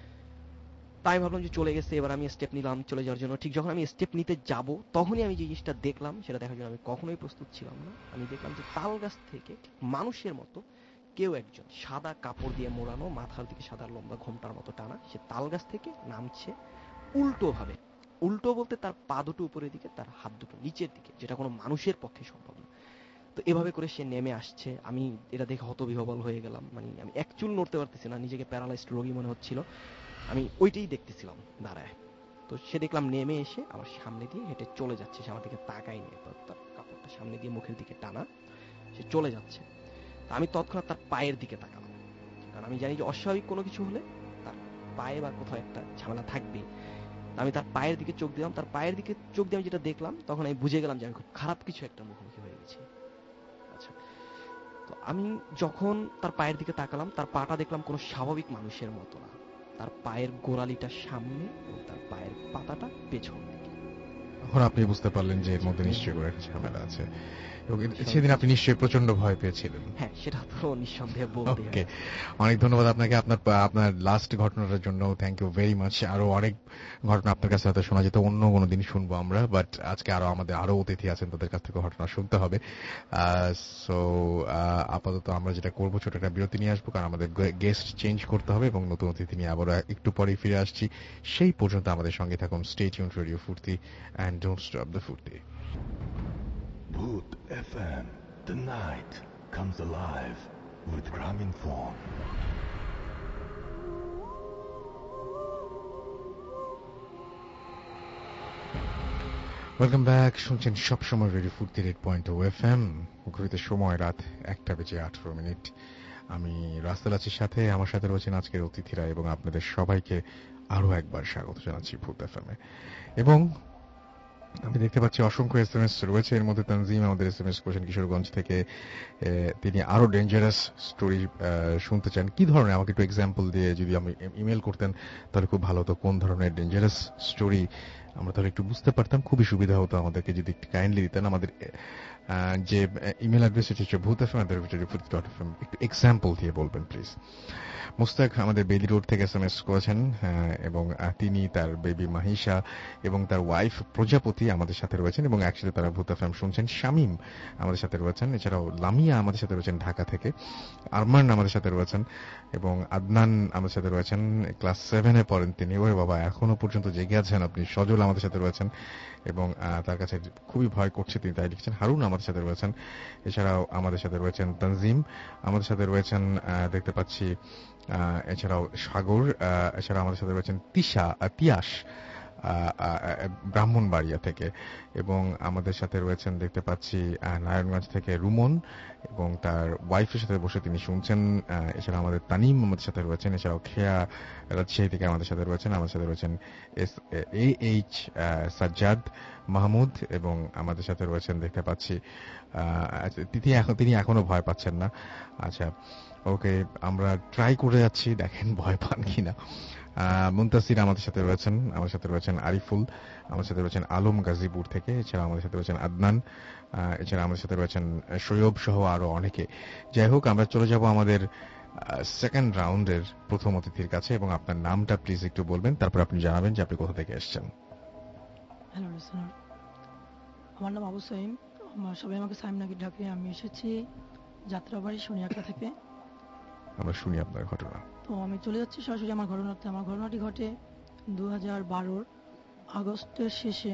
তাই ভাবলাম যে চলে গেছে, এবার আমি স্টেপ নিলাম চলে যাওয়ার জন্য। ঠিক যখন আমি স্টেপ নিতে যাব তখনই আমি যে জিনিসটা দেখলাম সেটা দেখার জন্য আমি কখনোই প্রস্তুত ছিলাম না। আমি দেখলাম যে তাল গাছ থেকে মানুষের মতো কেউ একজন সাদা কাপড় দিয়ে মোড়ানো, মাথার দিকে সাদা লম্বা ঘোমটার মতো টানা, সে তাল গাছ থেকে নামছে উল্টো ভাবে। উল্টো বলতে তার পা দুটো উপরের দিকে, তার হাত দুটো নিচের দিকে, যেটা কোনো মানুষের পক্ষে সম্ভব না। তো এভাবে করে সে নেমে আসছে। আমি এটা দেখে হতবিহ্বল হয়ে গেলাম, মানে আমি এক চুল নড়তে পারতেছি না, নিজেকে প্যারালাইজড রোগী মনে হচ্ছিল। আমি ওইটাই দেখতেছিলাম দাঁড়ায়। তো সে দেখলাম নেমে এসে আমার সামনে দিয়ে হেঁটে চলে যাচ্ছে, সে আমার দিকে তাকাই নিয়ে, তার কাপড়টা সামনে দিয়ে মুখের দিকে টানা, সে চলে যাচ্ছে। আমি তৎক্ষণাৎ তার পায়ের দিকে তাকালাম, কারণ আমি জানি যে অস্বাভাবিক কোনো কিছু হলে তার পায়ে বা কোথাও একটা ঝামেলা থাকবেই। আমি তার পায়ের দিকে চোখ দিলাম, তার পায়ের দিকে চোখ দিয়ে আমি যেটা দেখলাম তখন আমি বুঝে গেলাম যে আমি খুব খারাপ কিছু একটা মুখোমুখি হয়ে গেছি। আচ্ছা, তো আমি যখন তার পায়ের দিকে তাকালাম, তার পাটা দেখলাম কোনো স্বাভাবিক মানুষের মতো না, তার পায়ের গোড়ালিটা সামনে এবং তার পায়ের পাতাটা পেছন দিকে। এখন আপনি বুঝতে পারলেন যে এর মধ্যে নিশ্চয়ই করে একটা ঝামেলা আছে, এবং সেদিন আপনি নিশ্চয়ই প্রচন্ড ভয় পেয়েছিলেন। হ্যাঁ, সেটা তো নিঃসন্দেহে বলতে ওকে, অনেক ধন্যবাদ আপনাকে আপনার লাস্ট ঘটনাটার জন্য। Thank you very much. আরো অনেক ঘটনা আপনার কাছে হয়তো শোনা যেত, অন্য কোনো দিন শুনবো আমরা, বাট আজকে আমাদের আরো অতিথি আছেন, তাদের কাছ থেকে ঘটনা শুনতে হবে। সো আপাতত আমরা যেটা করবো, ছোট একটা বিরতি নিয়ে আসবো, কারণ আমাদের গেস্ট চেঞ্জ করতে হবে এবং নতুন অতিথি নিয়ে আবার একটু পরেই ফিরে আসছি। সেই পর্যন্ত আমাদের সঙ্গে থাকুন। Stay tuned radio Foorti and don't stop the Foorti. Bhoot FM. The night comes alive with Graminphone. Welcome back. শুনছেন সবসময় রেডিও ফুর্তি 8.0 FM। ঘড়িতে সময় রাত 1:18। আমি রাস্তাল আছি সাথে, আমার সাথে রয়েছেন আজকের অতিথিরা, এবং আপনাদের সবাইকে আরো একবার স্বাগত জানাচ্ছি ভূত এফএম এ। এবং আমি দেখতে পাচ্ছি অসংখ্য SMS রয়েছে, এর মধ্যে তানজিম আমাদের SMS করেছেন কিশোরগঞ্জ থেকে। তিনি আরো ডেঞ্জারাস স্টোরি শুনতে চান। কি ধরনের, আমাকে একটু এক্সাম্পল দিয়ে যদি আমি ইমেল করতেন তাহলে খুব ভালো হতো। কোন ধরনের ডেঞ্জারাস স্টোরি আমরা তাহলে একটু বুঝতে পারতাম, খুবই সুবিধা হতো আমাদেরকে যদি একটু কাইন্ডলি দিতেন। আমাদের যে ইমেল অ্যাড্রেস হচ্ছে bhootfm@futti.fm, একটু এক্সাম্পল দিয়ে বলবেন প্লিজ। মুস্তাক আমাদের বেলি রোড থেকে SMS করেছেন, এবং তিনি, তার বেবি মাহিশা এবং তার ওয়াইফ প্রজাপতি আমাদের সাথে রয়েছেন, এবং একসাথে তারা ভূত এফএম শুনছেন। শামীম আমাদের সাথে রয়েছেন, এছাড়াও লামিয়া আমাদের সাথে রয়েছেন ঢাকা থেকে, আরমান আমাদের সাথে রয়েছেন, এবং আদনান আমাদের সাথে রয়েছেন। ক্লাস 7-এ পড়েন তিনি। ওরে বাবা, এখনো পর্যন্ত জেগে আছেন আপনি। সজল আমাদের সাথে রয়েছেন, এবং তার কাছে খুবই ভয় করছে তিনি, তাই লিখছেন। হারুন আমাদের সাথে রয়েছেন, এছাড়াও আমাদের সাথে রয়েছেন তানজিম, আমাদের সাথে রয়েছেন দেখতে পাচ্ছি, এছাড়াও সাগর, এছাড়া আমাদের সাথে রয়েছেন তিয়াস, ব্রাহ্মণবাড়িয়া থেকে, এবং আমাদের সাথে রয়েছেন দেখতে পাচ্ছি নারায়ণগঞ্জ থেকে রুমন এবং তার ওয়াইফের সাথে বসে তিনি শুনছেন। এছাড়া আমাদের তানিম আমাদের সাথে রয়েছেন, এছাড়াও খেয়া রাজশাহী থেকে আমাদের সাথে রয়েছেন, আমাদের সাথে রয়েছেন AH সাজ্জাদ মাহমুদ, এবং আমাদের সাথে রয়েছেন দেখতে পাচ্ছি তিনি এখনো ভয় পাচ্ছেন না। আচ্ছা, ওকে, আমরা ট্রাই করে যাচ্ছি, দেখেন ভয় পান কিনা। মুনতাসির আমাদের সাথে রয়েছেন, আমাদের সাথে রয়েছেন আরিফুল, আমাদের সাথে রয়েছেন আলম গাজীপুর থেকে, এছাড়া আমাদের সাথে রয়েছেন আদনান, এছাড়া আমাদের সাথে রয়েছেন সৈয়ব সহ আরো অনেকে। যাই হোক, আমরা চলে যাব আমাদের সেকেন্ড রাউন্ডের প্রথম অতিথির কাছে, এবং আপনার নামটা প্লিজ একটু বলবেন, তারপর আপনি জানাবেন যে আপনি কোথা থেকে এসেছেন। হ্যালো লিসনার, আমার নাম আবু সাইম, সবাই আমাকে সাইম নাকি ডাকে। আমি এসেছি যাত্রাবাড়ি সোনিয়াকা থেকে। আমরা শুনি আপনার ঘটনা। তো আমি চলে যাচ্ছি সরাসরি আমার ঘটনাতে। আমার ঘটনাটি ঘটে 2012 আগস্টের শেষে।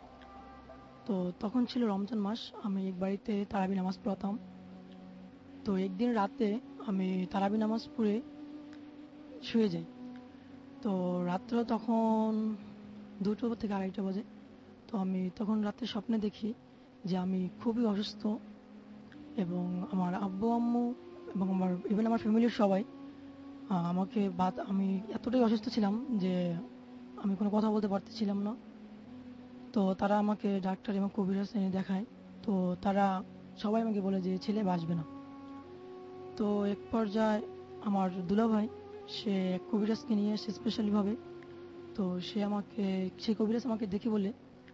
তো তখন ছিল রমজান মাস, আমি এক বাড়িতে তারাবি নামাজ পড়তাম। তো একদিন রাতে আমি তারাবি নামাজ পড়ে শুয়ে যাই। তো রাত্র তখন 2টো থেকে 2:30 বাজে। তো আমি তখন রাতে স্বপ্নে দেখি যে আমি খুবই অসুস্থ, এবং আমার আব্বু আম্মু এবং আমার ফ্যামিলির সবাই আমাকে আমি এতটাই অসুস্থ ছিলাম যে আমি কোনো কথা বলতে পারতেছিলাম না। তো তারা আমাকে ডাক্তার এবং কবিরাজ এনে দেখায়। তো তারা সবাই আমাকে বলে যে ছেলে বাঁচবে না। তো এক পর্যায়ে আমার দুলাভাই সে কবিরাজকে নিয়ে এসে স্পেশালিভাবে। তো সেই কবিরাজ আমাকে দেখে বলে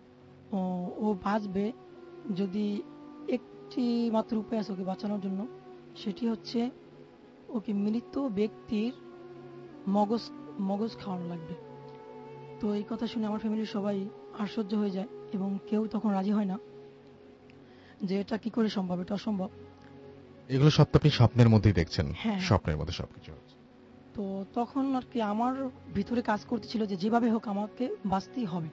ও বাঁচবে যদি একটি মাত্র উপায় আছে ওকে বাঁচানোর জন্য, সেটি হচ্ছে ওকে মৃত ব্যক্তির মগজ খাওয়ানো লাগবে। তো এই কথা শুনে আমার ফ্যামিলির সবাই আশ্চর্য হয়ে যায়, এবং কেউ তখন রাজি হয় না যে এটা কি করে সম্ভব, এটা অসম্ভব। এগুলো সব আপনি স্বপ্নের মধ্যেই দেখছেন? হ্যাঁ, স্বপ্নের মধ্যে সবকিছু। তো তখন আর কি আমার ভিতরে কাজ করতেছিল যে যেভাবে হোক আমাকে বাঁচতেই হবে।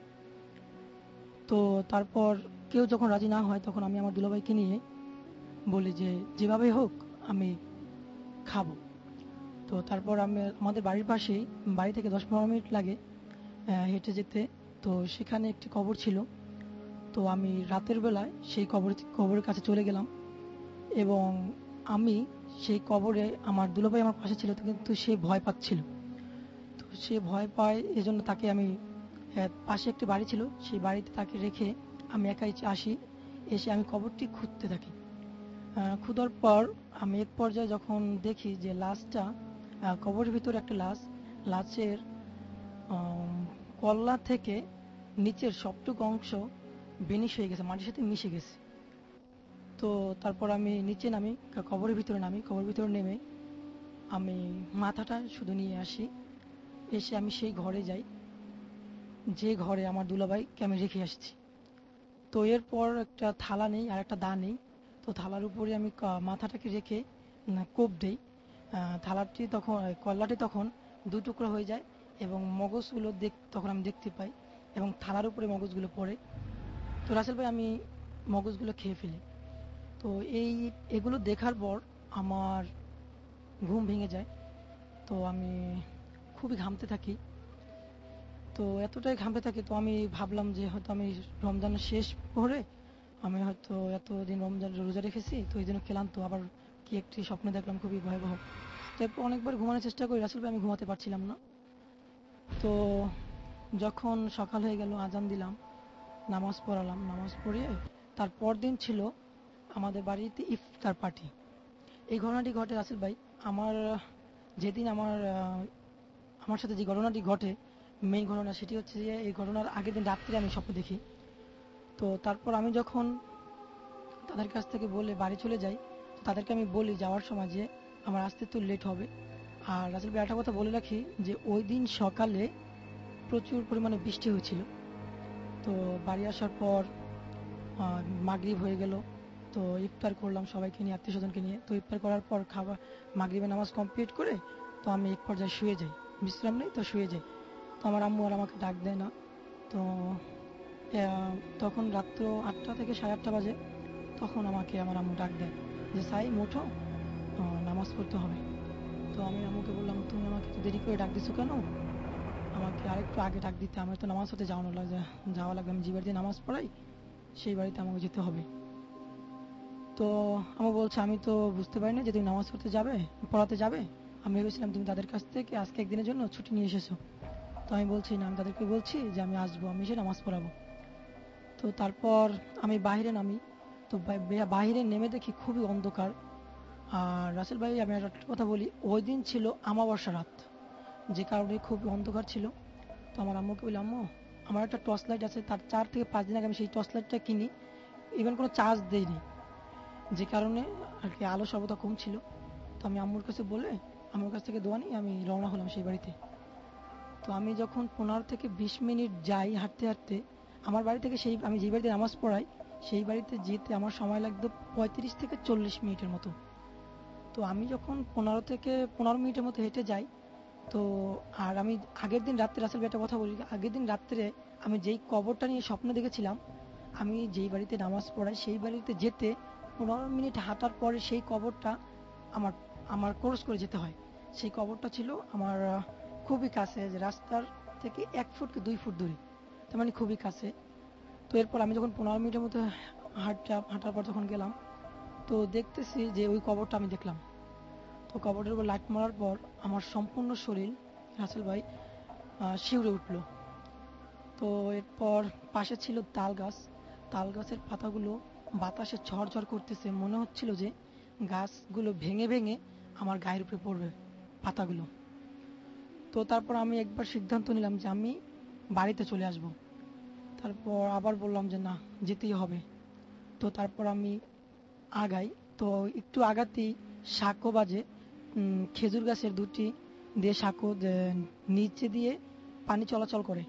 তো তারপর কেউ যখন রাজি না হয়, তখন আমি আমার দুলাভাইকে নিয়ে বলি যে যেভাবে হোক আমি খাবো। তো তারপর আমাদের বাড়ির পাশেই, বাড়ি থেকে 10-15 মিনিট লাগে হেঁটে যেতে। তো সেখানে একটি কবর ছিল। তো আমি রাতের বেলায় সেই কবরের কাছে চলে গেলাম, এবং আমি সেই কবরে, আমার দুলাভাই আমার পাশে ছিল, কিন্তু সে ভয় পাচ্ছিল। তো সে ভয় পায়, এজন্য তাকে আমি পাশে একটি বাড়ি ছিল, সেই বাড়িতে তাকে রেখে আমি একাই আসি। এসে আমি কবরটি খুঁজতে থাকি। খোঁজার পর আমি এক পর্যায়ে যখন দেখি যে লাশটা, কবরের ভিতরে একটা লাশের কল্লা থেকে নিচের সবটুকু অংশ বেনিশ হয়ে গেছে, মাটির সাথে মিশে গেছে। তো তারপর আমি নিচে নামি, কবরের ভিতরে নেমে আমি মাথাটা শুধু নিয়ে আসি। এসে আমি সেই ঘরে যাই যে ঘরে আমার দুলাভাইকে আমি রেখে আসছি। তো এরপর একটা থালা নেই আর একটা দা নেই। তো থালার উপরে আমি মাথাটাকে রেখে কোপ দেই। কল্লাটি তখন 2 টুকরো হয়ে যায়, এবং মগজগুলো তখন আমি দেখতে পাই, এবং থালার উপরে মগজগুলো পড়ে। তো রাসেল ভাই, আমি মগজগুলো খেয়ে ফেলি। তো এগুলো দেখার পর আমার ঘুম ভেঙে যায়। তো আমি খুবই ঘামতে থাকি। তো এতটাই ঘামতে থাকি, তো আমি ভাবলাম যে হয়তো আমি রমজানের শেষ পরে আমি হয়তো এতদিন রমজান রোজা রেখেছি, তো এই জন্য ক্লান্ত, আবার কি একটি স্বপ্ন দেখলাম খুবই ভয়াবহ। তারপর অনেকবার ঘুমানোর চেষ্টা করি রাসেল ভাই, আমি ঘুমাতে পারছিলাম না। তো যখন সকাল হয়ে গেল, আজান দিলাম, নামাজ পড়ালাম, নামাজ পড়িয়ে তারপর দিন ছিল আমাদের বাড়িতে ইফতার পার্টি। এই ঘটনাটি ঘটে রাসেল ভাই, যেদিন আমার সাথে যে ঘটনাটি ঘটে, মেইন ঘটনা, সেটি হচ্ছে যে এই ঘটনার আগের দিন রাত্রে আমি স্বপ্ন দেখি। তো তারপর আমি যখন তাদের কাছ থেকে বলে বাড়ি চলে যাই, তাদেরকে আমি বলি যাওয়ার সময় যে আমার আসতে তো লেট হবে। আর রাসেল ভাই, একটা কথা বলে রাখি যে ওই দিন সকালে প্রচুর পরিমাণে বৃষ্টি হয়েছিল। তো বাড়ি আসার পর মাগরিব হয়ে গেল। তো ইফতার করলাম সবাইকে নিয়ে, আত্মীয় স্বজনকে নিয়ে। তো ইফতার করার পর মাগরিবের নামাজ কমপ্লিট করে তো আমি এক পর্যায়ে শুয়ে যাই, বিশ্রাম নেই, তো শুয়ে যাই। তো আমার আম্মু আর আমাকে ডাক দেয় না। তো তখন রাত্র 8টা থেকে 8:30 বাজে, তখন আমাকে আমার আম্মু ডাক দেয় যে সাইম ওঠো, নামাজ পড়তে হবে। তো আমি আম্মুকে বললাম, তুমি আমাকে তো দেরি করে ডাক দিছো কেন? আমাকে আরেকটু আগে ডাক দিতে, আমার তো নামাজ হতে যাওয়া লাগবে, আমি যে বাড়িতে নামাজ পড়াই সেই বাড়িতে আমাকে যেতে হবে। তো আমার বলছে আমি তো বুঝতে পারি না যে তুমি নামাজ পড়াতে যাবে, আমি ভেবেছিলাম তুমি তাদের কাছ থেকে আজকে একদিনের জন্য ছুটি নিয়ে এসেছো। তো আমি বলছি না, আমি তাদেরকে বলছি যে আমি আসবো, আমি এসে নামাজ পড়াবো। তো তারপর আমি বাইরে নামি। তো বাইরে নেমে দেখি খুবই অন্ধকার। আর রাসেল ভাই, আমি একটা কথা বলি, ওই দিন ছিল আমাবস্যা রাত, যে কারণে খুবই অন্ধকার ছিল। তো আমার আম্মুকে বলি, আম্মু আমার একটা টর্চ লাইট আছে, তার 4 থেকে 5 দিন আগে আমি সেই টর্চ লাইটটা কিনি, ইভেন কোনো চার্জ দেইনি, যে কারণে আর কি আলো সর্বদা কম ছিল। তো আমি আম্মুর কাছে বলে আম্মুর কাছ থেকে দোয়া নিয়ে আমি রওনা হলাম সেই বাড়িতে। তো আমি যখন 15 থেকে 20 মিনিট যাই হাঁটতে হাঁটতে আমার বাড়ি থেকে, আমি যে বাড়িতে নামাজ পড়াই সেই বাড়িতে যেতে আমার সময় লাগতো 35 থেকে 40 মিনিটের মতো। তো আমি যখন 15 মিনিটের মতো হেঁটে যাই, তো আর আমি আগের দিন রাত্রে, রাসেল ভাই একটা কথা বলি, আগের দিন রাত্রে আমি যেই কবরটা নিয়ে স্বপ্ন দেখেছিলাম, আমি যেই বাড়িতে নামাজ পড়াই সেই বাড়িতে যেতে 15 মিনিট হাঁটার পরে সেই কবরটা আমার আমার ক্রস করে যেতে হয়। সেই কবরটা ছিল আমার খুবই কাছে, যে রাস্তার থেকে 1 ফুট কি 2 ফুট দূরে, তার মানে খুবই কাছে। তো এরপর আমি যখন 15 মিনিটের মতো হাঁটার পর যখন গেলাম, তো দেখতেছি যে ওই কবরটা আমি দেখলাম। তো কবরের উপর লাইট মারার পর আমার সম্পূর্ণ শরীর, রাসেল ভাই, শিউরে উঠল। তো এরপর পাশে ছিল তাল গাছ, তাল গাছের পাতাগুলো বাতাসে ঝড়ঝড় করতেছে, মনে হচ্ছিল যে গাছগুলো ভেঙে ভেঙে আমার গায়ের উপরে পড়বে পাতাগুলো। তো তারপর আমি একবার সিদ্ধান্ত নিলাম যে আমি বাড়িতে চলে আসব। তারপর আবার বললাম যে না, যেতেই হবে। তো তারপর আমি আগাই। তো একটু আগাতেই সাঁকো বাজে, খেজুর গাছের 2টি দিয়ে সাঁকো নিচে দিয়ে পানি চলাচল করে।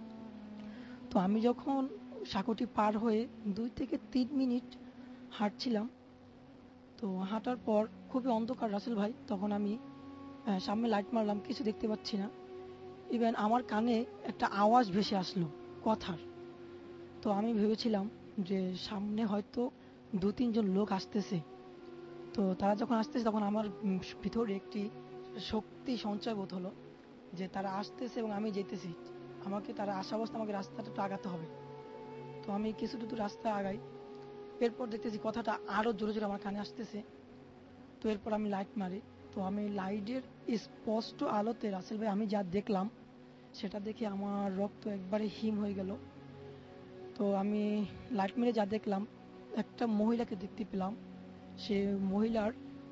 তো আমি যখন সাঁকোটি পার হয়ে 2 থেকে 3 মিনিট হাঁটছিলাম, তো হাঁটার পর খুবই অন্ধকার রাসেল ভাই, তখন আমি সামনে লাইট মারলাম, কিছু দেখতে পাচ্ছি না। ইভেন আমার কানে একটা আওয়াজ ভেসে আসলো কথার। তো আমি ভেবেছিলাম যে সামনে হয়তো 2-3 জন লোক আসতেছে। তো তারা যখন আসতেছে তখন আমার ভিতরে একটি শক্তি সঞ্চয় বোধ হলো যে তারা আসতেছে এবং আমি যেতেছি, আমাকে তারা আসা অবস্থা আমাকে রাস্তাটা একটু আগাতে হবে। তো আমি কিছুটা দূর রাস্তা আগাই, এরপর দেখতেছি কথাটা আরো জোরে জোরে আমার কানে আসতেছে। তো এরপর আমি লাইট মারি। তো আমি লাইটের স্পষ্ট আলোতে রাসেল ভাই আমি যা দেখলাম সেটা দেখে আমার রক্ত একবারে হিম হয়ে গেল। তো আমি লাইট মেরে যা দেখলাম, একটা মহিলাকে দেখতে পেলাম। সে মহিলার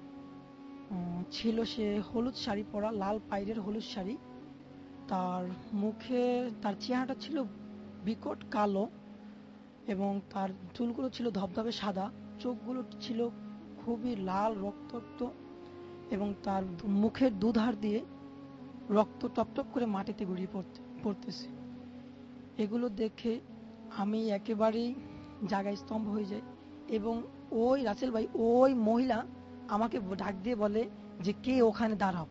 ছিল সে হলুদ শাড়ি পরা, লাল পাইরের হলুদ শাড়ি। তার মুখে, তার চেহারাটা ছিল বিকট কালো এবং তার চুলগুলো ছিল ধবধবে সাদা, চোখগুলো ছিল খুবই লাল রক্তাক্ত এবং তার মুখের দুধার দিয়ে রক্ত টপটপ করে মাটিতে গড়িয়ে পড়তেছে। এগুলো দেখে আমি একেবারেই জায়গায় স্তম্ভ হয়ে যাই এবং ওই রাসেল ভাই, ওই মহিলা আমাকে ডাক দিয়ে বলে যে কে ওখানে দাঁড়াও।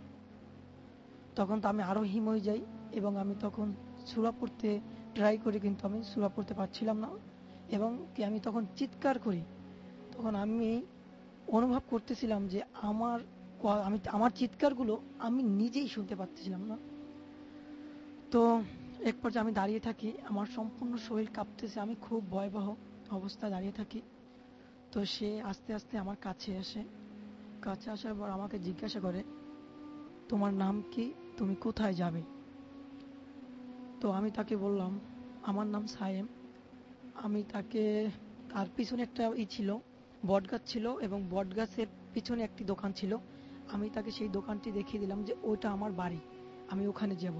তখন তো আমি আরো হিম হয়ে যাই এবং আমি তখন সূরা পড়তে ট্রাই করি, কিন্তু আমি সূরা পড়তে পারছিলাম না এবং কি আমি তখন চিৎকার করি। তখন আমি অনুভব করতেছিলাম যে আমার চিৎকারগুলো আমি নিজেই শুনতে পাচ্ছিলাম না। তো এক পর্যায়ে আমি দাঁড়িয়ে থাকি, আমার সম্পূর্ণ শরীর কাঁপতেছে, আমি খুব ভয়াবহ অবস্থায় দাঁড়িয়ে থাকি। তো সে আস্তে আস্তে আমার কাছে আসে, কাছে আসার পর আমাকে জিজ্ঞাসা করে, তোমার নাম কি, তুমি কোথায় যাবে? তো আমি তাকে বললাম আমার নাম সায়েম। আমি তাকে, তার পিছনে একটা ছিল, বটগাছ ছিল এবং বটগাছের পিছনে একটি দোকান ছিল। আমি তাকে সেই দোকানটি দেখিয়ে দিলাম যে ওটা আমার বাড়ি, আমি ওখানে যাব।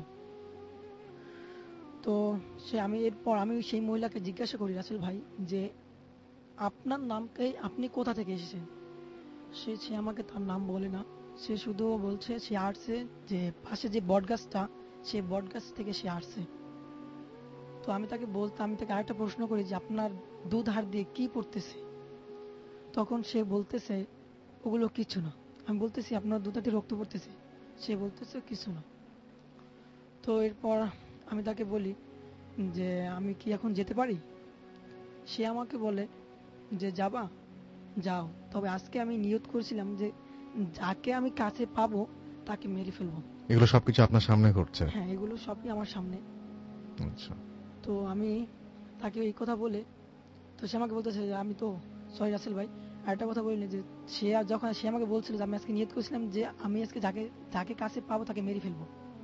তো এরপর আমি সেই মহিলাকে জিজ্ঞাসা করি, রাসেল ভাই, যে আপনার নামকে, আপনি কোথা থেকে এসেছেন? সে আমাকে তার নাম বলে না, সে শুধু বলছে সে আসছে যে পাশে যে বটগাছটা, সে বটগাছ থেকে সে আসছে। তো আমি তাকে আরেকটা প্রশ্ন করি যে আপনার দুধার দিয়ে কি পড়তেছে? তখন সে বলতেছে ওগুলো কিছু না। আমি বলতেছি আপনার দুধার দিয়ে রক্ত পড়তেছে? সে বলতেছে কিছু না। তো এরপর আমি তাকে বলি যে আমি কি এখন যেতে পারি? সে আমাকে বলে যে যাবা, যাও, তবে আজকে আমি নিয়ত করেছিলাম যে যাকে আমি কাছে পাবো তাকে মেরে ফেলবো। এগুলো সবকিছু আপনার সামনে ঘটছে? হ্যাঁ, এগুলো সবই আমার সামনে। আচ্ছা। তো আমি তাকে এই কথা বলে, তো সে আমাকে বলতেছে যে আমি তো, সরি রাসেল ভাই, আরেকটা কথা বলিনি যে যখন সে আমাকে বলছিল যে আমি আজকে নিয়ত করেছিলাম যে আমি আজকে যাকে যাকে কাছে পাবো তাকে মেরে ফেলবো।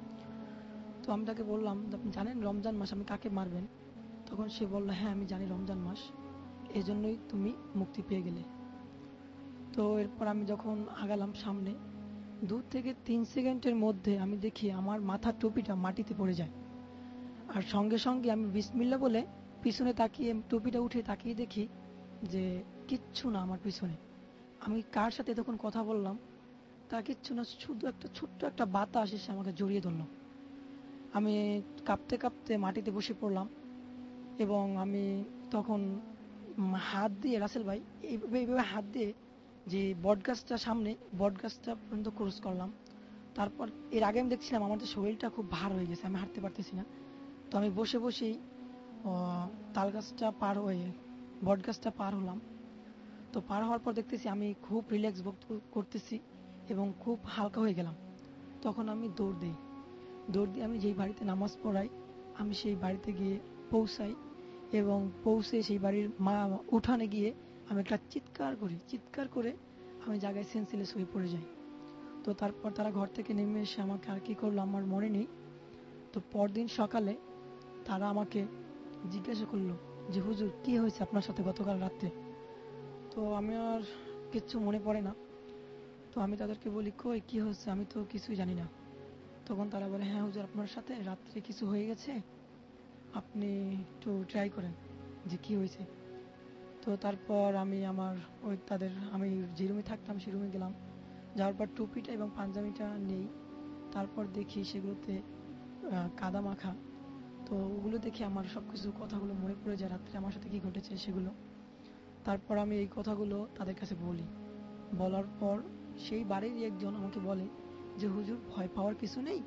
তো আমি তাকে বললাম যে আপনি জানেন রমজান মাস, আমি কাকে মারবেন? তখন সে বলল হ্যাঁ আমি জানি রমজান মাস, এই জন্যই তুমি মুক্তি পেয়ে গেলে। তো এরপর আমি যখন আগালাম সামনে, 2 থেকে 3 সেকেন্ডের মধ্যে আমি দেখি আমার মাথার টুপিটা মাটিতে পড়ে যায়। আর সঙ্গে সঙ্গে আমি বিসমিল্লাহ বলে পিছনে তাকিয়ে টুপিটা উঠে তাকিয়ে দেখি যে কিচ্ছু না আমার পিছনে। আমি কার সাথে তখন কথা বললাম তা কিচ্ছু না, শুধু একটা ছোট্ট একটা বাতাস এসে আমাকে জড়িয়ে ধরলো। আমি কাঁপতে কাঁপতে মাটিতে বসে পড়লাম এবং আমি তখন হাত দিয়ে, রাসেল ভাই, এইভাবে হাত দিয়ে যে বটগাছটা সামনে, বটগাছটা পর্যন্ত ক্রস করলাম। তারপর এর আগে আমি দেখছিলাম আমার শরীরটা খুব ভার হয়ে গেছে, আমি হাঁটতে পারতেছি না। তো আমি বসে বসেই তাল গাছটা পার হয়ে বটগাছটা পার হলাম। তো পার হওয়ার পর দেখতেছি আমি খুব রিল্যাক্স বোধ করতেছি এবং খুব হালকা হয়ে গেলাম। তখন আমি দৌড় দিয়ে আমি যেই বাড়িতে নামাজ পড়াই, আমি সেই বাড়িতে গিয়ে পৌঁছাই এবং পৌঁছে সেই বাড়ির উঠানে গিয়ে আমি একটা চিৎকার করে আমি জায়গায় সেন্সলেস হয়ে পড়ে যাই। তো তারপর তারা ঘর থেকে নেমে এসে আমাকে আর কি করলো আমার মনে নেই। তো পরদিন সকালে তারা আমাকে জিজ্ঞাসা করলো যে হুজুর কি হয়েছে আপনার সাথে গতকাল রাতে? তো আমি আর কিচ্ছু মনে পড়ে না। তো আমি তাদেরকে বলি কই কি হয়েছে, আমি তো কিছুই জানি না। তখন তারা বলে হ্যাঁ হুজুর আপনার সাথে রাত্রে কিছু হয়ে গেছে, আপনি একটু ট্রাই করেন যে কি হয়েছে। তো তারপর আমি আমি যে রুমে থাকতাম সেই রুমে গেলাম। যাওয়ার পর টুপিটা এবং পাঞ্জাবিটা নেই, তারপর দেখি সেগুলোতে কাদা মাখা। তো ওগুলো দেখে আমার সবকিছু কথাগুলো মনে পড়ে যায়, রাত্রে আমার সাথে কি ঘটেছে সেগুলো। তারপর আমি এই কথাগুলো তাদের কাছে বলার পর সেই বাড়ির একজন আমাকে বলে যে হুজুর ভয় পাওয়ার কিছু নেই,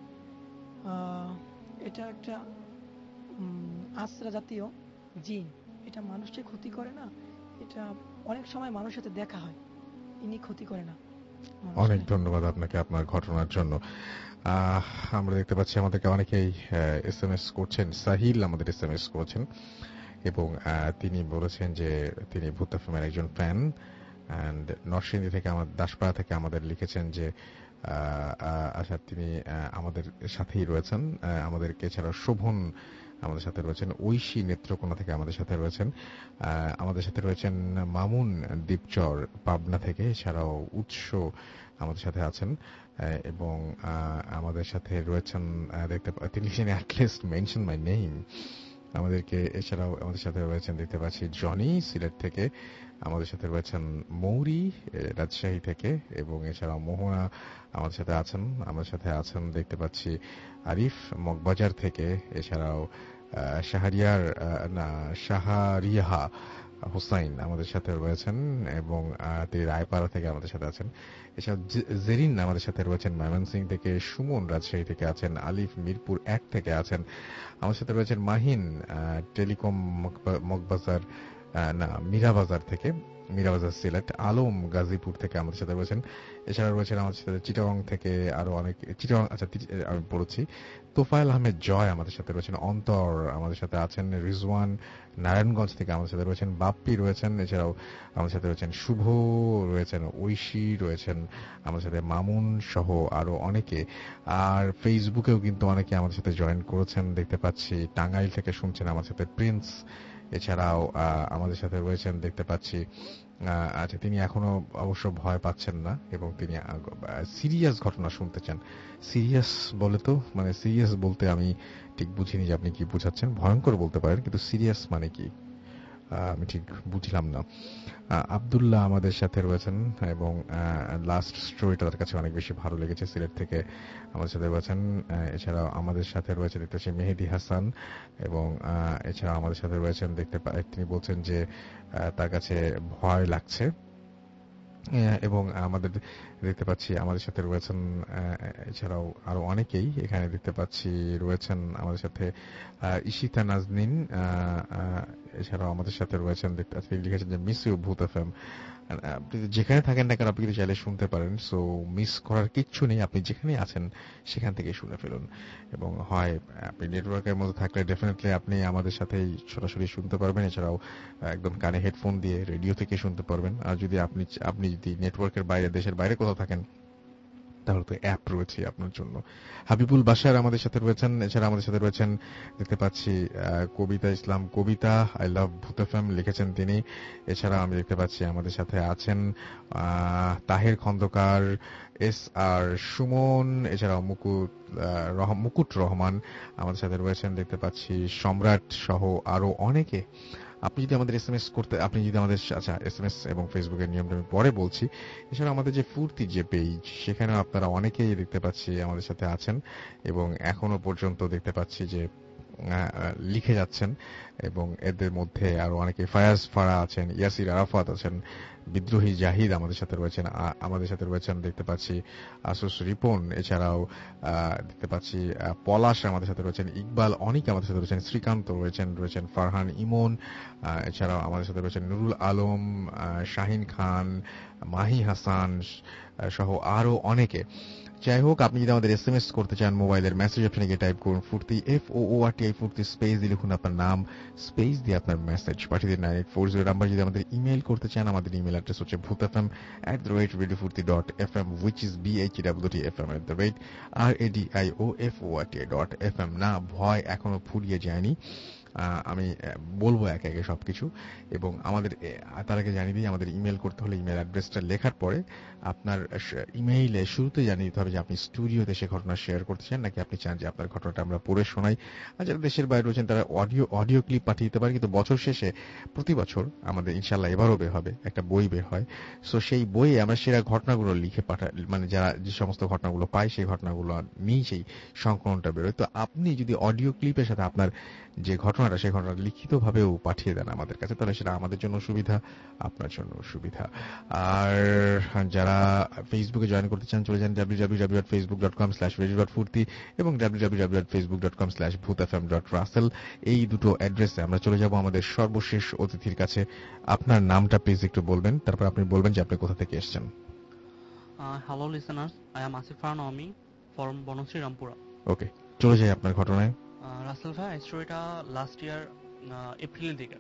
এটা একটা আশ্রা জাতীয় জিন, এটা মানুষকে ক্ষতি করে না, এটা অনেক সময় মানুষের সাথে দেখা হয়, ইনি ক্ষতি করে না। অনেক ধন্যবাদ আপনাকে আপনার ঘটনার জন্য। আমরা দেখতে পাচ্ছি আমাদেরকে অনেকেই SMS করছেন। সাহিল আমাদের SMS করেছেন এবং তিনি বলেছেন যে তিনি ভূত এফএমের একজন ফ্যান, অ্যান্ড নরসিংদী থেকে, দাসপাড়া থেকে আমাদের লিখেছেন যে আচ্ছা তিনি আমাদের সাথেই রয়েছেন। আমাদেরকে এছাড়া শোভন আমাদের সাথে রয়েছেন, ঐশী নেত্রকোনা থেকে আমাদের সাথে রয়েছেন, আমাদের সাথে রয়েছেন মামুন দ্বীপচর পাবনা থেকে, এছাড়াও উৎস আমাদের সাথে আছেন এবং আমাদের সাথে রয়েছেন তিনি লিখেছেন অ্যাটলিস্ট মেনশন মাই নেম। আমাদেরকে এছাড়াও আমাদের সাথে রয়েছেন দেখতে পাচ্ছি জনি সিলেট থেকে, আমাদের সাথে রয়েছেন মৌরি রাজশাহী থেকে এবং এছাড়াও মোহনা আমাদের সাথে আছেন দেখতে পাচ্ছি আরিফ মগবাজার থেকে, এছাড়াও শাহরিয়াহা হুসাইন আমাদের সাথে রয়েছেন এবং তিনি রায়পাড়া থেকে আমাদের সাথে আছেন। এছাড়া জেরিন আমাদের সাথে রয়েছেন ময়মনসিং থেকে, সুমন রাজশাহী থেকে আছেন, আলিফ মিরপুর 1 থেকে আছেন, আমার সাথে রয়েছেন মাহিন টেলিকম মগবাজার মীরাবাজার থেকে, মীরাবাজার সিলেট, আলম গাজীপুর থেকে আমাদের সাথে রয়েছেন। এছাড়া রয়েছেন আমাদের সাথে চিটাগং থেকে আরো অনেক, আমি বলেছি তোফায়েল আহমেদ জয় আমাদের সাথে রয়েছেন, অন্তর আমাদের সাথে আছেন, রিজওয়ান নারায়ণগঞ্জ থেকে আমাদের সাথে রয়েছেন, বাপ্পি রয়েছেন, এছাড়াও আমাদের সাথে রয়েছেন শুভ রয়েছেন, ঐশী রয়েছেন আমাদের সাথে, মামুন সহ আরো অনেকে। আর ফেসবুকেও কিন্তু অনেকে আমাদের সাথে জয়েন করেছেন দেখতে পাচ্ছি, টাঙ্গাইল থেকে শুনছেন আমাদের সাথে প্রিন্স, এছাড়াও আমাদের সাথে রয়েছেন দেখতে পাচ্ছি আচ্ছা তিনি এখনো অবশ্য ভয় পাচ্ছেন না এবং তিনি সিরিয়াস ঘটনা শুনতে চান। সিরিয়াস বলে তো মানে সিরিয়াস বলতে আমি ঠিক বুঝিনি যে আপনি কি বুঝাচ্ছেন, ভয়ঙ্কর বলতে পারেন কিন্তু সিরিয়াস মানে কি আমি ঠিক বুঝলাম না। আব্দুল্লাহ আমাদের সাথে রয়েছেন এবং লাস্ট স্টোরিটা তার কাছে অনেক বেশি ভালো লেগেছে, সিলেট থেকে আমাদের সাথে রয়েছেন। এছাড়াও আমাদের সাথে রয়েছে দেখতে পাচ্ছি মেহেদি হাসান এবং এছাড়াও আমাদের সাথে রয়েছেন তিনি বলছেন যে তার কাছে ভয় লাগছে এবং আমাদের দেখতে পাচ্ছি আমাদের সাথে রয়েছেন এছাড়াও আরো অনেকেই এখানে দেখতে পাচ্ছি রয়েছেন আমাদের সাথে, ইশিতা নাজনীন এছাড়াও আমাদের সাথে রয়েছেন দেখতে পাচ্ছি লিখেছেন যে মিস ইউ ভূত এফএম, আপনি যেখানে থাকেন না কেন আপনি কিন্তু চাইলে শুনতে পারেন, সো মিস করার কিচ্ছু নেই, আপনি যেখানে আছেন সেখান থেকে শুনে ফেলুন। এবং হয় আপনি নেটওয়ার্কের মধ্যে থাকলে ডেফিনেটলি আপনি আমাদের সাথেই সরাসরি শুনতে পারবেন, এছাড়াও একদম কানে হেডফোন দিয়ে রেডিও থেকে শুনতে পারবেন। আর যদি আপনি যদি নেটওয়ার্কের বাইরে, দেশের বাইরে কোথাও থাকেন, তাহলে তো অ্যাপ রয়েছে আপনার জন্য। হাবিবুল বাশার আমাদের সাথে রয়েছেন, এছাড়া আমাদের সাথে রয়েছেন দেখতে পাচ্ছি কবিতা ইসলাম, কবিতা আই লাভ ভূত এফএম লিখেছেন তিনি। এছাড়া আমি দেখতে পাচ্ছি আমাদের সাথে আছেন তাহের খন্দকার, এস আর সুমন, এছাড়াও মুকুট রহমান আমাদের সাথে রয়েছেন দেখতে পাচ্ছি, সম্রাট সহ আরো অনেকে। আপনি যদি আমাদের এসএমএস করতে, আপনি যদি আমাদের এসএমএস এবং ফেসবুকের নিয়মটা আমি পরে বলছি। এছাড়া আমাদের যে ফুর্তি যে পেজ, সেখানেও আপনারা অনেকেই দেখতে পাচ্ছি আমাদের সাথে আছেন এবং এখনো পর্যন্ত দেখতে পাচ্ছি যে লিখে যাচ্ছেন। এবং এদের মধ্যে আরো অনেকে, ফায়াজ ফারা আছেন, ইয়াসির আরাফাত আছেন, বিদ্রোহী জাহিদ আমাদের সাথে রয়েছেন দেখতে পাচ্ছি, আসুস রিপন, এছাড়াও দেখতে পাচ্ছি পলাশ আমাদের সাথে রয়েছেন, ইকবাল অনিক আমাদের সাথে রয়েছেন, শ্রীকান্ত রয়েছেন ফারহান ইমন, এছাড়াও আমাদের সাথে রয়েছেন নুরুল আলম, শাহিন খান, মাহি হাসান সহ আরো অনেকে। যাই হোক, আপনি যদি আমাদের এসএমএস করতে চান, মোবাইলের মেসেজ অপশনে গিয়ে টাইপ করুন ফুর্তি, FOORTI ফুর্তি, স্পেস দিয়ে লিখুন আপনার নাম, স্পেস দিয়ে আপনার মেসেজ পাঠিয়ে দিন 9840 নাম্বার। যদি আমাদের ইমেল করতে চান, আমাদের ইমেল অ্যাড্রেস হচ্ছে bhutfm@radiofurti.fm, which is BHWTFM@radiofurti.fm। না, ভয় এখনো ফুরিয়ে যায়নি। আমি বলবো একে একে সবকিছু। এবং আমাদের তার আগে জানিয়ে দিই, আমাদের ইমেল করতে হলে ইমেল অ্যাড্রেসটা লেখার পরে আপনার ইমেইলে শুরুতে জানিয়ে দিতে হবে যে আপনি স্টুডিওতে সে ঘটনা শেয়ার করতে চান, নাকি আপনি চান যে আপনার ঘটনাটা আমরা পড়ে শোনাই। আর যারা দেশের বাইরে রয়েছেন তারা অডিও ক্লিপ পাঠিয়ে দিতে পারে। কিন্তু বছর শেষে প্রতি বছর আমাদের ইনশাল্লাহ এবারও বের হবে, একটা বই বের হয়। সো সেই বইয়ে আমরা সেরা ঘটনাগুলো লিখে মানে যারা যে সমস্ত ঘটনাগুলো পায় সেই ঘটনাগুলো নিয়ে সেই সংকলনটা বেরোয়। তো আপনি যদি অডিও ক্লিপের সাথে আপনার যে ঘটনাটা, সেই ঘটনাটা লিখিতভাবেও পাঠিয়ে দেন আমাদের কাছে, তাহলে সেটা আমাদের জন্য সুবিধা, আপনার জন্য সুবিধা। আর যারা ফেসবুকে জয়েন করতে চান, চলে যান www.facebook.com/radio.furti এবং www.facebook.com/bhutfm.russell। এই দুটো অ্যাড্রেসে আমরা চলে যাব আমাদের সর্বশেষ অতিথির কাছে। আপনার নামটা প্লিজ একটু বলবেন, তারপর আপনি বলবেন যে আপনি কোথা থেকে এসেছেন। Hello listeners, I am Asif Farnami from Bonusri Rampura. ওকে, চলে যাই আপনার ঘটনায়। রাসেল ভাই, স্টোরিটা লাস্ট ইয়ার এপ্রিলের দিকে।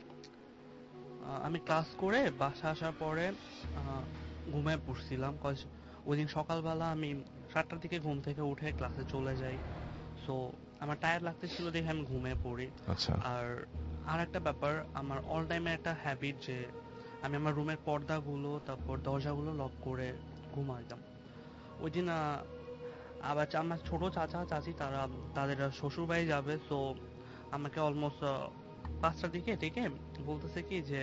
আমি ক্লাস করে বাসা আসার পরে ঘুমিয়ে পড়ছিলাম। ওই দিন সকালবেলা আমি 7টার দিকে ঘুম থেকে উঠে ক্লাসে চলে যাই। সো আমার টায়ার্ড লাগতেছিল দেখে আমি ঘুমিয়ে পড়ি। আচ্ছা। আর একটা ব্যাপার, আমার অল টাইমে একটা হ্যাবিট যে আমি আমার রুমের পর্দাগুলো, তারপর দরজাগুলো লক করে ঘুমাইতাম। ওই দিন আবার আমার ছোট চাচা চাচি তাদের শ্বশুর বাড়ি যাবে। সো আমাকে অলমোস্ট 5টার দিকে ডেকে বলতেছে কি যে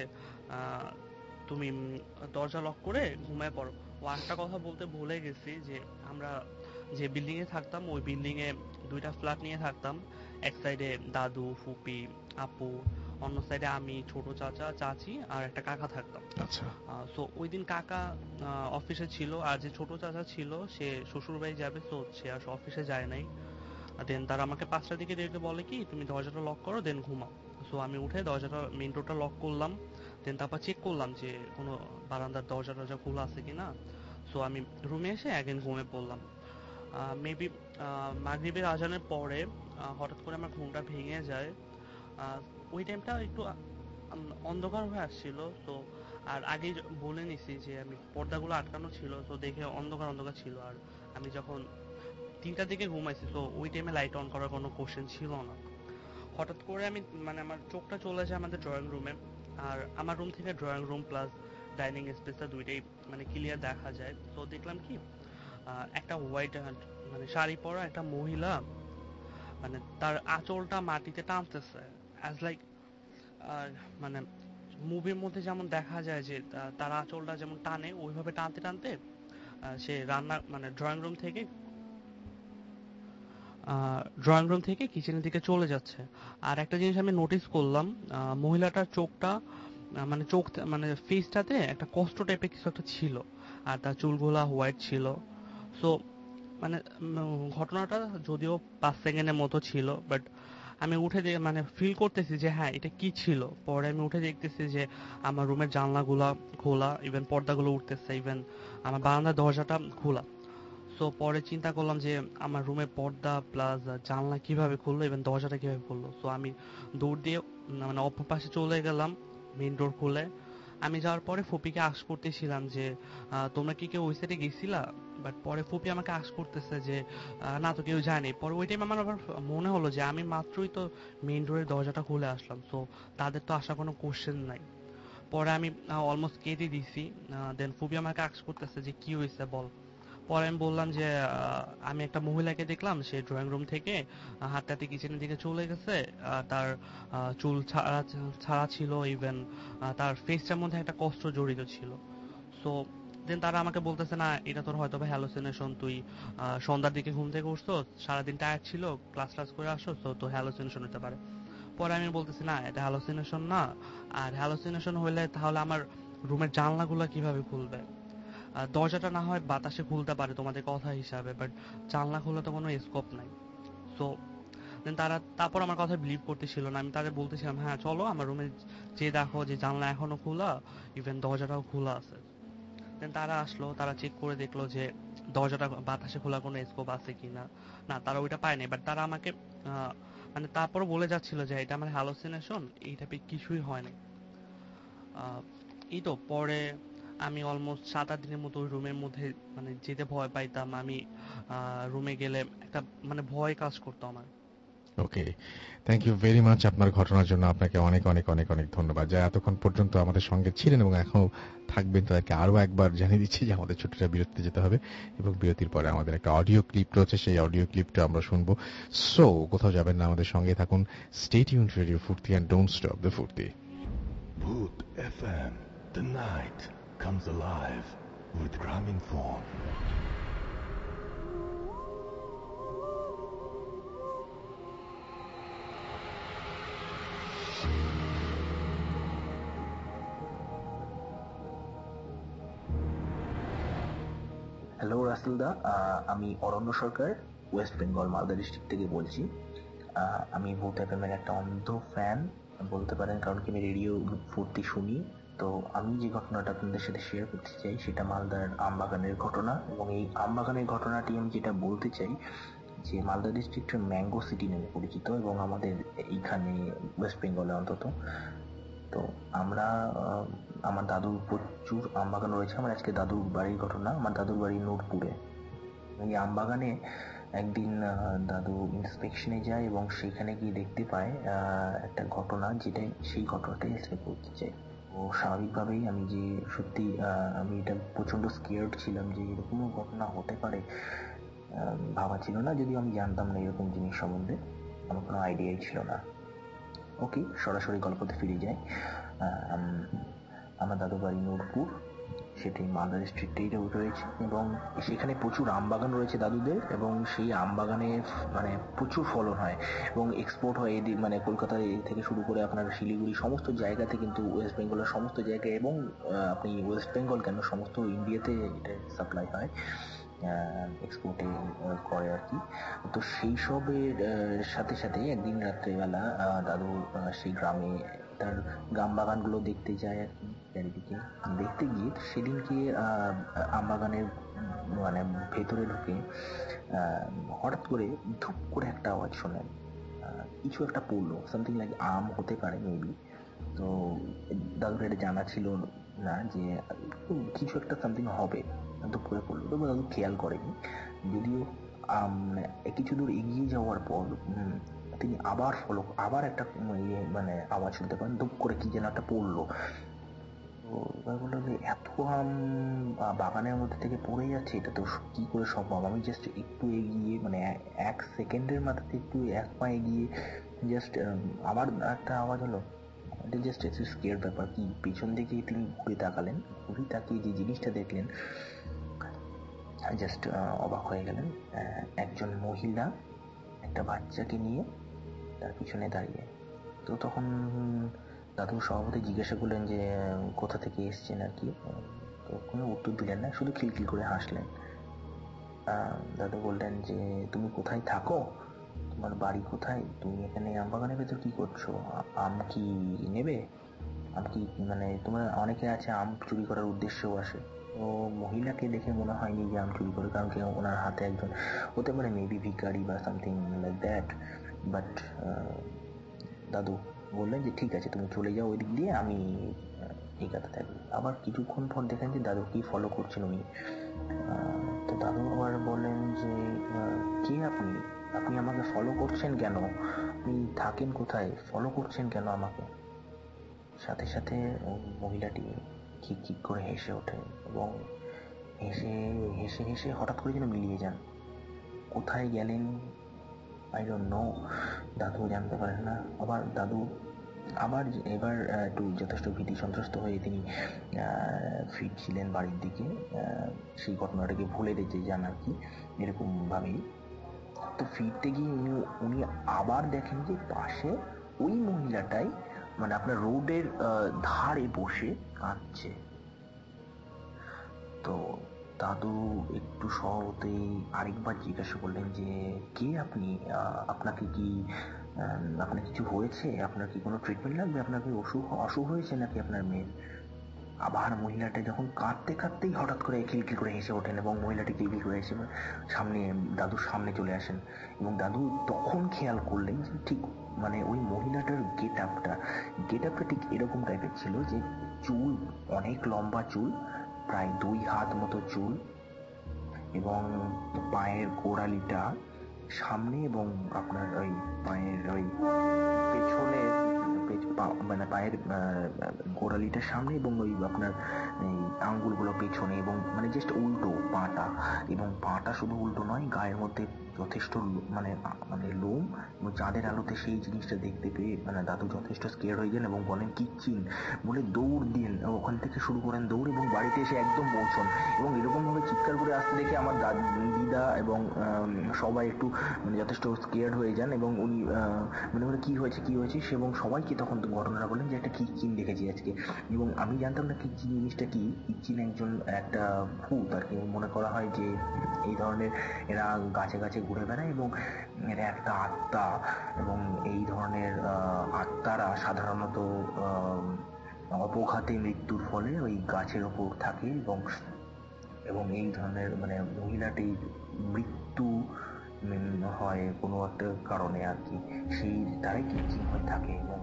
তুমি দরজা লক করে ঘুমায় পড়ো। ও একটা কথা বলতে ভুলে গেছি যে আমরা যে বিল্ডিং এ থাকতাম, ওই বিল্ডিং এ 2টা ফ্ল্যাট নিয়ে থাকতাম। এক সাইডে দাদু, ফুপি, আপু, অন্য সাইডে আমি, ছোট চাচা চাচি আর একটা কাকা থাকতাম। আচ্ছা। সো ওই দিন কাকা অফিসে ছিল, আর যে ছোট চাচা ছিল সে শ্বশুর বাড়ি যাবে, সো সে আর অফিসে যায় নাই। দেন তারা আমাকে 5টার দিকে ডেকে বলে কি তুমি দরজাটা লক করো, দেন ঘুমাও। সো আমি উঠে দরজাটা, মেইন ডোরটা লক করলাম। দেন তারপর চেক করলাম যে কোনো বারান্দার দরজা খোলা আছে কিনা। সো আমি রুমে এসে অ্যাগেন ঘুমিয়ে পড়লাম। মেবি মাগরিবের আজানের পরে হঠাৎ করে আমার ঘুমটা ভেঙে যায়। ওই টাইমটা একটু অন্ধকার হয়ে আসছিল। তো আর আগে বলে নিছি যে আমি পর্দাগুলো আটকানো ছিল, তো দেখে অন্ধকার ছিল। আর আমি যখন 3টার দিকে ঘুমাইছি, তো ওই টাইমে লাইট অন করার কোনো কোশ্চেন ছিল না। হঠাৎ করে আমি আমার চোখটা চলে যায় আমাদের ড্রয়িং রুমে। আর আমার রুম থেকে ড্রয়িং রুম প্লাস ডাইনিং স্পেসটা দুইটাই ক্লিয়ার দেখা যায়। তো দেখলাম কি একটা হোয়াইট শাড়ি পরা একটা মহিলা তার আঁচলটা মাটিতে টানতেছে, অ্যাজ লাইক মুভির মধ্যে যেমন দেখা যায় যে তার আঁচলটা যেমন টানে, ওইভাবে টানতে টানতে সে ড্রয়িং রুম থেকে কিচেনের দিকে চলে যাচ্ছে। আর একটা জিনিস আমি নোটিস করলাম, মহিলাটার চোখটা ফেসটাতে একটা কষ্ট টাইপের কিছু একটা ছিল, আর তার চুলগুলা হোয়াইট ছিল। সো ঘটনাটা যদিও 5 সেকেন্ডের মতো ছিল, বাট আমি উঠে মানে ফিল করতেছি যে হ্যাঁ এটা কি ছিল। পরে আমি উঠে দেখতেছি যে আমার রুমের জানলাগুলা খোলা, ইভেন পর্দাগুলো উঠতেছে, ইভেন আমার বারান্দার দরজাটা খোলা। সো পরে চিন্তা করলাম যে আমার রুমের পর্দা প্লাস জানলা কিভাবে খুললো, ইভেন দরজাটা কিভাবে খুললো। সো আমি দৌড় দিয়ে মানে অপর পাশে চলে গেলাম মেইন ডোর খুলে। আমি যাওয়ার পরে ফুপিকে আশ করতেছিলাম যে তোমরা কি কেউ ওই সাইডে গেছিলা? বাট পরে ফুপি আমাকে আশ করতেছে যে না তো কেউ যায়নি। পরে ওই টাইম আমার আবার মনে হলো যে আমি মাত্রই তো মেইন ডোরের দরজাটা খুলে আসলাম, সো তাদের তো আসার কোনো কোশ্চেন নাই। পরে আমি অলমোস্ট কেঁদে দিছি। দেন ফুপি আমাকে আশ করতেছে যে কি হয়েছে বল। পরে আমি বললাম যে আমি একটা মহিলাকে দেখলাম, সে ড্রয়িং রুম থেকে হাঁটতে হাঁটতে কিচেনের দিকে চলে গেছে। তার চুল ছাড়া ছাড়া ছিল, ইভেন তার ফেসটার মধ্যে একটা কষ্ট জড়িত ছিল। সো দেন তারা আমাকে বলতেছে না এটা তোর হয়তো বা হ্যালোসিনেশন, তুই সন্ধ্যার দিকে ঘুম থেকে উঠছো, সারাদিন টায়ার্ড ছিল, ক্লাস ক্লাস করে আসো, তো তো হ্যালোসিনেশন হতে পারে। পরে আমি বলতেছি না এটা হ্যালোসিনেশন না, আর হ্যালোসিনেশন হলে তাহলে আমার রুমের জানলাগুলো কিভাবে খুলবে? দরজাটা না হয় বাতাসে খুলতে পারে তোমাদের কথা হিসাবে, বাট জানলা খোলা তো কোনো স্কোপ নাই। সো দেন তারা তারপর আমার কথা বিলিভ করতেছিল না। আমি তাদের বলতেছিলাম হ্যাঁ চলো আমার রুমে যে দেখো যে জানলা এখনো খোলা, ইভেন দরজাটাও খোলা আছে। দেন তারা আসলো, তারা চেক করে দেখলো যে দরজাটা বাতাসে খোলা কোনো স্কোপ আছে কিনা। না, তারা ওইটা পায়নি। বাট তারা আমাকে মানে তারপর বলে যাচ্ছিল যে এটা আমার হ্যালোসিনেশন, এই টাইপের কিছুই হয় না। এই তো পরে আমি অলমোস্ট 7-8 দিনের মতো ওই রুমের মধ্যে মানে যেতে ভয় পাইতাম। আমি রুমে গেলে একটা মানে ভয় কাজ করতো আমার। Okay, thank you very much আপনার ঘটনার জন্য। আপনাকে অনেক অনেক অনেক অনেক ধন্যবাদ যা এতক্ষণ পর্যন্ত আমাদের সঙ্গে ছিলেন এবং এখনো থাকবেন। তাদেরকে আরো একবার জানিয়ে দিচ্ছি যে আমাদের ছোটটা বিরতিতে যেতে হবে এবং বিরতির পরে আমাদের একটা অডিও ক্লিপ রয়েছে, সেই অডিও ক্লিপটা আমরা শুনবো। সো কোথাও যাবেন না, আমাদের সঙ্গে থাকুন। Stay tuned radio Foorti and don't stop the Foorti. Bhoot FM. The night comes alive with Graminphone. Hello রাসেলদা, আমি অরণ্য সরকার, ওয়েস্ট বেঙ্গল মালদা ডিস্ট্রিক্ট থেকে বলছি। আমি ভূত এফএম এর একটা অন্ধ ফ্যান বলতে পারেন, কারণ কি আমি রেডিও ফুর্তি শুনি। তো আমি যে ঘটনাটা আপনাদের সাথে শেয়ার করতে চাই সেটা মালদার আমবাগানের ঘটনা, এবং এই আমবাগানের ঘটনাটি আমি যেটা বলতে চাই যে মালদা ডিস্ট্রিক্টের ম্যাঙ্গো সিটি নামে পরিচিত, এবং আমাদের এইখানে ওয়েস্ট বেঙ্গলে অন্তত। তো আমরা আমার দাদুর প্রচুর আমবাগান রয়েছে। আমার আজকে দাদুর বাড়ির ঘটনা। আমার দাদুর বাড়ি নূরপুরে। এই আমবাগানে একদিন দাদু ইন্সপেকশনে যায় এবং সেখানে গিয়ে দেখতে পায় একটা ঘটনা, যেটা সেই ঘটনাটাই আজকে বলতে চাই। ও স্বাভাবিকভাবেই আমি যে সত্যি আমি এটা প্রচণ্ড স্কেয়ার্ড ছিলাম যে এরকমও ঘটনা হতে পারে, ভাবা ছিল না। যদিও আমি জানতাম না এরকম জিনিস সম্বন্ধে, আমার কোনো আইডিয়াই ছিল না। ওকে, সরাসরি গল্পতে ফিরে যায়। আমার দাদুর বাড়ি নূরপুর, সেটি মালদা ডিস্ট্রিক্টেই রয়েছে, এবং সেখানে প্রচুর আমবাগান রয়েছে দাদুদের, এবং সেই আমবাগানে মানে প্রচুর ফলন হয় এবং এক্সপোর্ট হয় এদিক, মানে কলকাতা থেকে শুরু করে আপনার শিলিগুড়ি সমস্ত জায়গাতে, কিন্তু ওয়েস্ট বেঙ্গলের সমস্ত জায়গায়, এবং আপনি ওয়েস্ট বেঙ্গল কেন সমস্ত ইন্ডিয়াতে এটা সাপ্লাই হয়, এক্সপোর্টে করে আর কি। তো সেই সবের সাথে সাথে একদিন রাত্রেবেলা দাদু সেই গ্রামে তার গ্রাম বাগানগুলো দেখতে যায় আর কি। চারিদিকে দেখতে গিয়ে সেদিনকে আমবাগানের মানে ভেতরে ঢুকে হঠাৎ করে ধুপ করে একটা আওয়াজ শোনেন। কিছু একটা পড়লো, সামথিং লাইক আম হতে পারে মেবি। তো দাদুর এটা জানা ছিল না যে কিছু একটা সামথিং হবে, ধুপ করে পড়লো। তো দাদু খেয়াল করেনি। যদিও কিছু দূর এগিয়ে যাওয়ার পর তিনি আবার একটা মানে আওয়াজ শুনতে পান, ধুপ করে কি যেন একটা পড়লো। তো এবার বললো যে এত আম বাগানের মধ্যে থেকে পড়ে যাচ্ছে, এটা তো কি করে সম্ভব। আমি জাস্ট একটু এগিয়ে, মানে 1 সেকেন্ডের মাথাতে একটু 1 পা এগিয়ে জাস্ট আবার একটা আওয়াজ হলো। এটা জাস্ট একটু স্কেয়ার ব্যাপার। কি পেছন দিকে তিনি ঘুরে তাকালেন, ঘুরে তাকিয়ে যে জিনিসটা দেখলেন জাস্ট অবাক হয়ে গেলেন। একজন মহিলা একটা বাচ্চাকে নিয়ে তার পিছনে দাঁড়িয়ে। তো তখন দাদু স্বভাবতই জিজ্ঞাসা করলেন যে কোথা থেকে এসছেন আর কি। তো কোনো উত্তর দিলেন না, শুধু খিলখিল করে হাসলেন। দাদু বললেন যে তুমি কোথায় থাকো? তোমার বাড়ি কোথায়, তুমি এখানে আমবাগানের ভেতর কি করছো, আম কি নেবে, আম কি মানে তোমার অনেকে আছে আম চুরি করার উদ্দেশ্যেও আসে। ও মহিলাকে দেখে মনে হয়নি যে আম চুরি করে, কারণ কি ওনার হাতে একজন হতে পারে মেবি ভিখারি বা সামথিং লাইক দ্যাট। বাট দাদু বললেন যে ঠিক আছে তুমি চলে যাও ওই দিক দিয়ে, আমি এগাতে থাকি। আবার কিছুক্ষণ পর দেখেন যে দাদু কি ফলো করছেন উনি। তো দাদু আবার বললেন যে কে আপনি, আপনি আমাকে ফলো করছেন কেন, আপনি থাকেন কোথায়, ফলো করছেন কেন আমাকে। সাথে সাথে মহিলাটি খিক খিক করে হেসে ওঠে এবং হেসে হেসে হেসে হঠাৎ করে যেন মিলিয়ে যান। কোথায় গেলেন আই ডোন্ট নো, দাদু জানতে পারেন না। আবার দাদু আবার এবার একটু যথেষ্ট ভীতি সন্ত্রস্ত হয়ে তিনি ফিরছিলেন বাড়ির দিকে, সেই ঘটনাটাকে ভুলে যেতে যান আর কি, এরকম ভাবেই। তো ফিরতে গিয়ে উনি আবার দেখেন যে পাশে ওই মহিলাটাই মানে আপনার রোডের ধারে বসে কাঁদছে। তো দাদু একটু সহজেই আরেকবার জিজ্ঞাসা করলেন যে কে আপনি, আপনাকে কি আপনার কিছু হয়েছে, আপনার কি কোনো ট্রিটমেন্ট লাগবে, আপনার কি অসুখ হয়েছে নাকি আপনার মেয়ের। আবার মহিলাটা যখন কাঁদতে কাঁদতেই হঠাৎ করে খিলখিল করে হেসে ওঠেন এবং মহিলাটি খিলখিল করে হেসে সামনে দাদুর সামনে চলে আসেন এবং দাদু তখন খেয়াল করলেন যে ঠিক মানে ওই মহিলাটার গেট আপটা ঠিক এরকম টাইপের ছিল যে চুল অনেক লম্বা চুল, প্রায় 2 হাত মতো চুল এবং পায়ের গোড়ালিটা সামনে এবং আপনার ওই পায়ের ওই পেছনে মানে পায়ের গোড়ালিটা সামনে এবং ওই আপনার এই আঙ্গুলগুলো পেছনে এবং মানে জাস্ট উল্টো পাটা, এবং পাটা শুধু উল্টো নয়, গায়ের মধ্যে যথেষ্ট মানে লোম, এবং চাঁদের আলোতে সেই জিনিসটা দেখতে পেয়ে মানে দাদু যথেষ্ট স্কেয়ার হয়ে যান এবং বলেন কিচ্ছিন বলে দৌড় দিন, ওখান থেকে শুরু করেন দৌড় এবং বাড়িতে এসে একদম পৌঁছন এবং এরকম ভাবে চিৎকার করে আসতে দেখে আমার দিদা এবং সবাই একটু মানে যথেষ্ট স্কেয়ার্ড হয়ে যান এবং উনি মনে করে কি হয়েছে এবং সবাইকে তখন ঘটনাটা বলেন যে একটা কিচ্চিন দেখেছি আজকে। এবং আমি জানতাম না কিচ্চিন জিনিসটা কি। কিচ্চিন একটা ভূত আর কি, মনে করা হয় যে এই ধরনের এরা গাছে গাছে ঘুরে বেড়ায় এবং এরা একটা আত্মা, এবং এই ধরনের আত্মারা সাধারণত অপঘাতে মৃত্যুর ফলে ওই গাছের ওপর থাকে এবং এই ধরনের মানে মহিলাটির মৃত্যু হয় কোনো একটা কারণে আর কি, সেই তারাই কিচ্ছিন হয়ে থাকে। এবং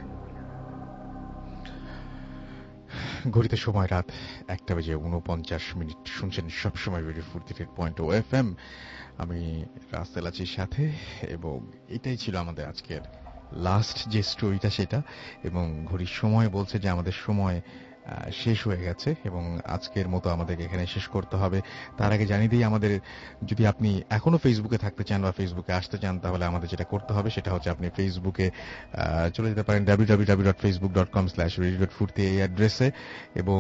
ঘড়িতে সময় রাত 1:49 শুনছেন সবসময় রেডিও 48.0 FM। আমি রাসেল আছির সাথে এবং এটাই ছিল আমাদের আজকের লাস্ট যে স্টোরিটা সেটা, এবং ঘড়ির সময় বলছে যে আমাদের সময় শেষ হয়ে গেছে এবং আজকের মতো আমাদেরকে এখানে শেষ করতে হবে। তার আগে জানিয়ে দিই, আমাদের যদি আপনি এখনো ফেসবুকে থাকতে চান বা ফেসবুকে আসতে চান তাহলে আমাদের যেটা করতে হবে সেটা হচ্ছে আপনি ফেসবুকে চলে যেতে পারেন www.facebook.com/radio.ফুর্তি এই অ্যাড্রেসে এবং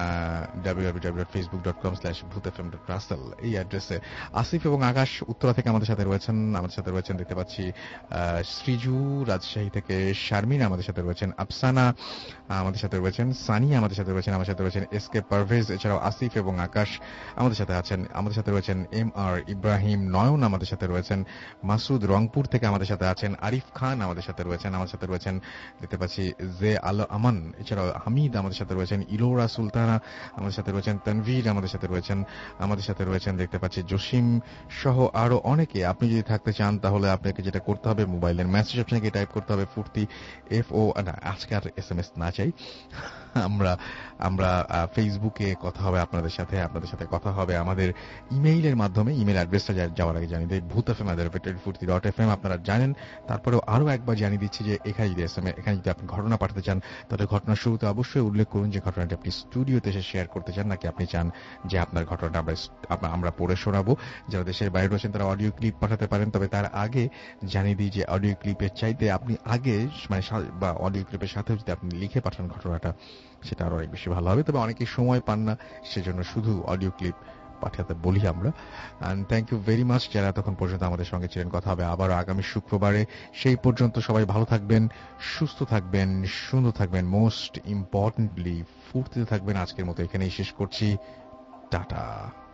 www.facebook.com/bhutfm.russell এই অ্যাড্রেসে। আসিফ এবং আকাশ উত্তরা থেকে আমাদের সাথে রয়েছেন দেখতে পাচ্ছি। শ্রীজু রাজশাহী থেকে, শারমিন আমাদের সাথে রয়েছেন, আফসানা আমাদের সাথে রয়েছেন, সানি আমাদের সাথে রয়েছেন এসকে পারভেজ, এছাড়াও আসিফ এবং আকাশ আমাদের সাথে রয়েছেন MR ইব্রাহিম, নয়ন আমাদের সাথে রয়েছেন, মাসুদ রংপুর থেকে আমাদের সাথে আছেন, আরিফ খান আমাদের সাথে রয়েছেন দেখতে পাচ্ছি, জে আল আমান, এছাড়াও হামিদ আমাদের সাথে রয়েছেন, ইলোরা সুলতানা আমাদের সাথে রয়েছেন, তানভীর আমাদের সাথে রয়েছেন দেখতে পাচ্ছি, জসিম সহ আরো অনেকে। আপনি যদি থাকতে চান তাহলে আপনাকে যেটা করতে হবে, মোবাইলের মেসেজ আপনাকে টাইপ করতে হবে ফুর্তি FO না, আজকে আর SMS না চাই, আমরা ফেসবুকে কথা হবে আপনাদের সাথে কথা হবে আমাদের ইমেইলের মাধ্যমে। ইমেইল অ্যাড্রেসটা যাওয়ার আগে জানিয়ে দিই bhutfm@fuርቲ.fm। আপনারা জানেন, তারপরেও আরো একবার জানিয়ে দিচ্ছি যে এখানে যদি আপনি ঘটনা পাঠাতে চান তাহলে ঘটনার শুরুতে অবশ্যই উল্লেখ করুন যে ঘটনাটি আপনি স্টুডিওতে এসে শেয়ার করতে চান নাকি আপনি চান যে আপনার ঘটনাটা আমরা পড়ে শোনাবো। যারা দেশের বাইরে রয়েছেন তারা অডিও ক্লিপ পাঠাতে পারেন, তবে তার আগে জানিয়ে দিই যে অডিও ক্লিপের চাইতে আপনি আগে মানে বা অডিও ক্লিপের সাথে যদি আপনি লিখে পাঠান ঘটনাটা সেটা আরো অনেক বেশি ভালো হবে। তবে অনেকে সময় পান না, সেজন্য শুধু অডিও ক্লিপ পাঠাতে বলি আমরা। And thank you very much যারা তখন পর্যন্ত আমাদের সঙ্গে ছিলেন। কথা হবে আবার আগামী শুক্রবারে। সেই পর্যন্ত সবাই ভালো থাকবেন, সুস্থ থাকবেন, সুন্দর থাকবেন, মোস্ট ইম্পর্টেন্টলি ফুর্তিতে থাকবেন। আজকের মতো এখানেই শেষ করছি, টাটা।